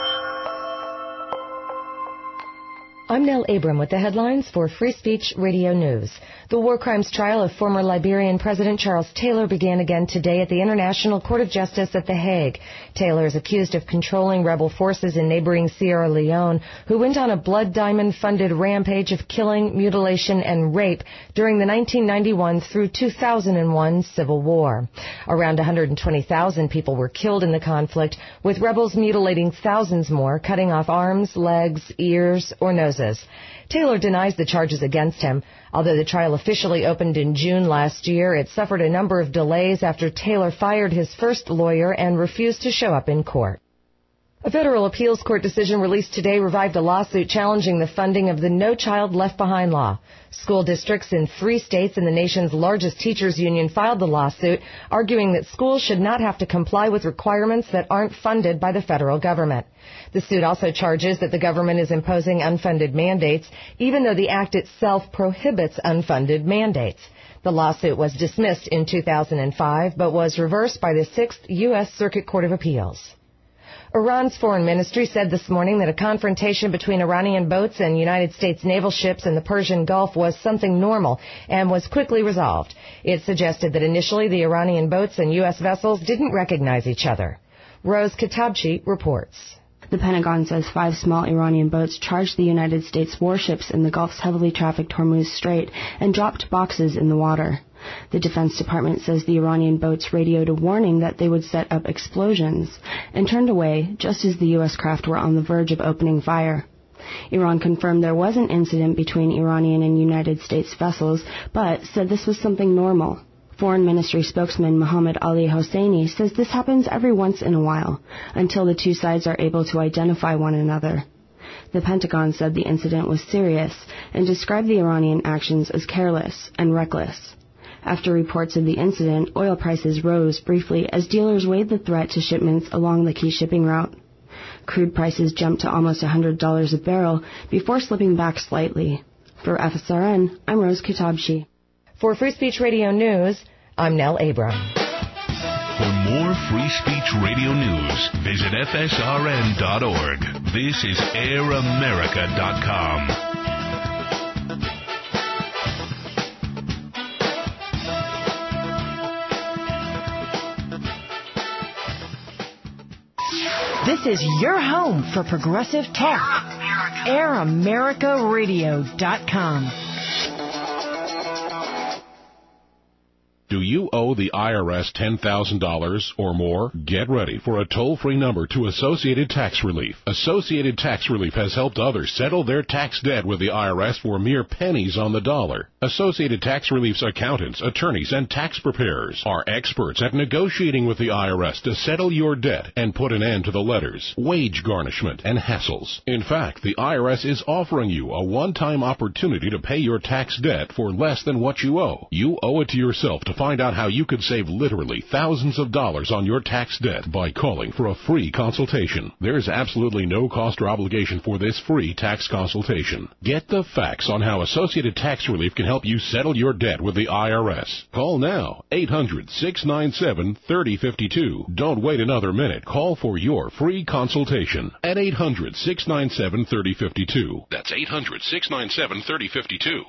I'm Nell Abram with the headlines for Free Speech Radio News. The war crimes trial of former Liberian President Charles Taylor began again today at the International Court of Justice at The Hague. Taylor is accused of controlling rebel forces in neighboring Sierra Leone, who went on a Blood Diamond-funded rampage of killing, mutilation, and rape during the 1991 through 2001 Civil War. Around 120,000 people were killed in the conflict, with rebels mutilating thousands more, cutting off arms, legs, ears, or noses. Taylor denies the charges against him. Although the trial officially opened in June last year, it suffered a number of delays after Taylor fired his first lawyer and refused to show up in court. A federal appeals court decision released today revived a lawsuit challenging the funding of the No Child Left Behind law. School districts in 3 states and the nation's largest teachers union filed the lawsuit, arguing that schools should not have to comply with requirements that aren't funded by the federal government. The suit also charges that the government is imposing unfunded mandates, even though the act itself prohibits unfunded mandates. The lawsuit was dismissed in 2005, but was reversed by the 6th U.S. Circuit Court of Appeals. Iran's foreign ministry said this morning that a confrontation between Iranian boats and United States naval ships in the Persian Gulf was something normal and was quickly resolved. It suggested that initially the Iranian boats and U.S. vessels didn't recognize each other. Rose Katabchi reports. The Pentagon says 5 small Iranian boats charged the United States warships in the Gulf's heavily trafficked Hormuz Strait and dropped boxes in the water. The Defense Department says the Iranian boats radioed a warning that they would set up explosions and turned away just as the U.S. craft were on the verge of opening fire. Iran confirmed there was an incident between Iranian and United States vessels, but said this was something normal. Foreign Ministry spokesman Mohammad Ali Hosseini says this happens every once in a while, until the two sides are able to identify one another. The Pentagon said the incident was serious and described the Iranian actions as careless and reckless. After reports of the incident, oil prices rose briefly as dealers weighed the threat to shipments along the key shipping route. Crude prices jumped to almost $100 a barrel before slipping back slightly. For FSRN, I'm Rose Katabchi. For Free Speech Radio News, I'm Nell Abram. For more Free Speech Radio News, visit FSRN.org. This is AirAmerica.com. This is your home for Progressive Talk. AirAmericaRadio.com. Do you owe the IRS $10,000 or more? Get ready for a toll-free number to Associated Tax Relief. Associated Tax Relief has helped others settle their tax debt with the IRS for mere pennies on the dollar. Associated Tax Relief's accountants, attorneys, and tax preparers are experts at negotiating with the IRS to settle your debt and put an end to the letters, wage garnishment, and hassles. In fact, the IRS is offering you a one-time opportunity to pay your tax debt for less than what you owe. You owe it to yourself to find out how you could save literally thousands of dollars on your tax debt by calling for a free consultation. There's absolutely no cost or obligation for this free tax consultation. Get the facts on how Associated Tax Relief can help you settle your debt with the IRS. Call now, 800-697-3052. Don't wait another minute. Call for your free consultation at 800-697-3052. That's 800-697-3052.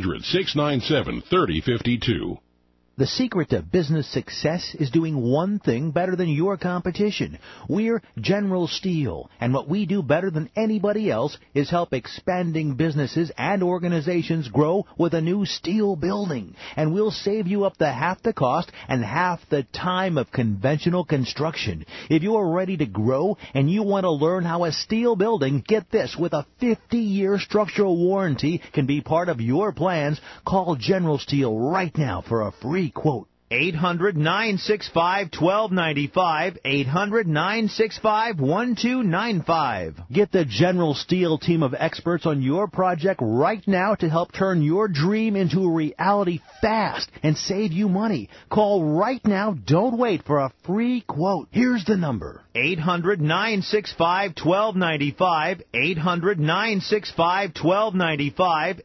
800-697-3052. The secret to business success is doing one thing better than your competition. We're General Steel, and what we do better than anybody else is help expanding businesses and organizations grow with a new steel building. And we'll save you up to half the cost and half the time of conventional construction. If you're ready to grow and you want to learn how a steel building, get this, with a 50-year structural warranty can be part of your plans, call General Steel right now for a free quote. 800-965-1295, 800-965-1295. Get the General Steel team of experts on your project right now to help turn your dream into a reality fast and save you money. Call right now. Don't wait for a free quote. Here's the number. 800-965-1295, 800-965-1295,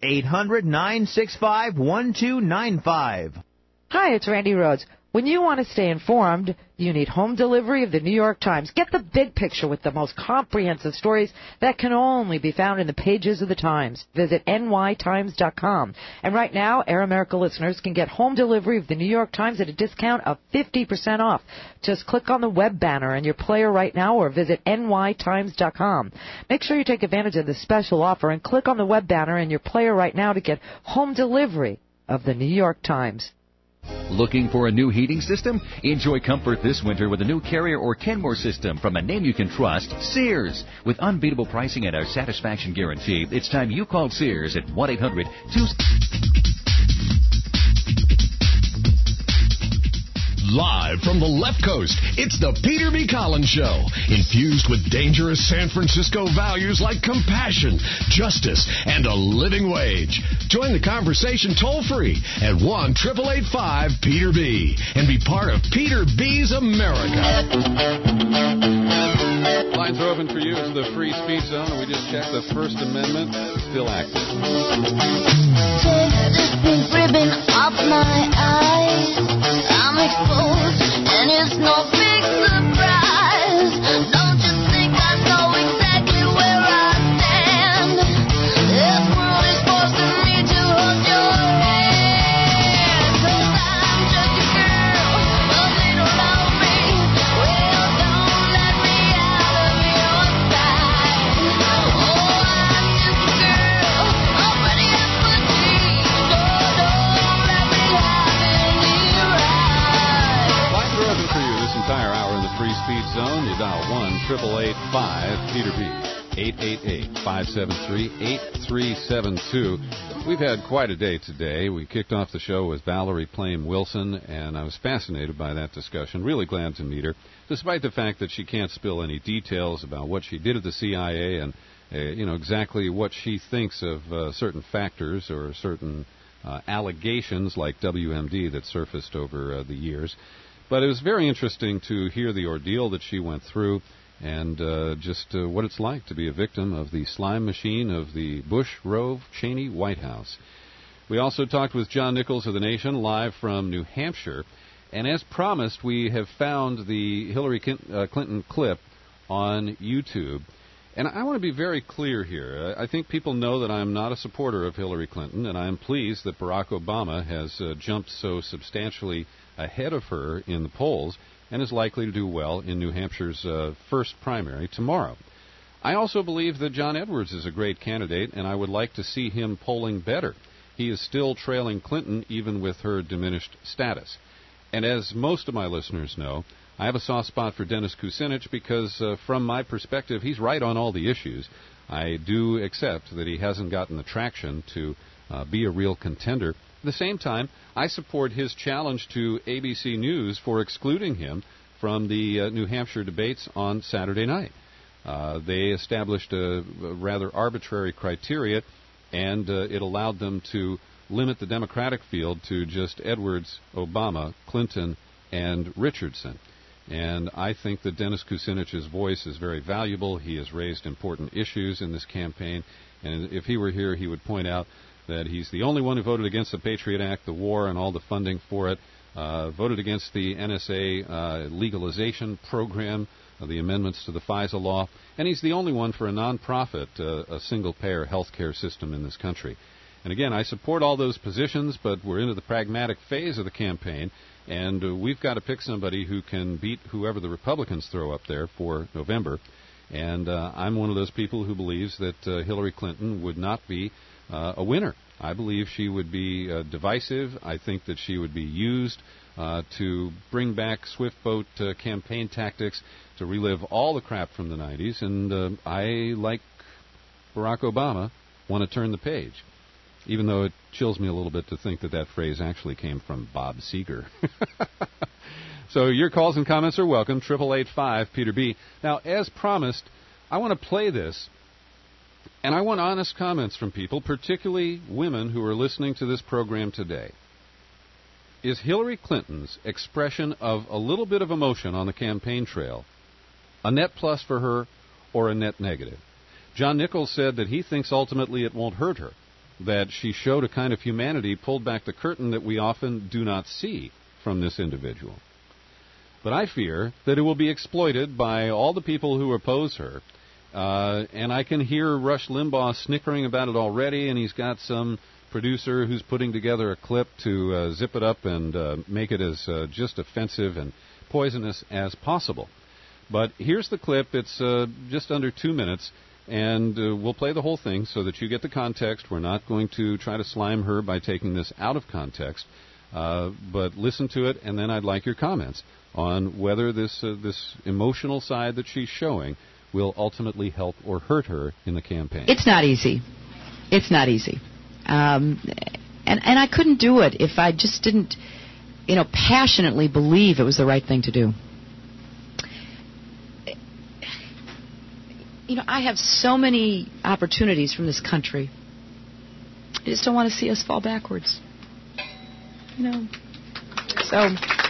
800-965-1295. Hi, it's Randy Rhodes. When you want to stay informed, you need home delivery of the New York Times. Get the big picture with the most comprehensive stories that can only be found in the pages of the Times. Visit nytimes.com. And right now, Air America listeners can get home delivery of the New York Times at a discount of 50% off. Just click on the web banner in your player right now or visit nytimes.com. Make sure you take advantage of this special offer and click on the web banner in your player right now to get home delivery of the New York Times. Looking for a new heating system? Enjoy comfort this winter with a new Carrier or Kenmore system from a name you can trust, Sears. With unbeatable pricing and our satisfaction guarantee, it's time you called Sears at 1-800-2... Live from the left coast, it's the Peter B. Collins Show. Infused with dangerous San Francisco values like compassion, justice, and a living wage. Join the conversation toll-free at 1-888-5-PETER-B and be part of Peter B.'s America. Lines are open for you. It's the free speech zone, and we just checked the First Amendment, still active. Take this pink ribbon off my eyes. I'm exposed, and it's no big surprise. Don't you think I know exactly where I stand? This world is forcing me to hold your hand. 'Cause I'm just a girl, but they don't know me. Well, don't let me out of your sight. Oh, I'm just a girl, already up for tea. So don't let me have any right. Lines are open for you this entire hour in the free speech zone. You dial 1-888-5-PETER-B, 888-573-8372. We've had quite a day today. We kicked off the show with Valerie Plame Wilson, and I was fascinated by that discussion. Really glad to meet her, despite the fact that she can't spill any details about what she did at the CIA and exactly what she thinks of certain factors or certain allegations like WMD that surfaced over the years. But it was very interesting to hear the ordeal that she went through and just what it's like to be a victim of the slime machine of the Bush, Rove, Cheney White House. We also talked with John Nichols of The Nation live from New Hampshire. And as promised, we have found the Hillary Clinton clip on YouTube. And I want to be very clear here. I think people know that I am not a supporter of Hillary Clinton, and I am pleased that Barack Obama has jumped so substantially ahead of her in the polls and is likely to do well in New Hampshire's first primary tomorrow. I also believe that John Edwards is a great candidate, and I would like to see him polling better. he is still trailing Clinton even with her diminished status. And as most of my listeners know, I have a soft spot for Dennis Kucinich because, from my perspective, he's right on all the issues. I do accept that he hasn't gotten the traction to be a real contender. At the same time, I support his challenge to ABC News for excluding him from the New Hampshire debates on Saturday night. They established a rather arbitrary criteria, and it allowed them to limit the Democratic field to just Edwards, Obama, Clinton, and Richardson. And I think that Dennis Kucinich's voice is very valuable. He has raised important issues in this campaign. And if he were here, he would point out that he's the only one who voted against the Patriot Act, the war, and all the funding for it, voted against the NSA legalization program, the amendments to the FISA law, and he's the only one for a nonprofit, a single-payer health care system in this country. And again, I support all those positions, but we're into the pragmatic phase of the campaign, and we've got to pick somebody who can beat whoever the Republicans throw up there for November. And I'm one of those people who believes that Hillary Clinton would not be a winner. I believe she would be divisive. I think that she would be used to bring back swift vote campaign tactics, to relive all the crap from the 90s. And I, like Barack Obama, want to turn the page, even though it chills me a little bit to think that that phrase actually came from Bob Seger. So your calls and comments are welcome, 888-5-PETER-B. Now, as promised, I want to play this, and I want honest comments from people, particularly women who are listening to this program today. Is Hillary Clinton's expression of a little bit of emotion on the campaign trail a net plus for her or a net negative? John Nichols said that he thinks ultimately it won't hurt her, that she showed a kind of humanity, pulled back the curtain that we often do not see from this individual. But I fear that it will be exploited by all the people who oppose her. And I can hear Rush Limbaugh snickering about it already, and he's got some producer who's putting together a clip to zip it up and make it as just offensive and poisonous as possible. But here's the clip. It's just under 2 minutes, and we'll play the whole thing so that you get the context. We're not going to try to slime her by taking this out of context, but listen to it, and then I'd like your comments on whether this emotional side that she's showing will ultimately help or hurt her in the campaign. It's not easy. It's not easy. And I couldn't do it if I just didn't, passionately believe it was the right thing to do. I have so many opportunities from this country. I just don't want to see us fall backwards. So,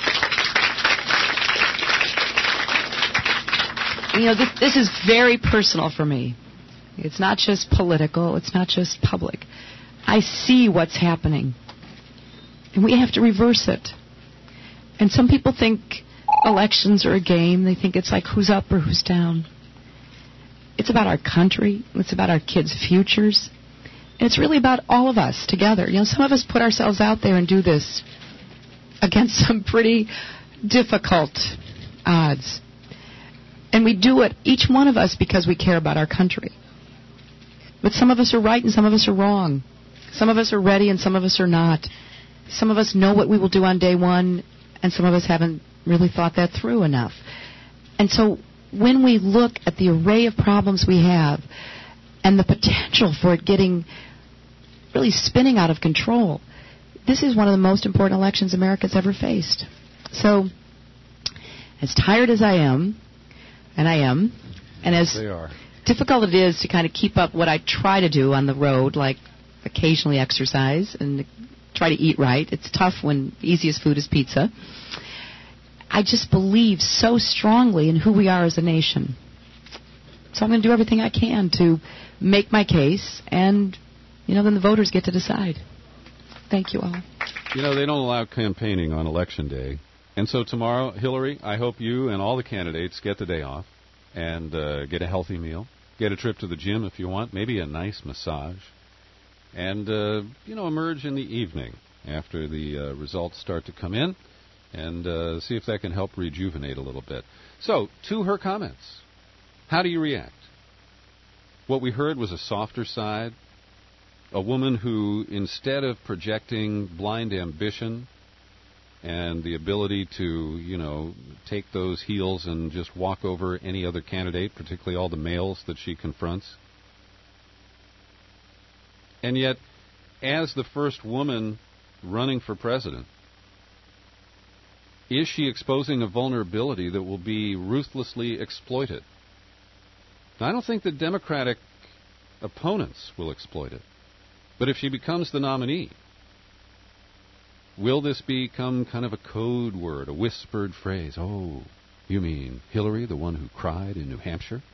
this is very personal for me. It's not just political. It's not just public. I see what's happening, and we have to reverse it. And some people think elections are a game. They think it's like who's up or who's down. It's about our country. It's about our kids' futures. And it's really about all of us together. Some of us put ourselves out there and do this against some pretty difficult odds. And we do it, each one of us, because we care about our country. But some of us are right and some of us are wrong. Some of us are ready and some of us are not. Some of us know what we will do on day one, and some of us haven't really thought that through enough. And so when we look at the array of problems we have and the potential for it getting really spinning out of control, this is one of the most important elections America's ever faced. So, as tired as I am, and as difficult it is to kind of keep up what I try to do on the road, like occasionally exercise and try to eat right. It's tough when the easiest food is pizza. I just believe so strongly in who we are as a nation. So I'm going to do everything I can to make my case, and, then the voters get to decide. Thank you all. They don't allow campaigning on Election Day. And so tomorrow, Hillary, I hope you and all the candidates get the day off and get a healthy meal, get a trip to the gym if you want, maybe a nice massage, and, emerge in the evening after the results start to come in and see if that can help rejuvenate a little bit. So, to her comments, how do you react? What we heard was a softer side. A woman who, instead of projecting blind ambition and the ability to, take those heels and just walk over any other candidate, particularly all the males that she confronts. And yet, as the first woman running for president, is she exposing a vulnerability that will be ruthlessly exploited? Now, I don't think the Democratic opponents will exploit it. But if she becomes the nominee, will this become kind of a code word, a whispered phrase? Oh, you mean Hillary, the one who cried in New Hampshire?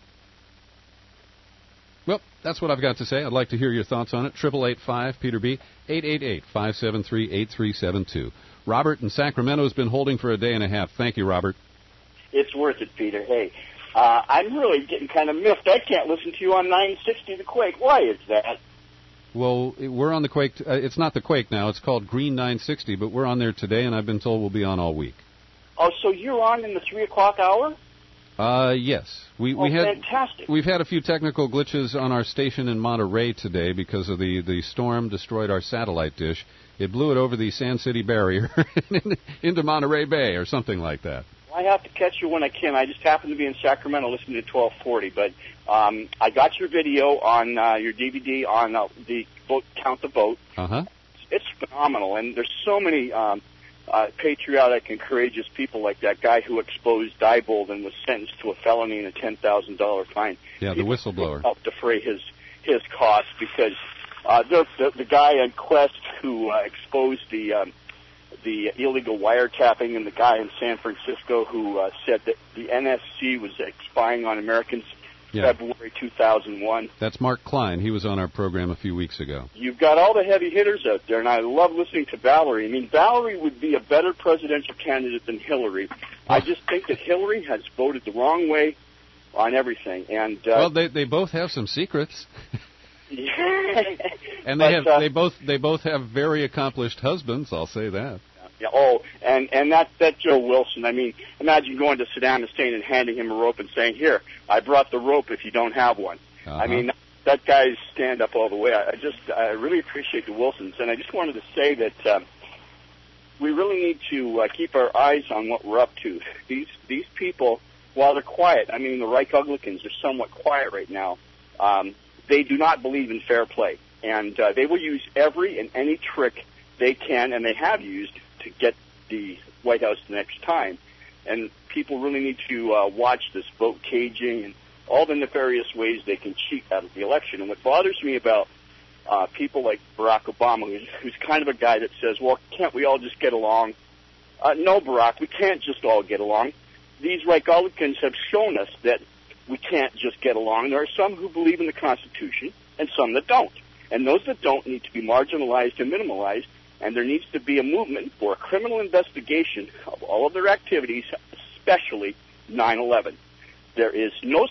Well, that's what I've got to say. I'd like to hear your thoughts on it. 888-5-PETER-B, 888-573-8372. Robert in Sacramento has been holding for a day and a half. Thank you, Robert. It's worth it, Peter. Hey, I'm really getting kind of miffed. I can't listen to you on 960 The Quake. Why is that? Well, we're on the Quake. It's not the Quake now. It's called Green 960, but we're on there today, and I've been told we'll be on all week. Oh, so you're on in the 3 o'clock hour? Yes. Fantastic. We've had a few technical glitches on our station in Monterey today because of the storm destroyed our satellite dish. It blew it over the Sand City barrier into Monterey Bay or something like that. I have to catch you when I can. I just happen to be in Sacramento listening to 1240, but I got your video on your DVD on the vote, Count the Vote. Uh-huh. It's phenomenal, and there's so many patriotic and courageous people like that guy who exposed Diebold and was sentenced to a felony and a $10,000 fine. Yeah, the whistleblower. Helped defray his costs because the guy on Quest who exposed the illegal wiretapping and the guy in San Francisco who said that the NSC was spying on Americans February 2001. That's Mark Klein. He was on our program a few weeks ago. You've got all the heavy hitters out there, and I love listening to Valerie. I mean, Valerie would be a better presidential candidate than Hillary. I just think that Hillary has voted the wrong way on everything. And well, they both have some secrets. And they both have very accomplished husbands, I'll say that. Yeah, and that Joe Wilson, I mean, imagine going to Saddam Hussein and handing him a rope and saying, here, I brought the rope if you don't have one. Uh-huh. I mean, that guy's stand up all the way. I really appreciate the Wilsons, and I just wanted to say that we really need to keep our eyes on what we're up to. These people, while they're quiet, I mean, the Reich-Uglikans are somewhat quiet right now, they do not believe in fair play, and they will use every and any trick they can, and they have used, to get the White House the next time. And people really need to watch this vote caging and all the nefarious ways they can cheat out of the election. And what bothers me about people like Barack Obama, who's kind of a guy that says, well, can't we all just get along? No, Barack, we can't just all get along. These Reich-Uglikans have shown us that we can't just get along. There are some who believe in the Constitution and some that don't. And those that don't need to be marginalized and minimalized. And there needs to be a movement for a criminal investigation of all of their activities, especially 9/11. There is no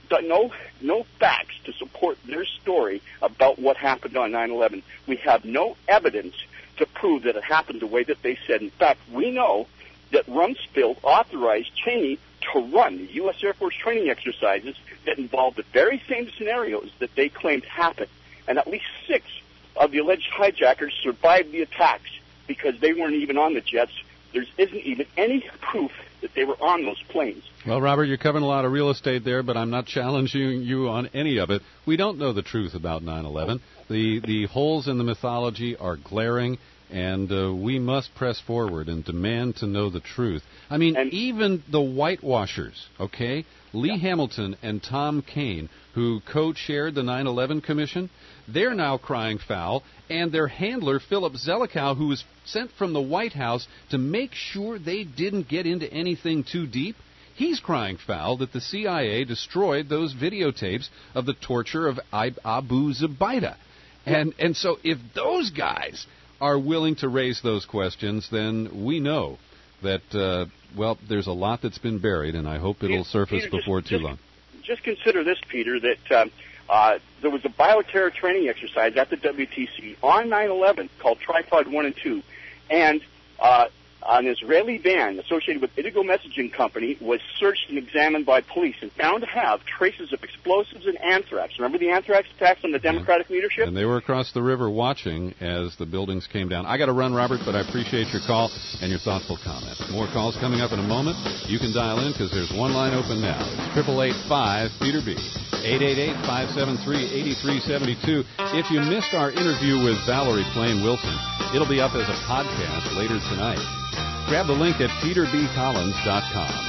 facts to support their story about what happened on 9/11. We have no evidence to prove that it happened the way that they said. In fact, we know that Rumsfeld authorized Cheney to run the U.S. Air Force training exercises that involved the very same scenarios that they claimed happened. And at least 6 of the alleged hijackers survived the attacks because they weren't even on the jets. There isn't even any proof that they were on those planes. Well, Robert, you're covering a lot of real estate there, but I'm not challenging you on any of it. We don't know the truth about 9/11. The holes in the mythology are glaring, and we must press forward and demand to know the truth. I mean, even the whitewashers, okay? Lee Hamilton and Tom Kean, who co-chaired the 9/11 Commission, they're now crying foul, and their handler, Philip Zelikow, who was sent from the White House to make sure they didn't get into anything too deep, he's crying foul that the CIA destroyed those videotapes of the torture of Abu Zubaydah. And so if those guys are willing to raise those questions, then we know that, well, there's a lot that's been buried, and I hope it'll surface before too long. Just consider this, Peter, that there was a bioterror training exercise at the WTC on 9/11 called Tripod 1 and 2, and An Israeli van associated with Indigo Messaging Company was searched and examined by police and found to have traces of explosives and anthrax. Remember the anthrax attacks on the Democratic leadership? And they were across the river watching as the buildings came down. I got to run, Robert, but I appreciate your call and your thoughtful comment. More calls coming up in a moment. You can dial in because there's one line open now. It's 888-5-PETER-B. 888-573-8372. If you missed our interview with Valerie Plame Wilson, it'll be up as a podcast later tonight. Grab the link at peterbcollins.com.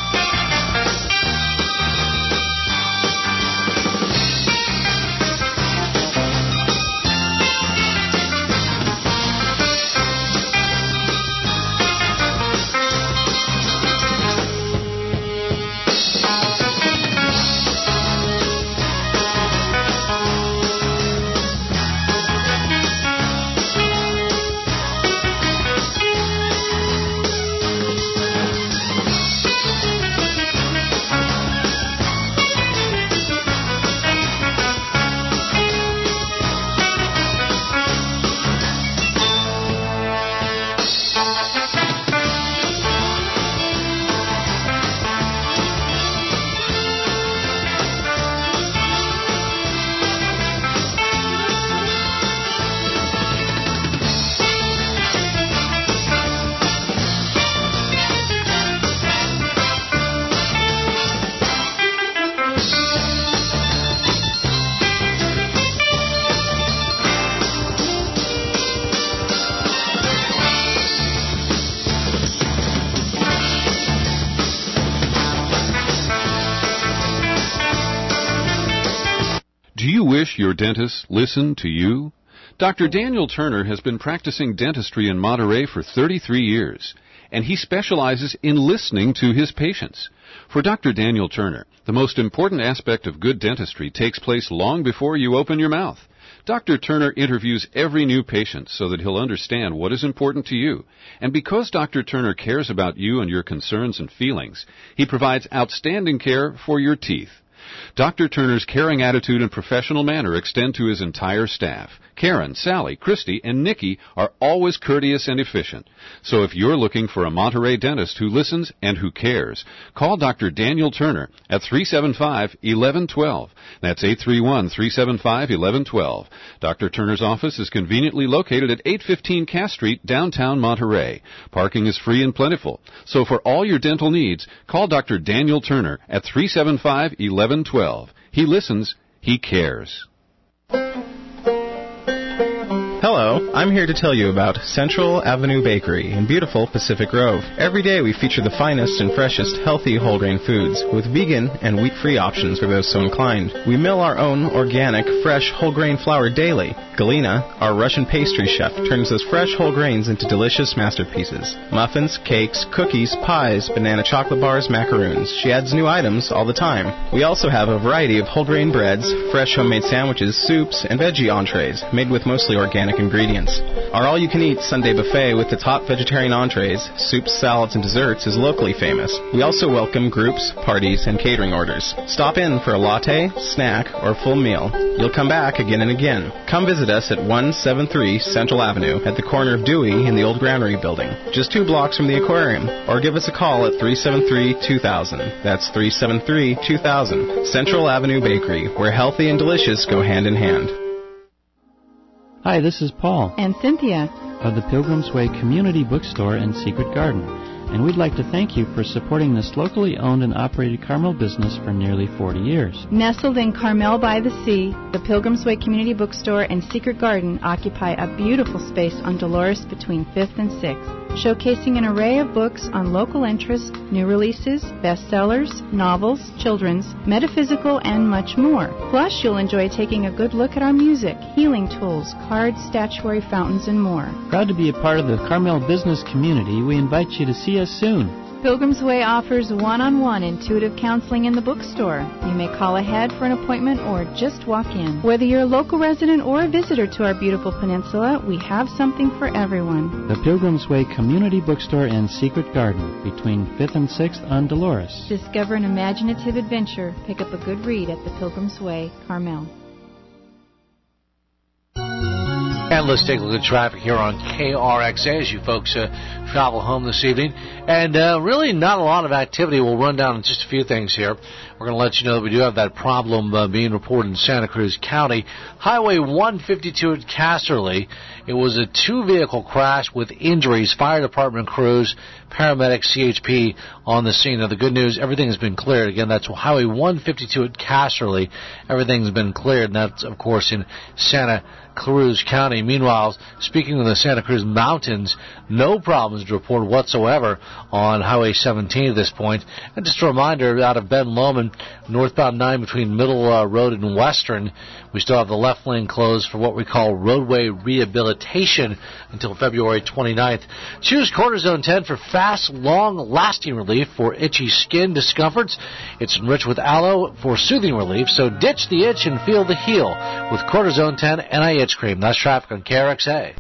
Your dentist listen to you? Dr. Daniel Turner has been practicing dentistry in Monterey for 33 years, and he specializes in listening to his patients. For Dr. Daniel Turner, the most important aspect of good dentistry takes place long before you open your mouth. Dr. Turner interviews every new patient so that he'll understand what is important to you. And because Dr. Turner cares about you and your concerns and feelings, he provides outstanding care for your teeth. Dr. Turner's caring attitude and professional manner extend to his entire staff. Karen, Sally, Christy, and Nikki are always courteous and efficient. So if you're looking for a Monterey dentist who listens and who cares, call Dr. Daniel Turner at 375-1112. That's 831-375-1112. Dr. Turner's office is conveniently located at 815 Cass Street, downtown Monterey. Parking is free and plentiful. So for all your dental needs, call Dr. Daniel Turner at 375-1112. He listens, he cares. Hello, I'm here to tell you about Central Avenue Bakery in beautiful Pacific Grove. Every day we feature the finest and freshest healthy whole grain foods with vegan and wheat-free options for those so inclined. We mill our own organic, fresh whole grain flour daily. Galina, our Russian pastry chef, turns those fresh whole grains into delicious masterpieces. Muffins, cakes, cookies, pies, banana chocolate bars, macaroons. She adds new items all the time. We also have a variety of whole grain breads, fresh homemade sandwiches, soups, and veggie entrees made with mostly organic ingredients. Our all-you-can-eat Sunday buffet with the top vegetarian entrees, soups, salads, and desserts is locally famous. We also welcome groups, parties, and catering orders. Stop in for a latte, snack, or full meal. You'll come back again and again. Come visit us at 173 Central Avenue at the corner of Dewey in the old Granary building, just 2 blocks from the aquarium, or give us a call at 373-2000. That's 373-2000. Central Avenue Bakery, where healthy and delicious go hand in hand. Hi, this is Paul. And Cynthia. Of the Pilgrim's Way Community Bookstore and Secret Garden. And we'd like to thank you for supporting this locally owned and operated Carmel business for nearly 40 years. Nestled in Carmel by the Sea, the Pilgrim's Way Community Bookstore and Secret Garden occupy a beautiful space on Dolores between 5th and 6th, showcasing an array of books on local interest, new releases, bestsellers, novels, children's, metaphysical, and much more. Plus, you'll enjoy taking a good look at our music, healing tools, cards, statuary, fountains, and more. Proud to be a part of the Carmel business community, we invite you to see us soon. Pilgrim's Way offers one-on-one intuitive counseling in the bookstore. You may call ahead for an appointment or just walk in. Whether you're a local resident or a visitor to our beautiful peninsula, we have something for everyone. The Pilgrim's Way Community Bookstore and Secret Garden between 5th and 6th on Dolores. Discover an imaginative adventure. Pick up a good read at the Pilgrim's Way, Carmel. And let's take a look at traffic here on KRXA as you folks travel home this evening. And really not a lot of activity. We'll run down just a few things here. We're going to let you know that we do have that problem being reported in Santa Cruz County. Highway 152 at Casterly. It was a two-vehicle crash with injuries. Fire department crews, paramedics, CHP on the scene. Now, the good news, everything has been cleared. Again, that's Highway 152 at Casterly. Everything's been cleared, and that's, of course, in Santa Cruz County. Meanwhile, speaking of the Santa Cruz Mountains, no problems to report whatsoever on Highway 17 at this point. And just a reminder, out of Ben Lomond, northbound 9 between Middle Road and Western, we still have the left lane closed for what we call roadway rehabilitation until February 29th. Choose Cortisone 10 for fast, long-lasting relief for itchy skin discomforts. It's enriched with aloe for soothing relief, so ditch the itch and feel the heal with Cortisone 10 anti-itch cream. That's traffic on KRXA.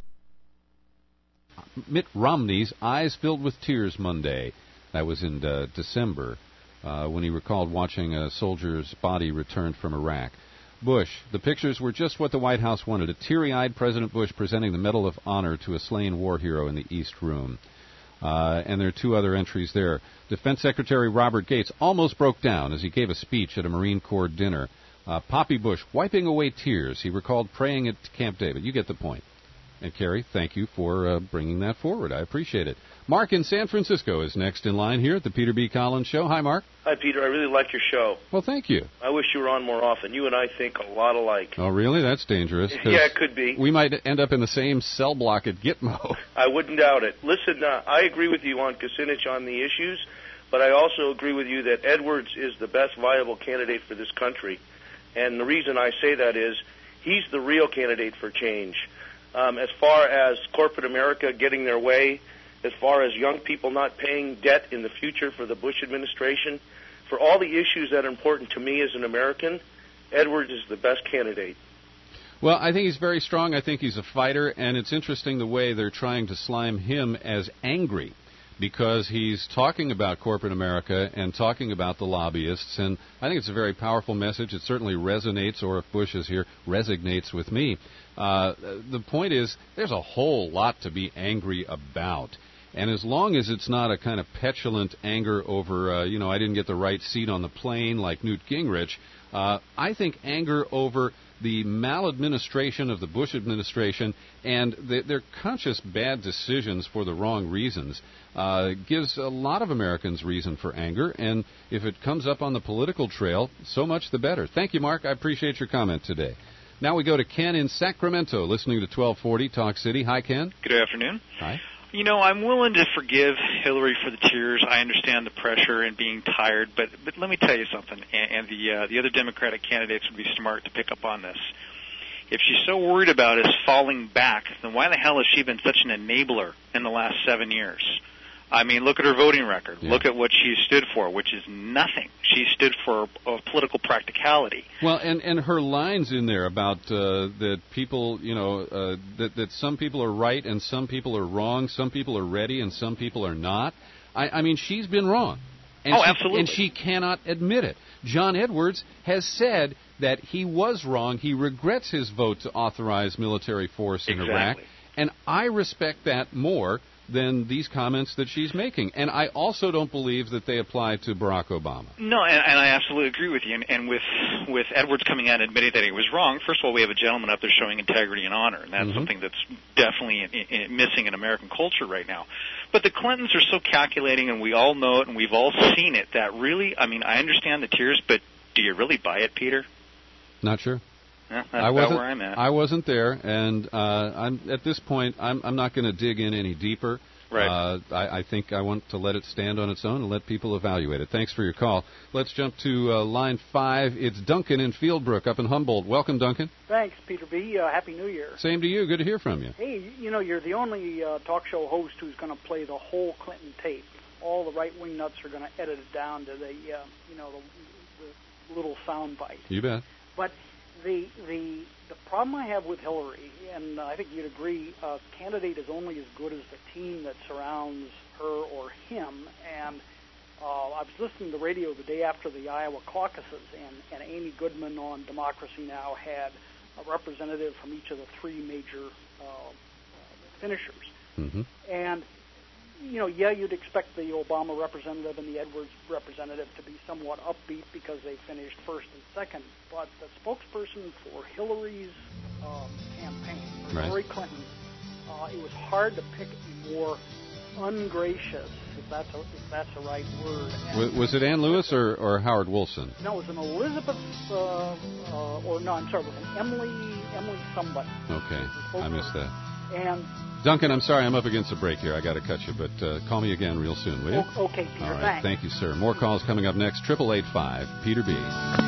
Mitt Romney's eyes filled with tears Monday. That was in December when he recalled watching a soldier's body returned from Iraq. Bush, the pictures were just what the White House wanted, a teary-eyed President Bush presenting the Medal of Honor to a slain war hero in the East Room. And there are two other entries there. Defense Secretary Robert Gates almost broke down as he gave a speech at a Marine Corps dinner. Poppy Bush wiping away tears. He recalled praying at Camp David. You get the point. And, Carrie, thank you for bringing that forward. I appreciate it. Mark in San Francisco is next in line here at the Peter B. Collins Show. Hi, Mark. Hi, Peter. I really like your show. Well, thank you. I wish you were on more often. You and I think a lot alike. Oh, really? That's dangerous. Yeah, it could be. We might end up in the same cell block at Gitmo. I wouldn't doubt it. Listen, I agree with you on Kucinich on the issues, but I also agree with you that Edwards is the best viable candidate for this country. And the reason I say that is he's the real candidate for change. As far as corporate America getting their way, as far as young people not paying debt in the future for the Bush administration, for all the issues that are important to me as an American, Edwards is the best candidate. Well, I think he's very strong. I think he's a fighter, and it's interesting the way they're trying to slime him as angry, because he's talking about corporate America and talking about the lobbyists, and I think it's a very powerful message. It certainly resonates, or if Bush is here, resignates with me. The point is, there's a whole lot to be angry about. And as long as it's not a kind of petulant anger over, I didn't get the right seat on the plane like Newt Gingrich, I think anger over the maladministration of the Bush administration and their conscious bad decisions for the wrong reasons gives a lot of Americans reason for anger. And if it comes up on the political trail, so much the better. Thank you, Mark. I appreciate your comment today. Now we go to Ken in Sacramento, listening to 1240 Talk City. Hi, Ken. Good afternoon. Hi. I'm willing to forgive Hillary for the tears. I understand the pressure and being tired, but let me tell you something, and the other Democratic candidates would be smart to pick up on this. If she's so worried about us falling back, then why the hell has she been such an enabler in the last 7 years? I mean, look at her voting record. Yeah. Look at what she stood for, which is nothing. She stood for political practicality. Well, and her lines in there about that people, that some people are right and some people are wrong, some people are ready and some people are not. I mean, she's been wrong. And absolutely. And she cannot admit it. John Edwards has said that he was wrong. He regrets his vote to authorize military force in Iraq. And I respect that more than these comments that she's making. And I also don't believe that they apply to Barack Obama. No, and I absolutely agree with you. And with Edwards coming out and admitting that he was wrong, first of all, we have a gentleman up there showing integrity and honor, and that's something that's definitely missing in American culture right now. But the Clintons are so calculating, and we all know it, and we've all seen it, that really, I mean, I understand the tears, but do you really buy it, Peter? Not sure. Yeah, that's about where I'm at. I wasn't there, and I'm at this point, I'm not going to dig in any deeper. Right. I think I want to let it stand on its own and let people evaluate it. Thanks for your call. Let's jump to line 5. It's Duncan in Fieldbrook up in Humboldt. Welcome, Duncan. Thanks, Peter B. Happy New Year. Same to you. Good to hear from you. Hey, you're the only talk show host who's going to play the whole Clinton tape. All the right-wing nuts are going to edit it down to the little sound bite. You bet. But the problem I have with Hillary, and I think you'd agree, a candidate is only as good as the team that surrounds her or him. And I was listening to the radio the day after the Iowa caucuses, and Amy Goodman on Democracy Now! Had representative from each of the three major finishers. Mm-hmm. And, you'd expect the Obama representative and the Edwards representative to be somewhat upbeat because they finished first and second. But the spokesperson for Hillary's campaign, for Hillary Clinton, it was hard to pick a more ungracious, if that's the right word. Was it Ann Lewis or Howard Wolfson? No, it was an Elizabeth, it was an Emily somebody. Okay, I missed that. And Duncan, I'm sorry, I'm up against a break here. I got to cut you, but call me again real soon, will you? Okay, Peter. All right, thank you, sir. More calls coming up next. 888-5 Peter B.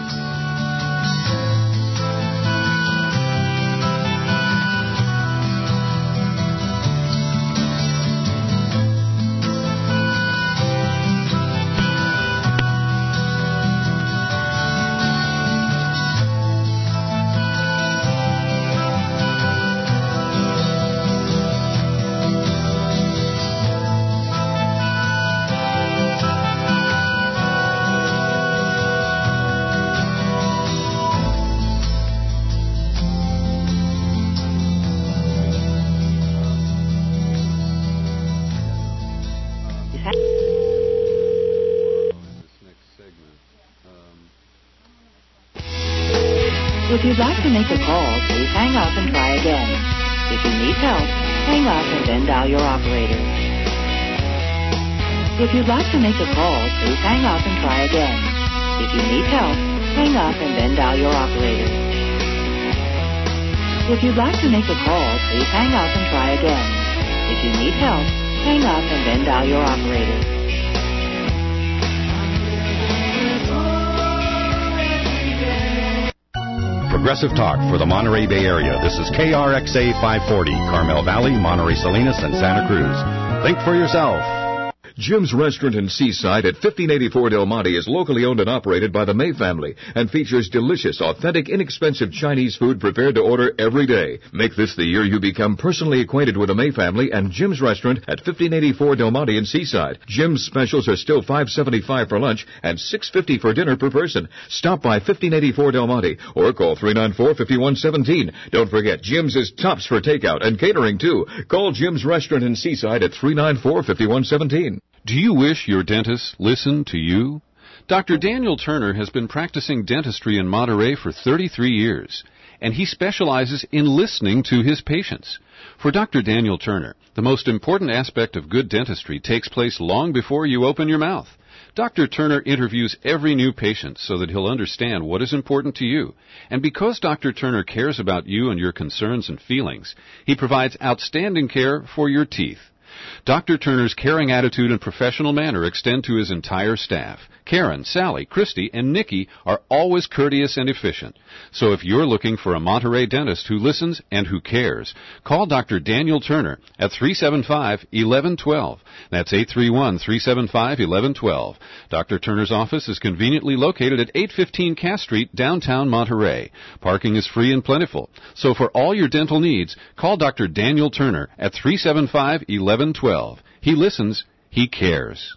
If you'd like to make a call, please hang up and try again. If you need help, hang up and then dial your operator. If you'd like to make a call, please hang up and try again. If you need help, hang up and then dial your operator. If you'd like to make a call, please hang up and try again. If you need help, hang up and then dial your operator. Progressive Talk for the Monterey Bay Area. This is KRXA 540, Carmel Valley, Monterey, Salinas, and Santa Cruz. Think for yourself. Jim's Restaurant in Seaside at 1584 Del Monte is locally owned and operated by the May family and features delicious, authentic, inexpensive Chinese food prepared to order every day. Make this the year you become personally acquainted with the May family and Jim's Restaurant at 1584 Del Monte in Seaside. Jim's specials are still $5.75 for lunch and $6.50 for dinner per person. Stop by 1584 Del Monte or call 394-5117. Don't forget, Jim's is tops for takeout and catering too. Call Jim's Restaurant in Seaside at 394-5117. Do you wish your dentist listened to you? Dr. Daniel Turner has been practicing dentistry in Monterey for 33 years, and he specializes in listening to his patients. For Dr. Daniel Turner, the most important aspect of good dentistry takes place long before you open your mouth. Dr. Turner interviews every new patient so that he'll understand what is important to you. And because Dr. Turner cares about you and your concerns and feelings, he provides outstanding care for your teeth. Dr. Turner's caring attitude and professional manner extend to his entire staff. Karen, Sally, Christy, and Nikki are always courteous and efficient. So if you're looking for a Monterey dentist who listens and who cares, call Dr. Daniel Turner at 375-1112. That's 831-375-1112. Dr. Turner's office is conveniently located at 815 Cass Street, downtown Monterey. Parking is free and plentiful. So for all your dental needs, call Dr. Daniel Turner at 375-1112. He listens, he cares.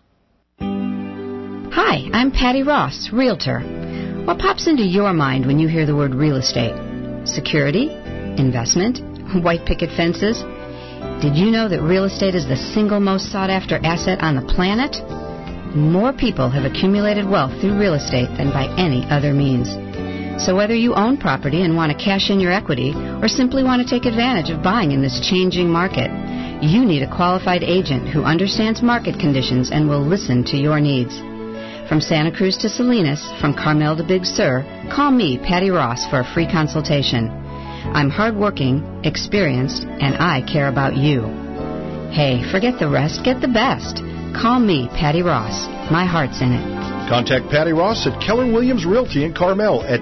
Hi, I'm Patty Ross, Realtor. What pops into your mind when you hear the word real estate? Security? Investment? White picket fences? Did you know that real estate is the single most sought after asset on the planet? More people have accumulated wealth through real estate than by any other means. So whether you own property and want to cash in your equity or simply want to take advantage of buying in this changing market, you need a qualified agent who understands market conditions and will listen to your needs. From Santa Cruz to Salinas, from Carmel to Big Sur, call me, Patty Ross, for a free consultation. I'm hardworking, experienced, and I care about you. Hey, forget the rest, get the best. Call me, Patty Ross. My heart's in it. Contact Patty Ross at Keller Williams Realty in Carmel at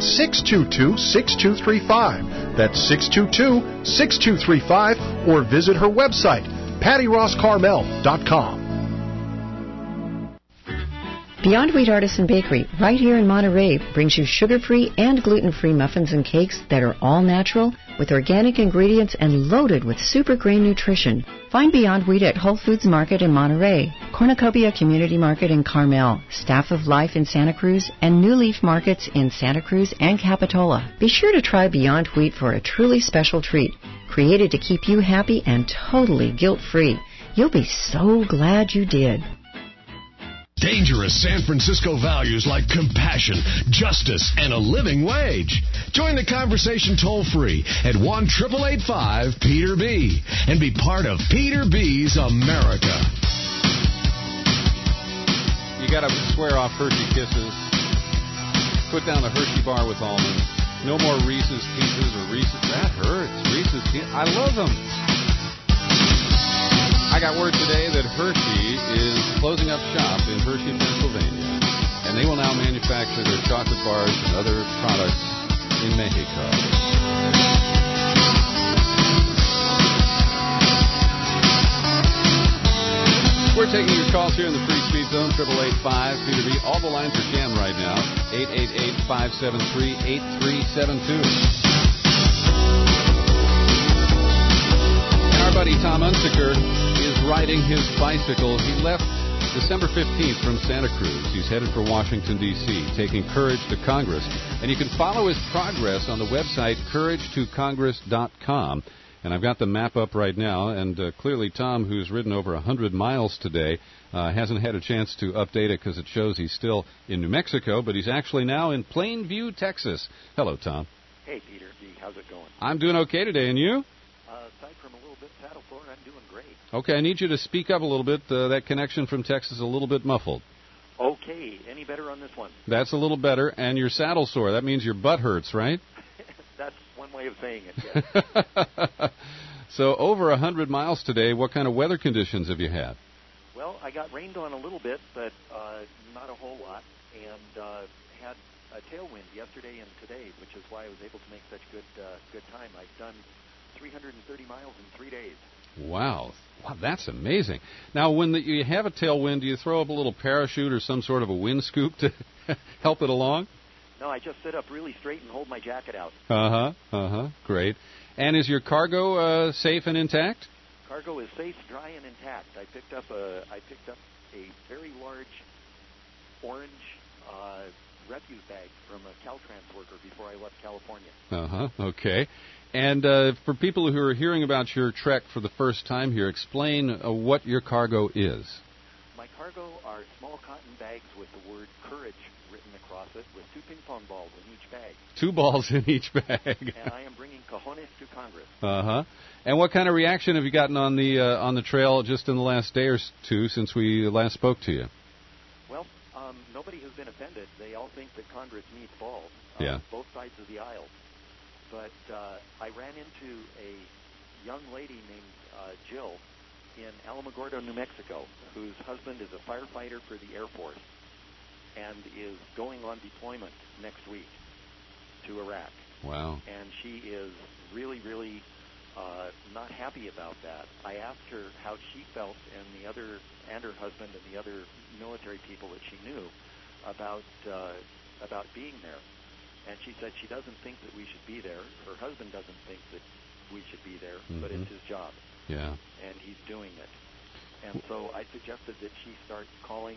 622-6235. That's 622-6235, or visit her website, PattyRossCarmel.com. Beyond Wheat Artisan Bakery, right here in Monterey, brings you sugar-free and gluten-free muffins and cakes that are all natural, with organic ingredients and loaded with super grain nutrition. Find Beyond Wheat at Whole Foods Market in Monterey, Cornucopia Community Market in Carmel, Staff of Life in Santa Cruz, and New Leaf Markets in Santa Cruz and Capitola. Be sure to try Beyond Wheat for a truly special treat, created to keep you happy and totally guilt-free. You'll be so glad you did. Dangerous San Francisco values like compassion, justice, and a living wage. Join the conversation toll-free at 1-888-5-PETER-B and be part of Peter B's America. You got to swear off Hershey Kisses. Put down the Hershey bar with almonds. No more Reese's Pieces or Reese's. That hurts. Reese's Pieces. I love them. I got word today that Hershey is closing up shop in Hershey, Pennsylvania, and they will now manufacture their chocolate bars and other products in Mexico. We're taking your calls here in the free speed zone, 888-5-PETER-B. All the lines are jammed right now, 888-573-8372. Our buddy Tom Unzicker is riding his bicycle. He left December 15th from Santa Cruz. He's headed for Washington, D.C., taking courage to Congress. And you can follow his progress on the website couragetocongress.com. And I've got the map up right now, and clearly Tom, who's ridden over 100 miles today, hasn't had a chance to update it because it shows he's still in New Mexico, but he's actually now in Plainview, Texas. Hello, Tom. Hey, Peter B. How's it going? I'm doing okay today, and you? Aside from a little bit saddle sore, I'm doing great. Okay, I need you to speak up a little bit. That connection from Texas is a little bit muffled. Okay, any better on this one? That's a little better, and you're saddle sore. That means your butt hurts, right? That's one way of saying it, yes. So over 100 miles today, what kind of weather conditions have you had? Well, I got rained on a little bit, but not a whole lot, and had a tailwind yesterday and today, which is why I was able to make such good time. I've done 330 miles in 3 days. Wow, that's amazing. Now, when you have a tailwind, do you throw up a little parachute or some sort of a wind scoop to help it along? No, I just sit up really straight and hold my jacket out. Great. And is your cargo safe and intact? Cargo is safe, dry, and intact. I picked up a very large orange refuse bag from a Caltrans worker before I left California. Okay. And for people who are hearing about your trek for the first time here, explain what your cargo is. My cargo are small cotton bags with the word courage written across it with 2 ping pong balls in each bag. 2 balls in each bag. And I am bringing cojones to Congress. And what kind of reaction have you gotten on the trail just in the last day or two since we last spoke to you? Well, nobody has been offended. They all think that Congress needs balls. Both sides of the aisle. But I ran into a young lady named Jill in Alamogordo, New Mexico, whose husband is a firefighter for the Air Force and is going on deployment next week to Iraq. Wow. And she is really, really not happy about that. I asked her how she felt and her husband and the other military people that she knew about being there. And she said she doesn't think that we should be there. Her husband doesn't think that we should be there, but it's his job. Yeah. And he's doing it. And so I suggested that she start calling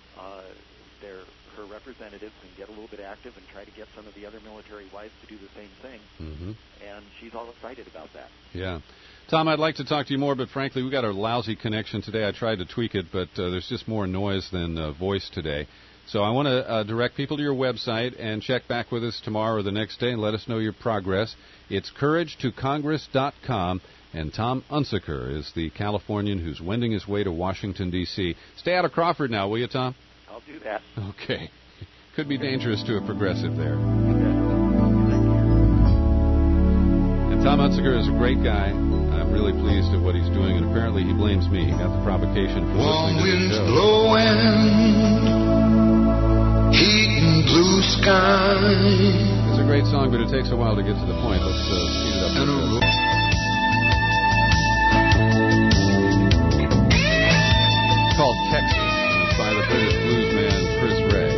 her representatives and get a little bit active and try to get some of the other military wives to do the same thing. And she's all excited about that. Yeah. Tom, I'd like to talk to you more, but frankly, we got a lousy connection today. I tried to tweak it, but there's just more noise than voice today. So I want to direct people to your website and check back with us tomorrow or the next day and let us know your progress. It's couragetocongress.com, and Tom Unzicker is the Californian who's wending his way to Washington, D.C. Stay out of Crawford now, will you, Tom? I'll do that. Okay. Could be dangerous to a progressive there. And Tom Unzicker is a great guy. I'm really pleased at what he's doing, and apparently he blames me. He got the provocation for listening to the show. Heat and blue sky. It's a great song, but it takes a while to get to the point. Let's speed it up a bit. It's called Texas. It's by the British bluesman Chris Ray.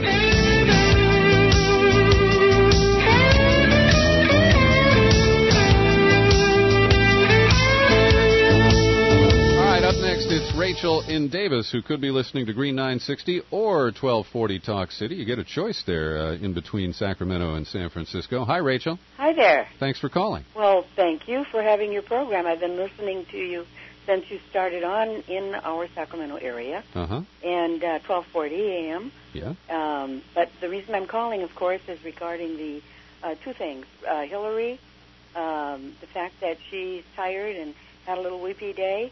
Rachel in Davis, who could be listening to Green 960 or 1240 Talk City. You get a choice there in between Sacramento and San Francisco. Hi, Rachel. Hi there. Thanks for calling. Well, thank you for having your program. I've been listening to you since you started on in our Sacramento area, and 1240 a.m. Yeah. But the reason I'm calling, of course, is regarding the two things. Hillary, the fact that she's tired and had a little weepy day.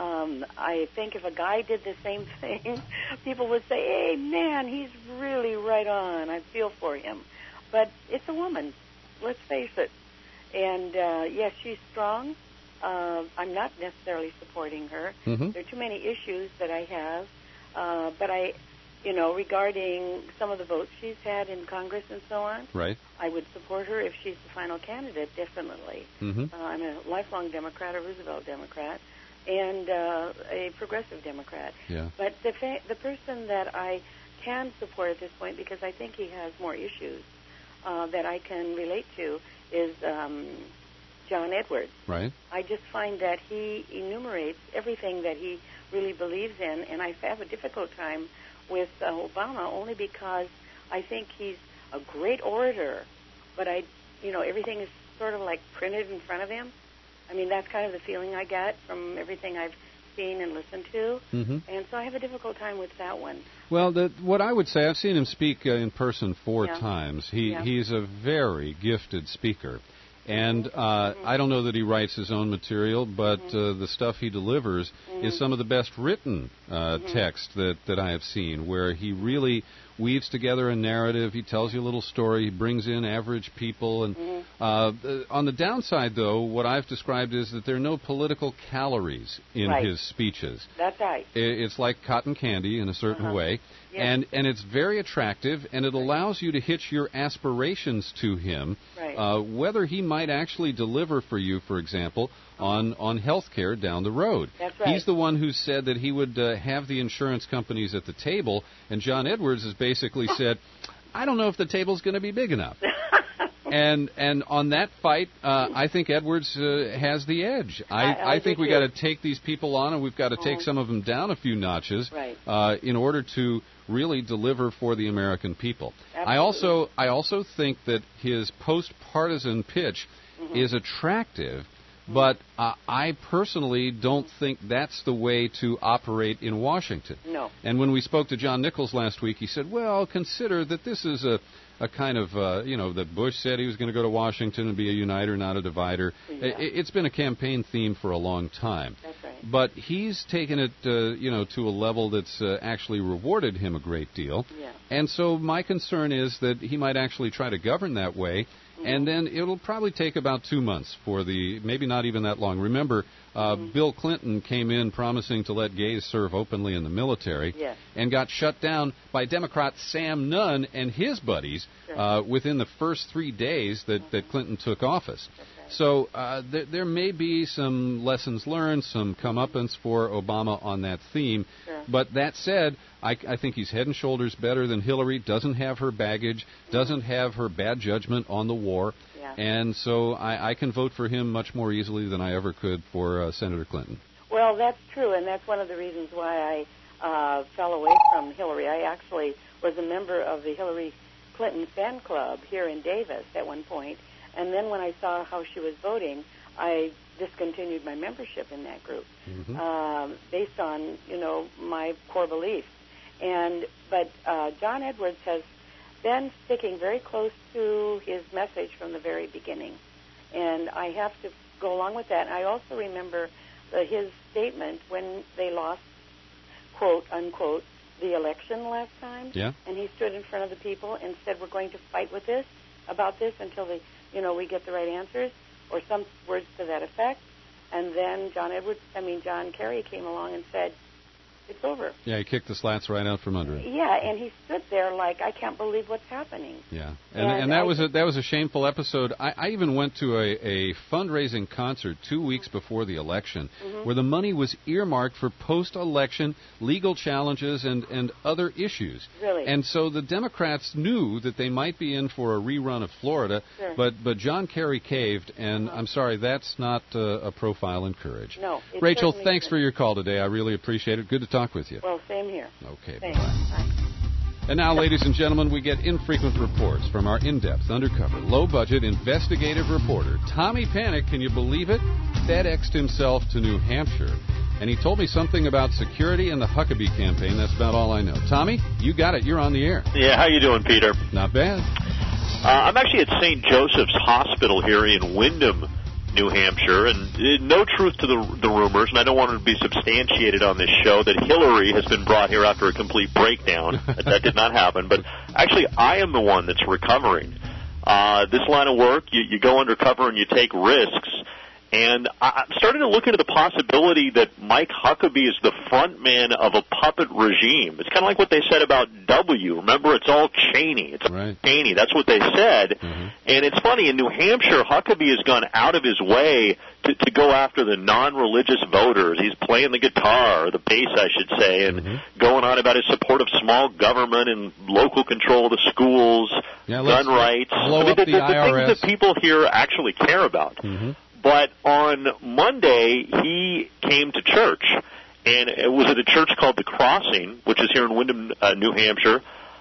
I think if a guy did the same thing, people would say, hey, man, he's really right on. I feel for him. But it's a woman. Let's face it. And, yes, she's strong. I'm not necessarily supporting her. Mm-hmm. There are too many issues that I have. But regarding some of the votes she's had in Congress and so on, right. I would support her if she's the final candidate, definitely. Mm-hmm. I'm a lifelong Democrat, a Roosevelt Democrat, and a progressive Democrat. Yeah. But the person that I can support at this point, because I think he has more issues that I can relate to, is John Edwards. Right. I just find that he enumerates everything that he really believes in, and I have a difficult time with Obama only because I think he's a great orator, but everything is sort of like printed in front of him. I mean, that's kind of the feeling I get from everything I've seen and listened to, and so I have a difficult time with that one. Well, what I would say, I've seen him speak in person 4 times. He's a very gifted speaker. And I don't know that he writes his own material, but the stuff he delivers is some of the best written text that I have seen, where he really weaves together a narrative. He tells you a little story. He brings in average people. And on the downside, though, what I've described is that there are no political calories in his speeches. That's right. It's like cotton candy in a certain way. Yes. And it's very attractive, and it allows you to hitch your aspirations to him, whether he might actually deliver for you, for example, on health care down the road. That's right. He's the one who said that he would have the insurance companies at the table, and John Edwards has basically said, I don't know if the table's going to be big enough. And on that fight, I think Edwards has the edge. I think we got to take these people on, and we've got to take some of them down a few notches in order to really deliver for the American people. Absolutely. I also think that his post-partisan pitch is attractive, but I personally don't think that's the way to operate in Washington. No. And when we spoke to John Nichols last week, he said, well, consider that this is a kind of, that Bush said he was going to go to Washington and be a uniter, not a divider. Yeah. It's been a campaign theme for a long time. That's right. But he's taken it, to a level that's actually rewarded him a great deal. Yeah. And so my concern is that he might actually try to govern that way, and then it'll probably take about 2 months maybe not even that long. Remember, Bill Clinton came in promising to let gays serve openly in the military and got shut down by Democrat Sam Nunn and his buddies within the first 3 days that Clinton took office. So there may be some lessons learned, some comeuppance for Obama on that theme. But that said, I think he's head and shoulders better than Hillary, doesn't have her baggage, doesn't have her bad judgment on the war. And so I can vote for him much more easily than I ever could for Senator Clinton. Well, that's true, and that's one of the reasons why I fell away from Hillary. I actually was a member of the Hillary Clinton fan club here in Davis at one point, and then when I saw how she was voting, I discontinued my membership in that group based on, my core beliefs. But John Edwards has been sticking very close to his message from the very beginning, and I have to go along with that. And I also remember his statement when they lost, quote unquote, the election last time. Yeah. And he stood in front of the people and said, "We're going to fight about this until we get the right answers," or some words to that effect. And then John Kerry came along and said, It's over. Yeah, he kicked the slats right out from under him. Yeah, and he stood there like, I can't believe what's happening. Yeah, and that was a shameful episode. I even went to a fundraising concert 2 weeks before the election where the money was earmarked for post-election legal challenges and other issues. Really? And so the Democrats knew that they might be in for a rerun of Florida, but John Kerry caved, and I'm sorry, that's not a profile in courage. No. Rachel, thanks for your call today. I really appreciate it. Good to talk with you. Well, same here. Okay, Thanks. bye-bye. And now, ladies and gentlemen, we get infrequent reports from our in-depth, undercover, low-budget investigative reporter, Tommy Panek. Can you believe it? FedExed himself to New Hampshire. And he told me something about security and the Huckabee campaign. That's about all I know. Tommy, you got it. You're on the air. Yeah, how you doing, Peter? Not bad. I'm actually at St. Joseph's Hospital here in Windham, New Hampshire, and no truth to the rumors, and I don't want it to be substantiated on this show, that Hillary has been brought here after a complete breakdown. That did not happen, but actually I am the one that's recovering. This line of work, you go undercover and you take risks, and I'm starting to look into the possibility that Mike Huckabee is the front man of a puppet regime. It's kind of like what they said about W. Remember, it's all Cheney. It's right. Cheney. That's what they said. And it's funny, in New Hampshire, Huckabee has gone out of his way to go after the non-religious voters. He's playing the guitar, or the bass, I should say, and going on about his support of small government and local control of the schools, gun rights. The IRS. Things that people here actually care about. But on Monday, he came to church, and it was at a church called The Crossing, which is here in Windham, New Hampshire.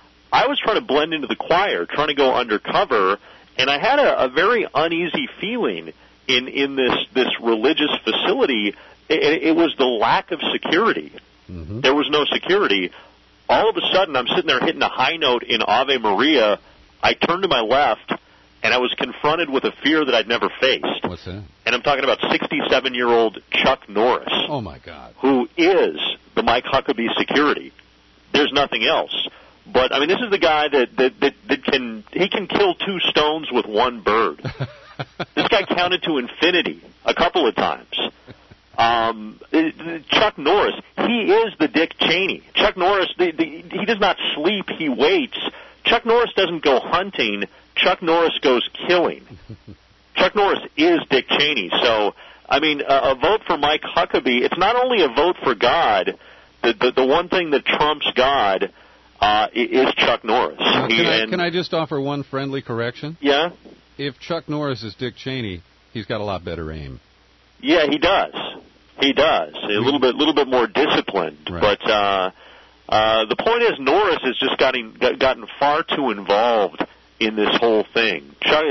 I was trying to blend into the choir, trying to go undercover, and I had a very uneasy feeling in this religious facility. It was the lack of security. There was no security. All of a sudden, I'm sitting there hitting a high note in Ave Maria. I turned to my left, and I was confronted with a fear that I'd never faced. What's that? And I'm talking about 67-year-old Chuck Norris. Oh, my God. Who is the Mike Huckabee security. There's nothing else. But, I mean, this is the guy that can kill two stones with one bird. This guy counted to infinity a couple of times. Chuck Norris, he is the Dick Cheney. Chuck Norris, he does not sleep, he waits. Chuck Norris doesn't go hunting. Chuck Norris goes killing. Chuck Norris is Dick Cheney. So, I mean, a vote for Mike Huckabee, it's not only a vote for God. The one thing that trumps God is Chuck Norris. Can I just offer one friendly correction? Yeah? If Chuck Norris is Dick Cheney, he's got a lot better aim. Yeah, he does. He does. A little bit more disciplined. Right. But the point is, Norris has just gotten far too involved in this whole thing. Chuck,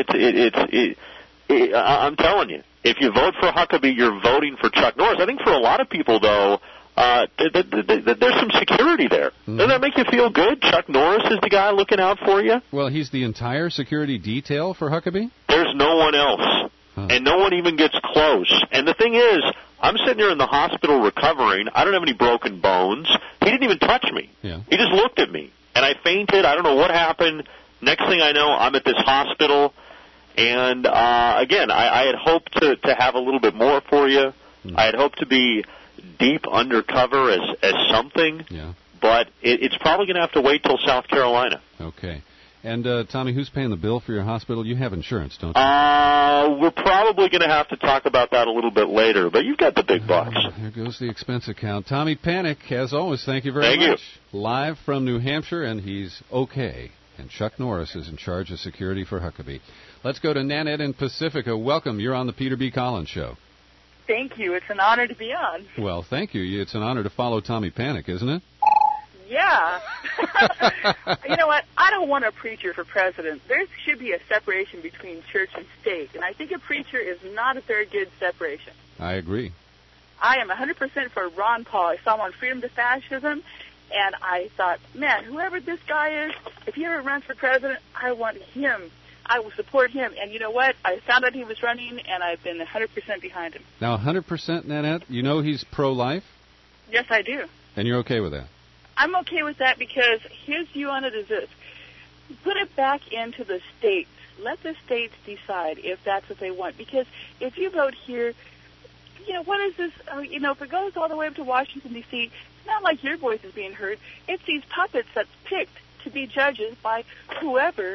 I'm telling you, if you vote for Huckabee, you're voting for Chuck Norris. I think for a lot of people, though, there's some security there. Doesn't that make you feel good? Chuck Norris is the guy looking out for you? Well, he's the entire security detail for Huckabee? There's no one else. And no one even gets close. And the thing is, I'm sitting here in the hospital recovering. I don't have any broken bones. He didn't even touch me. Yeah. He just looked at me. And I fainted. I don't know what happened. Next thing I know, I'm at this hospital. And, again, I had hoped to have a little bit more for you. I had hoped to be deep undercover as something. Yeah. But it's probably going to have to wait till South Carolina. Okay. And, Tommy, who's paying the bill for your hospital? You have insurance, don't you? We're probably going to have to talk about that a little bit later, but you've got the big bucks. There goes the expense account. Tommy Panek, as always, thank you very much. You. Live from New Hampshire, and he's okay. And Chuck Norris is in charge of security for Huckabee. Let's go to Nanette in Pacifica. Welcome. You're on the Peter B. Collins Show. Thank you. It's an honor to be on. Well, thank you. It's an honor to follow Tommy Panek, isn't it? Yeah. You know what? I don't want a preacher for president. There should be a separation between church and state, and I think a preacher is not a very good separation. I agree. I am 100% for Ron Paul. I saw him on Freedom to Fascism, and I thought, man, whoever this guy is, if he ever runs for president, I want him. I will support him. And you know what? I found out he was running, and I've been 100% behind him. Now, 100%, Nanette, you know he's pro-life? Yes, I do. And you're okay with that? I'm okay with that because his view on it is this. Put it back into the states. Let the states decide if that's what they want. Because if you vote here, what is this? If it goes all the way up to Washington, D.C., it's not like your voice is being heard. It's these puppets that's picked to be judges by whomever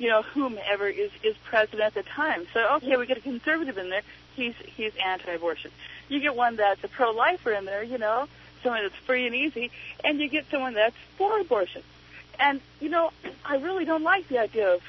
is president at the time. So, okay, we get a conservative in there. He's anti-abortion. You get one that's a pro-lifer in there, someone that's free and easy, and you get someone that's for abortion. And, I really don't like the idea of,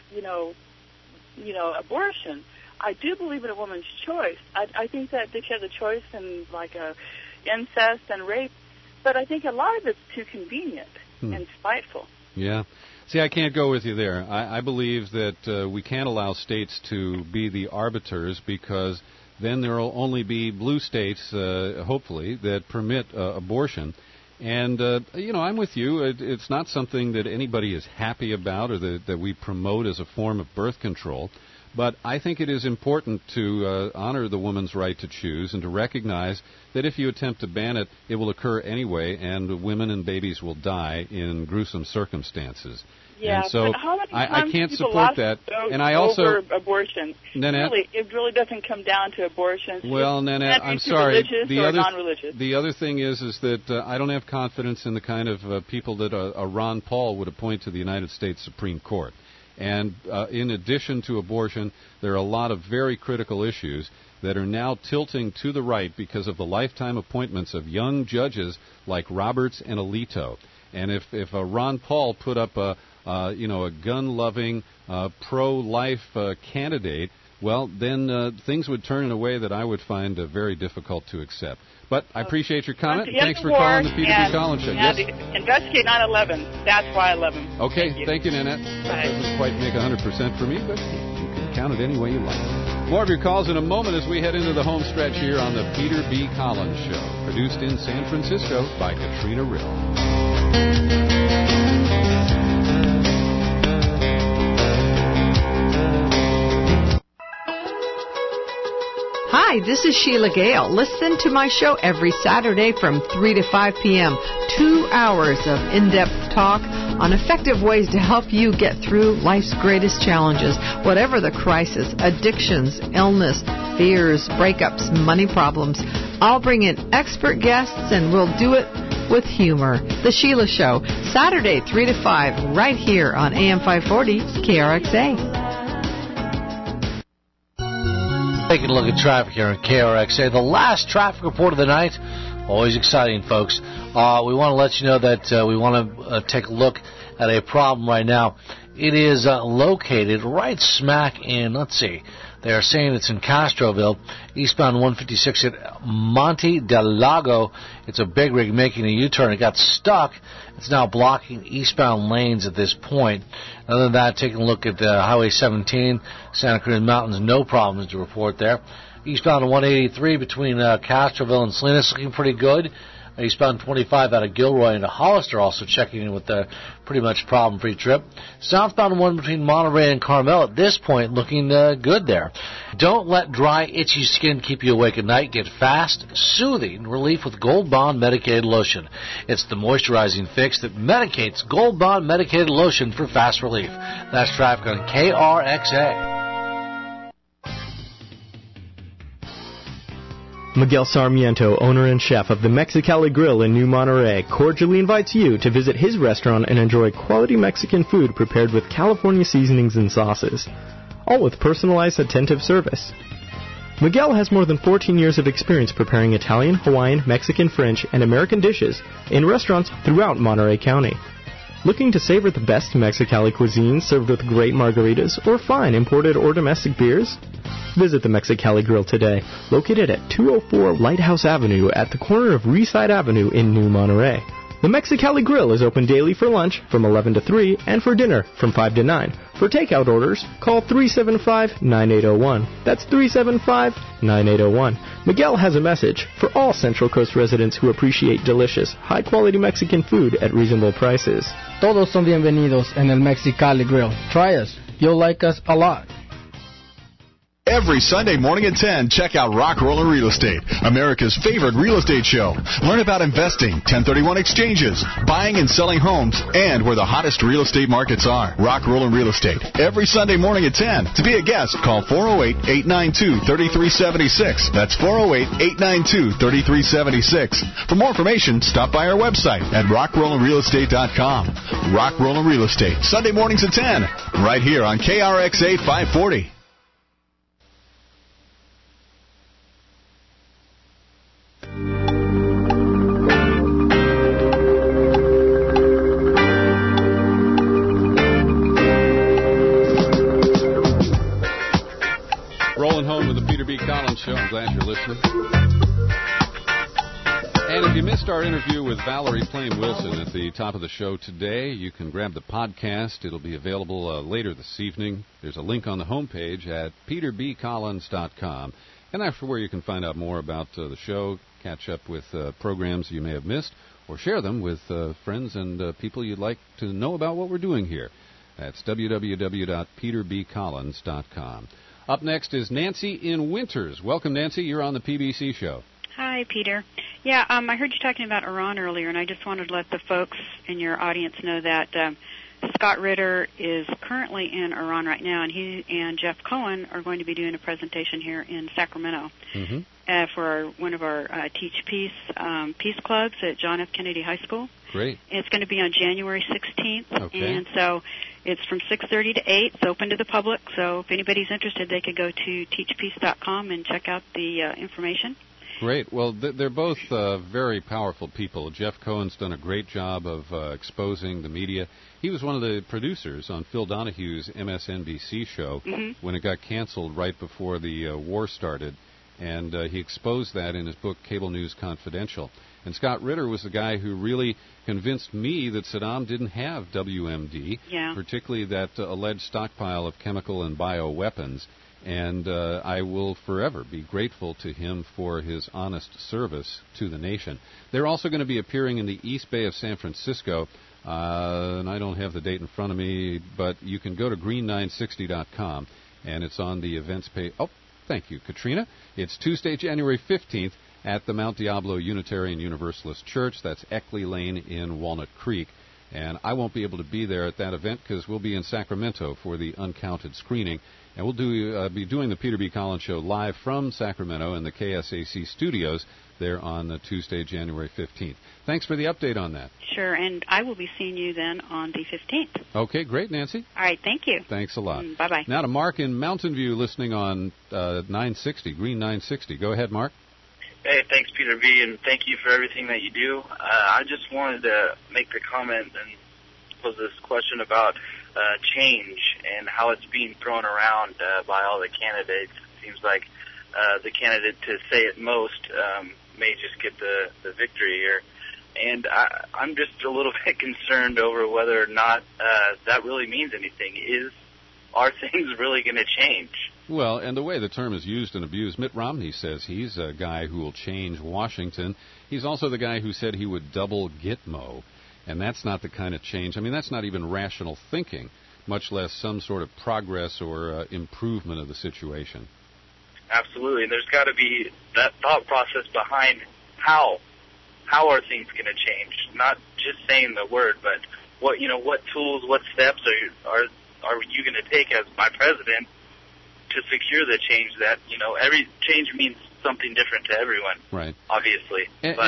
abortion. I do believe in a woman's choice. I think that she has a choice in, incest and rape, but I think a lot of it's too convenient and spiteful. Yeah. See, I can't go with you there. I believe that we can't allow states to be the arbiters, because then there will only be blue states, hopefully, that permit abortion. And, I'm with you. It's not something that anybody is happy about or that we promote as a form of birth control. But I think it is important to honor the woman's right to choose and to recognize that if you attempt to ban it, it will occur anyway, and women and babies will die in gruesome circumstances. Yeah, and so but how many I can't support that. And I also over abortion. Nanette, it really doesn't come down to abortion. Well, Nanette, I'm sorry. Non-religious. The other thing is that I don't have confidence in the kind of people that a Ron Paul would appoint to the United States Supreme Court. And in addition to abortion, there are a lot of very critical issues that are now tilting to the right because of the lifetime appointments of young judges like Roberts and Alito. And if a Ron Paul put up a gun-loving, pro-life candidate, well, then things would turn in a way that I would find very difficult to accept. But I appreciate your comment. Thanks for calling the Peter B. Collins Show. Yes? Investigate 9/11. That's why I love him. Okay, thank you, Nanette. That doesn't quite make 100% for me, but you can count it any way you like. More of your calls in a moment as we head into the home stretch here on the Peter B. Collins Show, produced in San Francisco by Katrina Rill. Hi, this is Sheila Gale. Listen to my show every Saturday from 3 to 5 p.m. 2 hours of in-depth talk on effective ways to help you get through life's greatest challenges, whatever the crisis, addictions, illness, fears, breakups, money problems. I'll bring in expert guests and we'll do it with humor. The Sheila Show, Saturday 3 to 5, right here on AM 540 KRXA. Taking a look at traffic here on KRXA. The last traffic report of the night. Always exciting, folks. We want to let you know that we want to take a look at a problem right now. It is located right smack in, they are saying it's in Castroville, eastbound 156 at Monte del Lago. It's a big rig making a U-turn. It got stuck. It's now blocking eastbound lanes at this point. Other than that, taking a look at Highway 17, Santa Cruz Mountains, no problems to report there. Eastbound 183 between Castroville and Salinas looking pretty good. Eastbound 25 out of Gilroy into Hollister also checking in with a pretty much problem-free trip. Southbound 1 between Monterey and Carmel at this point looking good there. Don't let dry, itchy skin keep you awake at night. Get fast, soothing relief with Gold Bond Medicated Lotion. It's the moisturizing fix that medicates. Gold Bond Medicated Lotion for fast relief. That's traffic on KRXA. Miguel Sarmiento, owner and chef of the Mexicali Grill in New Monterey, cordially invites you to visit his restaurant and enjoy quality Mexican food prepared with California seasonings and sauces, all with personalized, attentive service. Miguel has more than 14 years of experience preparing Italian, Hawaiian, Mexican, French, and American dishes in restaurants throughout Monterey County. Looking to savor the best Mexicali cuisine served with great margaritas or fine imported or domestic beers? Visit the Mexicali Grill today, located at 204 Lighthouse Avenue at the corner of Reeside Avenue in New Monterey. The Mexicali Grill is open daily for lunch from 11 to 3 and for dinner from 5 to 9. For takeout orders, call 375-9801. That's 375-9801. Miguel has a message for all Central Coast residents who appreciate delicious, high-quality Mexican food at reasonable prices. Todos son bienvenidos en el Mexicali Grill. Try us. You'll like us a lot. Every Sunday morning at 10, check out Rock Roller Real Estate, America's favorite real estate show. Learn about investing, 1031 exchanges, buying and selling homes, and where the hottest real estate markets are. Rock Roller Real Estate, every Sunday morning at 10. To be a guest, call 408-892-3376. That's 408-892-3376. For more information, stop by our website at rockrollerrealestate.com. Rock Roller Real Estate, Sunday mornings at 10, right here on KRXA 540. Show. I'm glad you're listening. And if you missed our interview with Valerie Plame Wilson at the top of the show today, you can grab the podcast. It'll be available later this evening. There's a link on the homepage at peterbcollins.com. And that's where you can find out more about the show, catch up with programs you may have missed, or share them with friends and people you'd like to know about what we're doing here. That's www.peterbcollins.com. Up next is Nancy in Winters. Welcome, Nancy. You're on the PBC show. Hi, Peter. Yeah, I heard you talking about Iran earlier, and I just wanted to let the folks in your audience know that Scott Ritter is currently in Iran right now, and he and Jeff Cohen are going to be doing a presentation here in Sacramento for one of our Teach Peace peace clubs at John F. Kennedy High School. Great. It's going to be on January 16th, okay. And so it's from 6:30 to 8. It's open to the public, so if anybody's interested, they could go to teachpeace.com and check out the information. Great. Well, they're both very powerful people. Jeff Cohen's done a great job of exposing the media. He was one of the producers on Phil Donahue's MSNBC show when it got canceled right before the war started, and he exposed that in his book, Cable News Confidential. And Scott Ritter was the guy who really convinced me that Saddam didn't have WMD, particularly that alleged stockpile of chemical and bioweapons. And I will forever be grateful to him for his honest service to the nation. They're also going to be appearing in the East Bay of San Francisco, and I don't have the date in front of me, but you can go to green960.com, and it's on the events page. Oh, thank you, Katrina. It's Tuesday, January 15th at the Mount Diablo Unitarian Universalist Church. That's Eckley Lane in Walnut Creek. And I won't be able to be there at that event because we'll be in Sacramento for the uncounted screening. And we'll be doing the Peter B. Collins Show live from Sacramento in the KSAC studios there on Tuesday, January 15th. Thanks for the update on that. Sure, and I will be seeing you then on the 15th. Okay, great, Nancy. All right, thank you. Thanks a lot. Bye-bye. Now to Mark in Mountain View listening on 960, Green 960. Go ahead, Mark. Hey, thanks, Peter B., and thank you for everything that you do. I just wanted to make the comment and pose this question about change and how it's being thrown around by all the candidates. It seems like the candidate to say it most may just get the victory here. And I'm just a little bit concerned over whether or not that really means anything. Are things really going to change? Well, and the way the term is used and abused, Mitt Romney says he's a guy who will change Washington. He's also the guy who said he would double Gitmo, and that's not the kind of change. I mean, that's not even rational thinking, much less some sort of progress or improvement of the situation. Absolutely, and there's got to be that thought process behind how are things going to change? Not just saying the word, but what tools, what steps are you going to take as my president to secure the change that, every change means something different to everyone. Right. Obviously.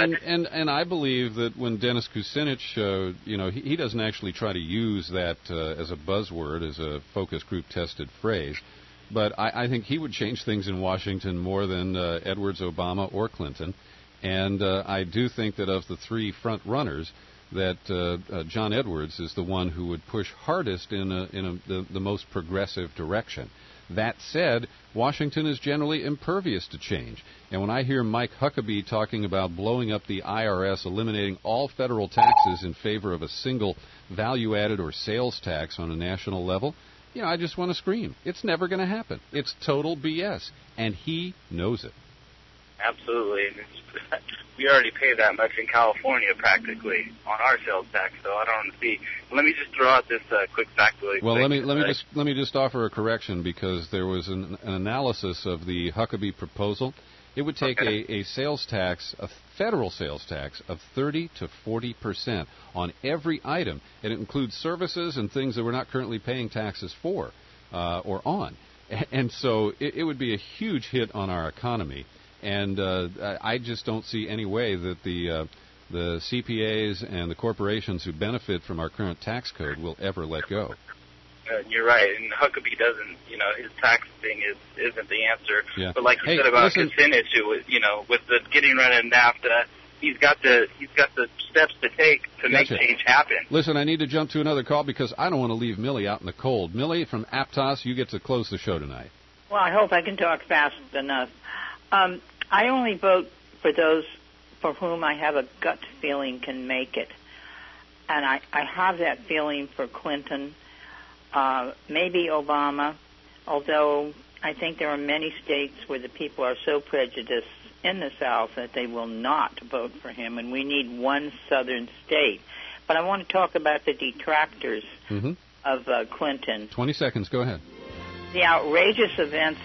And I believe that when Dennis Kucinich, he doesn't actually try to use that as a buzzword, as a focus group tested phrase, but I think he would change things in Washington more than Edwards, Obama, or Clinton. And I do think that of the three front runners, that John Edwards is the one who would push hardest in the most progressive direction. That said, Washington is generally impervious to change. And when I hear Mike Huckabee talking about blowing up the IRS, eliminating all federal taxes in favor of a single value-added or sales tax on a national level, I just want to scream. It's never going to happen. It's total BS. And he knows it. Absolutely. We already pay that much in California practically on our sales tax, so I don't see. Let me just throw out this quick fact really quick. Let me just offer a correction, because there was an analysis of the Huckabee proposal. It would take a sales tax, a federal sales tax of 30 to 40% on every item. And it includes services and things that we're not currently paying taxes for or on. And so it would be a huge hit on our economy. And I just don't see any way that the CPAs and the corporations who benefit from our current tax code will ever let go. You're right, and Huckabee doesn't, his tax thing isn't the answer. Yeah. But like you said about Kucinich, with the getting rid of NAFTA, he's got the steps to take to make change happen. Listen, I need to jump to another call because I don't want to leave Millie out in the cold. Millie from Aptos, you get to close the show tonight. Well, I hope I can talk fast enough. I only vote for those for whom I have a gut feeling can make it. And I have that feeling for Clinton, maybe Obama, although I think there are many states where the people are so prejudiced in the South that they will not vote for him, and we need one southern state. But I want to talk about the detractors of Clinton. 20 seconds, go ahead. The outrageous events,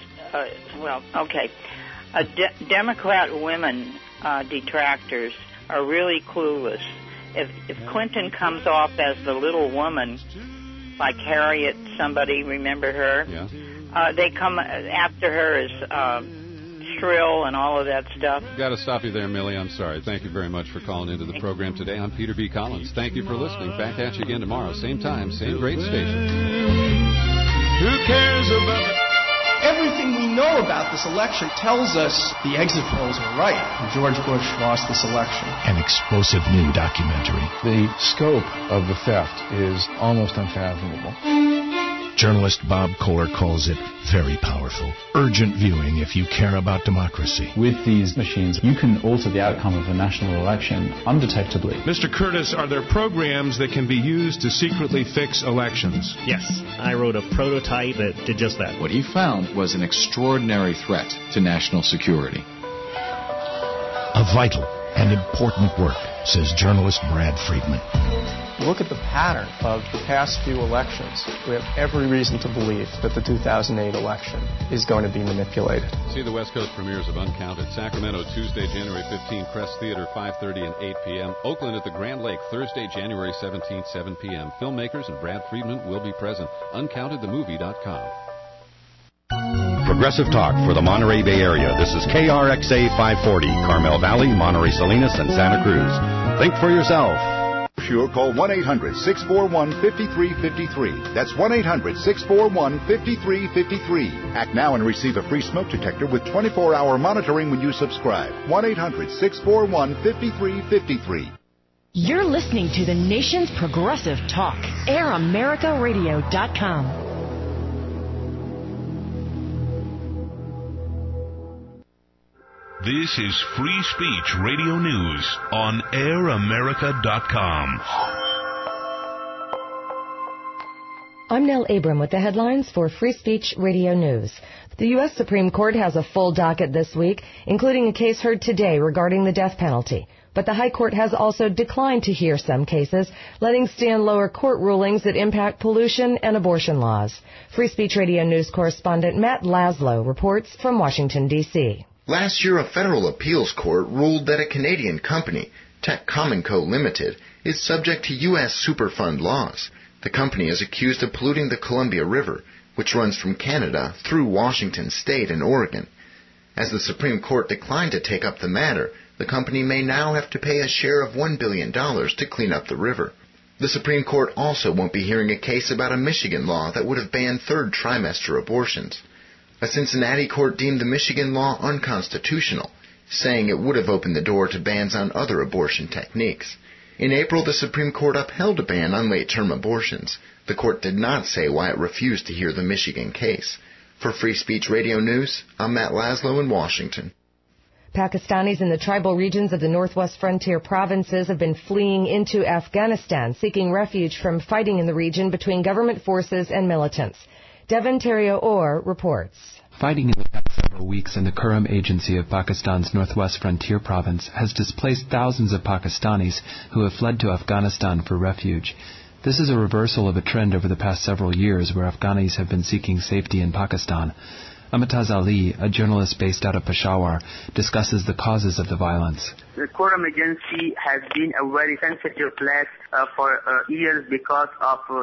Democrat women detractors are really clueless. If Clinton comes off as the little woman, like Harriet, somebody, remember her? Yeah. They come after her as shrill and all of that stuff. Got to stop you there, Millie. I'm sorry. Thank you very much for calling into the program today. I'm Peter B. Collins. Thank you for listening. Back at you again tomorrow. Same time, same great station. Who cares about it? Everything we know about this election tells us the exit polls are right. George Bush lost this election. An explosive new documentary. The scope of the theft is almost unfathomable. Journalist Bob Kohler calls it very powerful. Urgent viewing if you care about democracy. With these machines, you can alter the outcome of a national election undetectably. Mr. Curtis, are there programs that can be used to secretly fix elections? Yes. I wrote a prototype that did just that. What he found was an extraordinary threat to national security. A vital and important work, says journalist Brad Friedman. Look at the pattern of the past few elections. We have every reason to believe that the 2008 election is going to be manipulated. See the West Coast premieres of Uncounted. Sacramento, Tuesday, January 15, Crest Theater, 5:30 and 8 p.m. Oakland at the Grand Lake, Thursday, January 17, 7 p.m. Filmmakers and Brad Friedman will be present. UncountedTheMovie.com. Progressive talk for the Monterey Bay Area. This is KRXA 540, Carmel Valley, Monterey Salinas, and Santa Cruz. Think for yourself. Sure, call 1-800-641-5353. That's 1-800-641-5353. Act now and receive a free smoke detector with 24-hour monitoring when you subscribe. 1-800-641-5353. You're listening to the nation's progressive talk, AirAmericaRadio.com. This is Free Speech Radio News on AirAmerica.com. I'm Nell Abram with the headlines for Free Speech Radio News. The U.S. Supreme Court has a full docket this week, including a case heard today regarding the death penalty. But the High Court has also declined to hear some cases, letting stand lower court rulings that impact pollution and abortion laws. Free Speech Radio News correspondent Matt Laszlo reports from Washington, D.C. Last year, a federal appeals court ruled that a Canadian company, Tech Common Co. Limited, is subject to U.S. Superfund laws. The company is accused of polluting the Columbia River, which runs from Canada through Washington State and Oregon. As the Supreme Court declined to take up the matter, the company may now have to pay a share of $1 billion to clean up the river. The Supreme Court also won't be hearing a case about a Michigan law that would have banned third trimester abortions. A Cincinnati court deemed the Michigan law unconstitutional, saying it would have opened the door to bans on other abortion techniques. In April, the Supreme Court upheld a ban on late-term abortions. The court did not say why it refused to hear the Michigan case. For Free Speech Radio News, I'm Matt Laszlo in Washington. Pakistanis in the tribal regions of the northwest frontier provinces have been fleeing into Afghanistan, seeking refuge from fighting in the region between government forces and militants. Devon Terrio-Orr reports. Fighting in the past several several weeks, and the Kurram Agency of Pakistan's Northwest Frontier Province has displaced thousands of Pakistanis who have fled to Afghanistan for refuge. This is a reversal of a trend over the past several years where Afghanis have been seeking safety in Pakistan. Amitaz Ali, a journalist based out of Peshawar, discusses the causes of the violence. The Kurram Agency has been a very sensitive place for years because of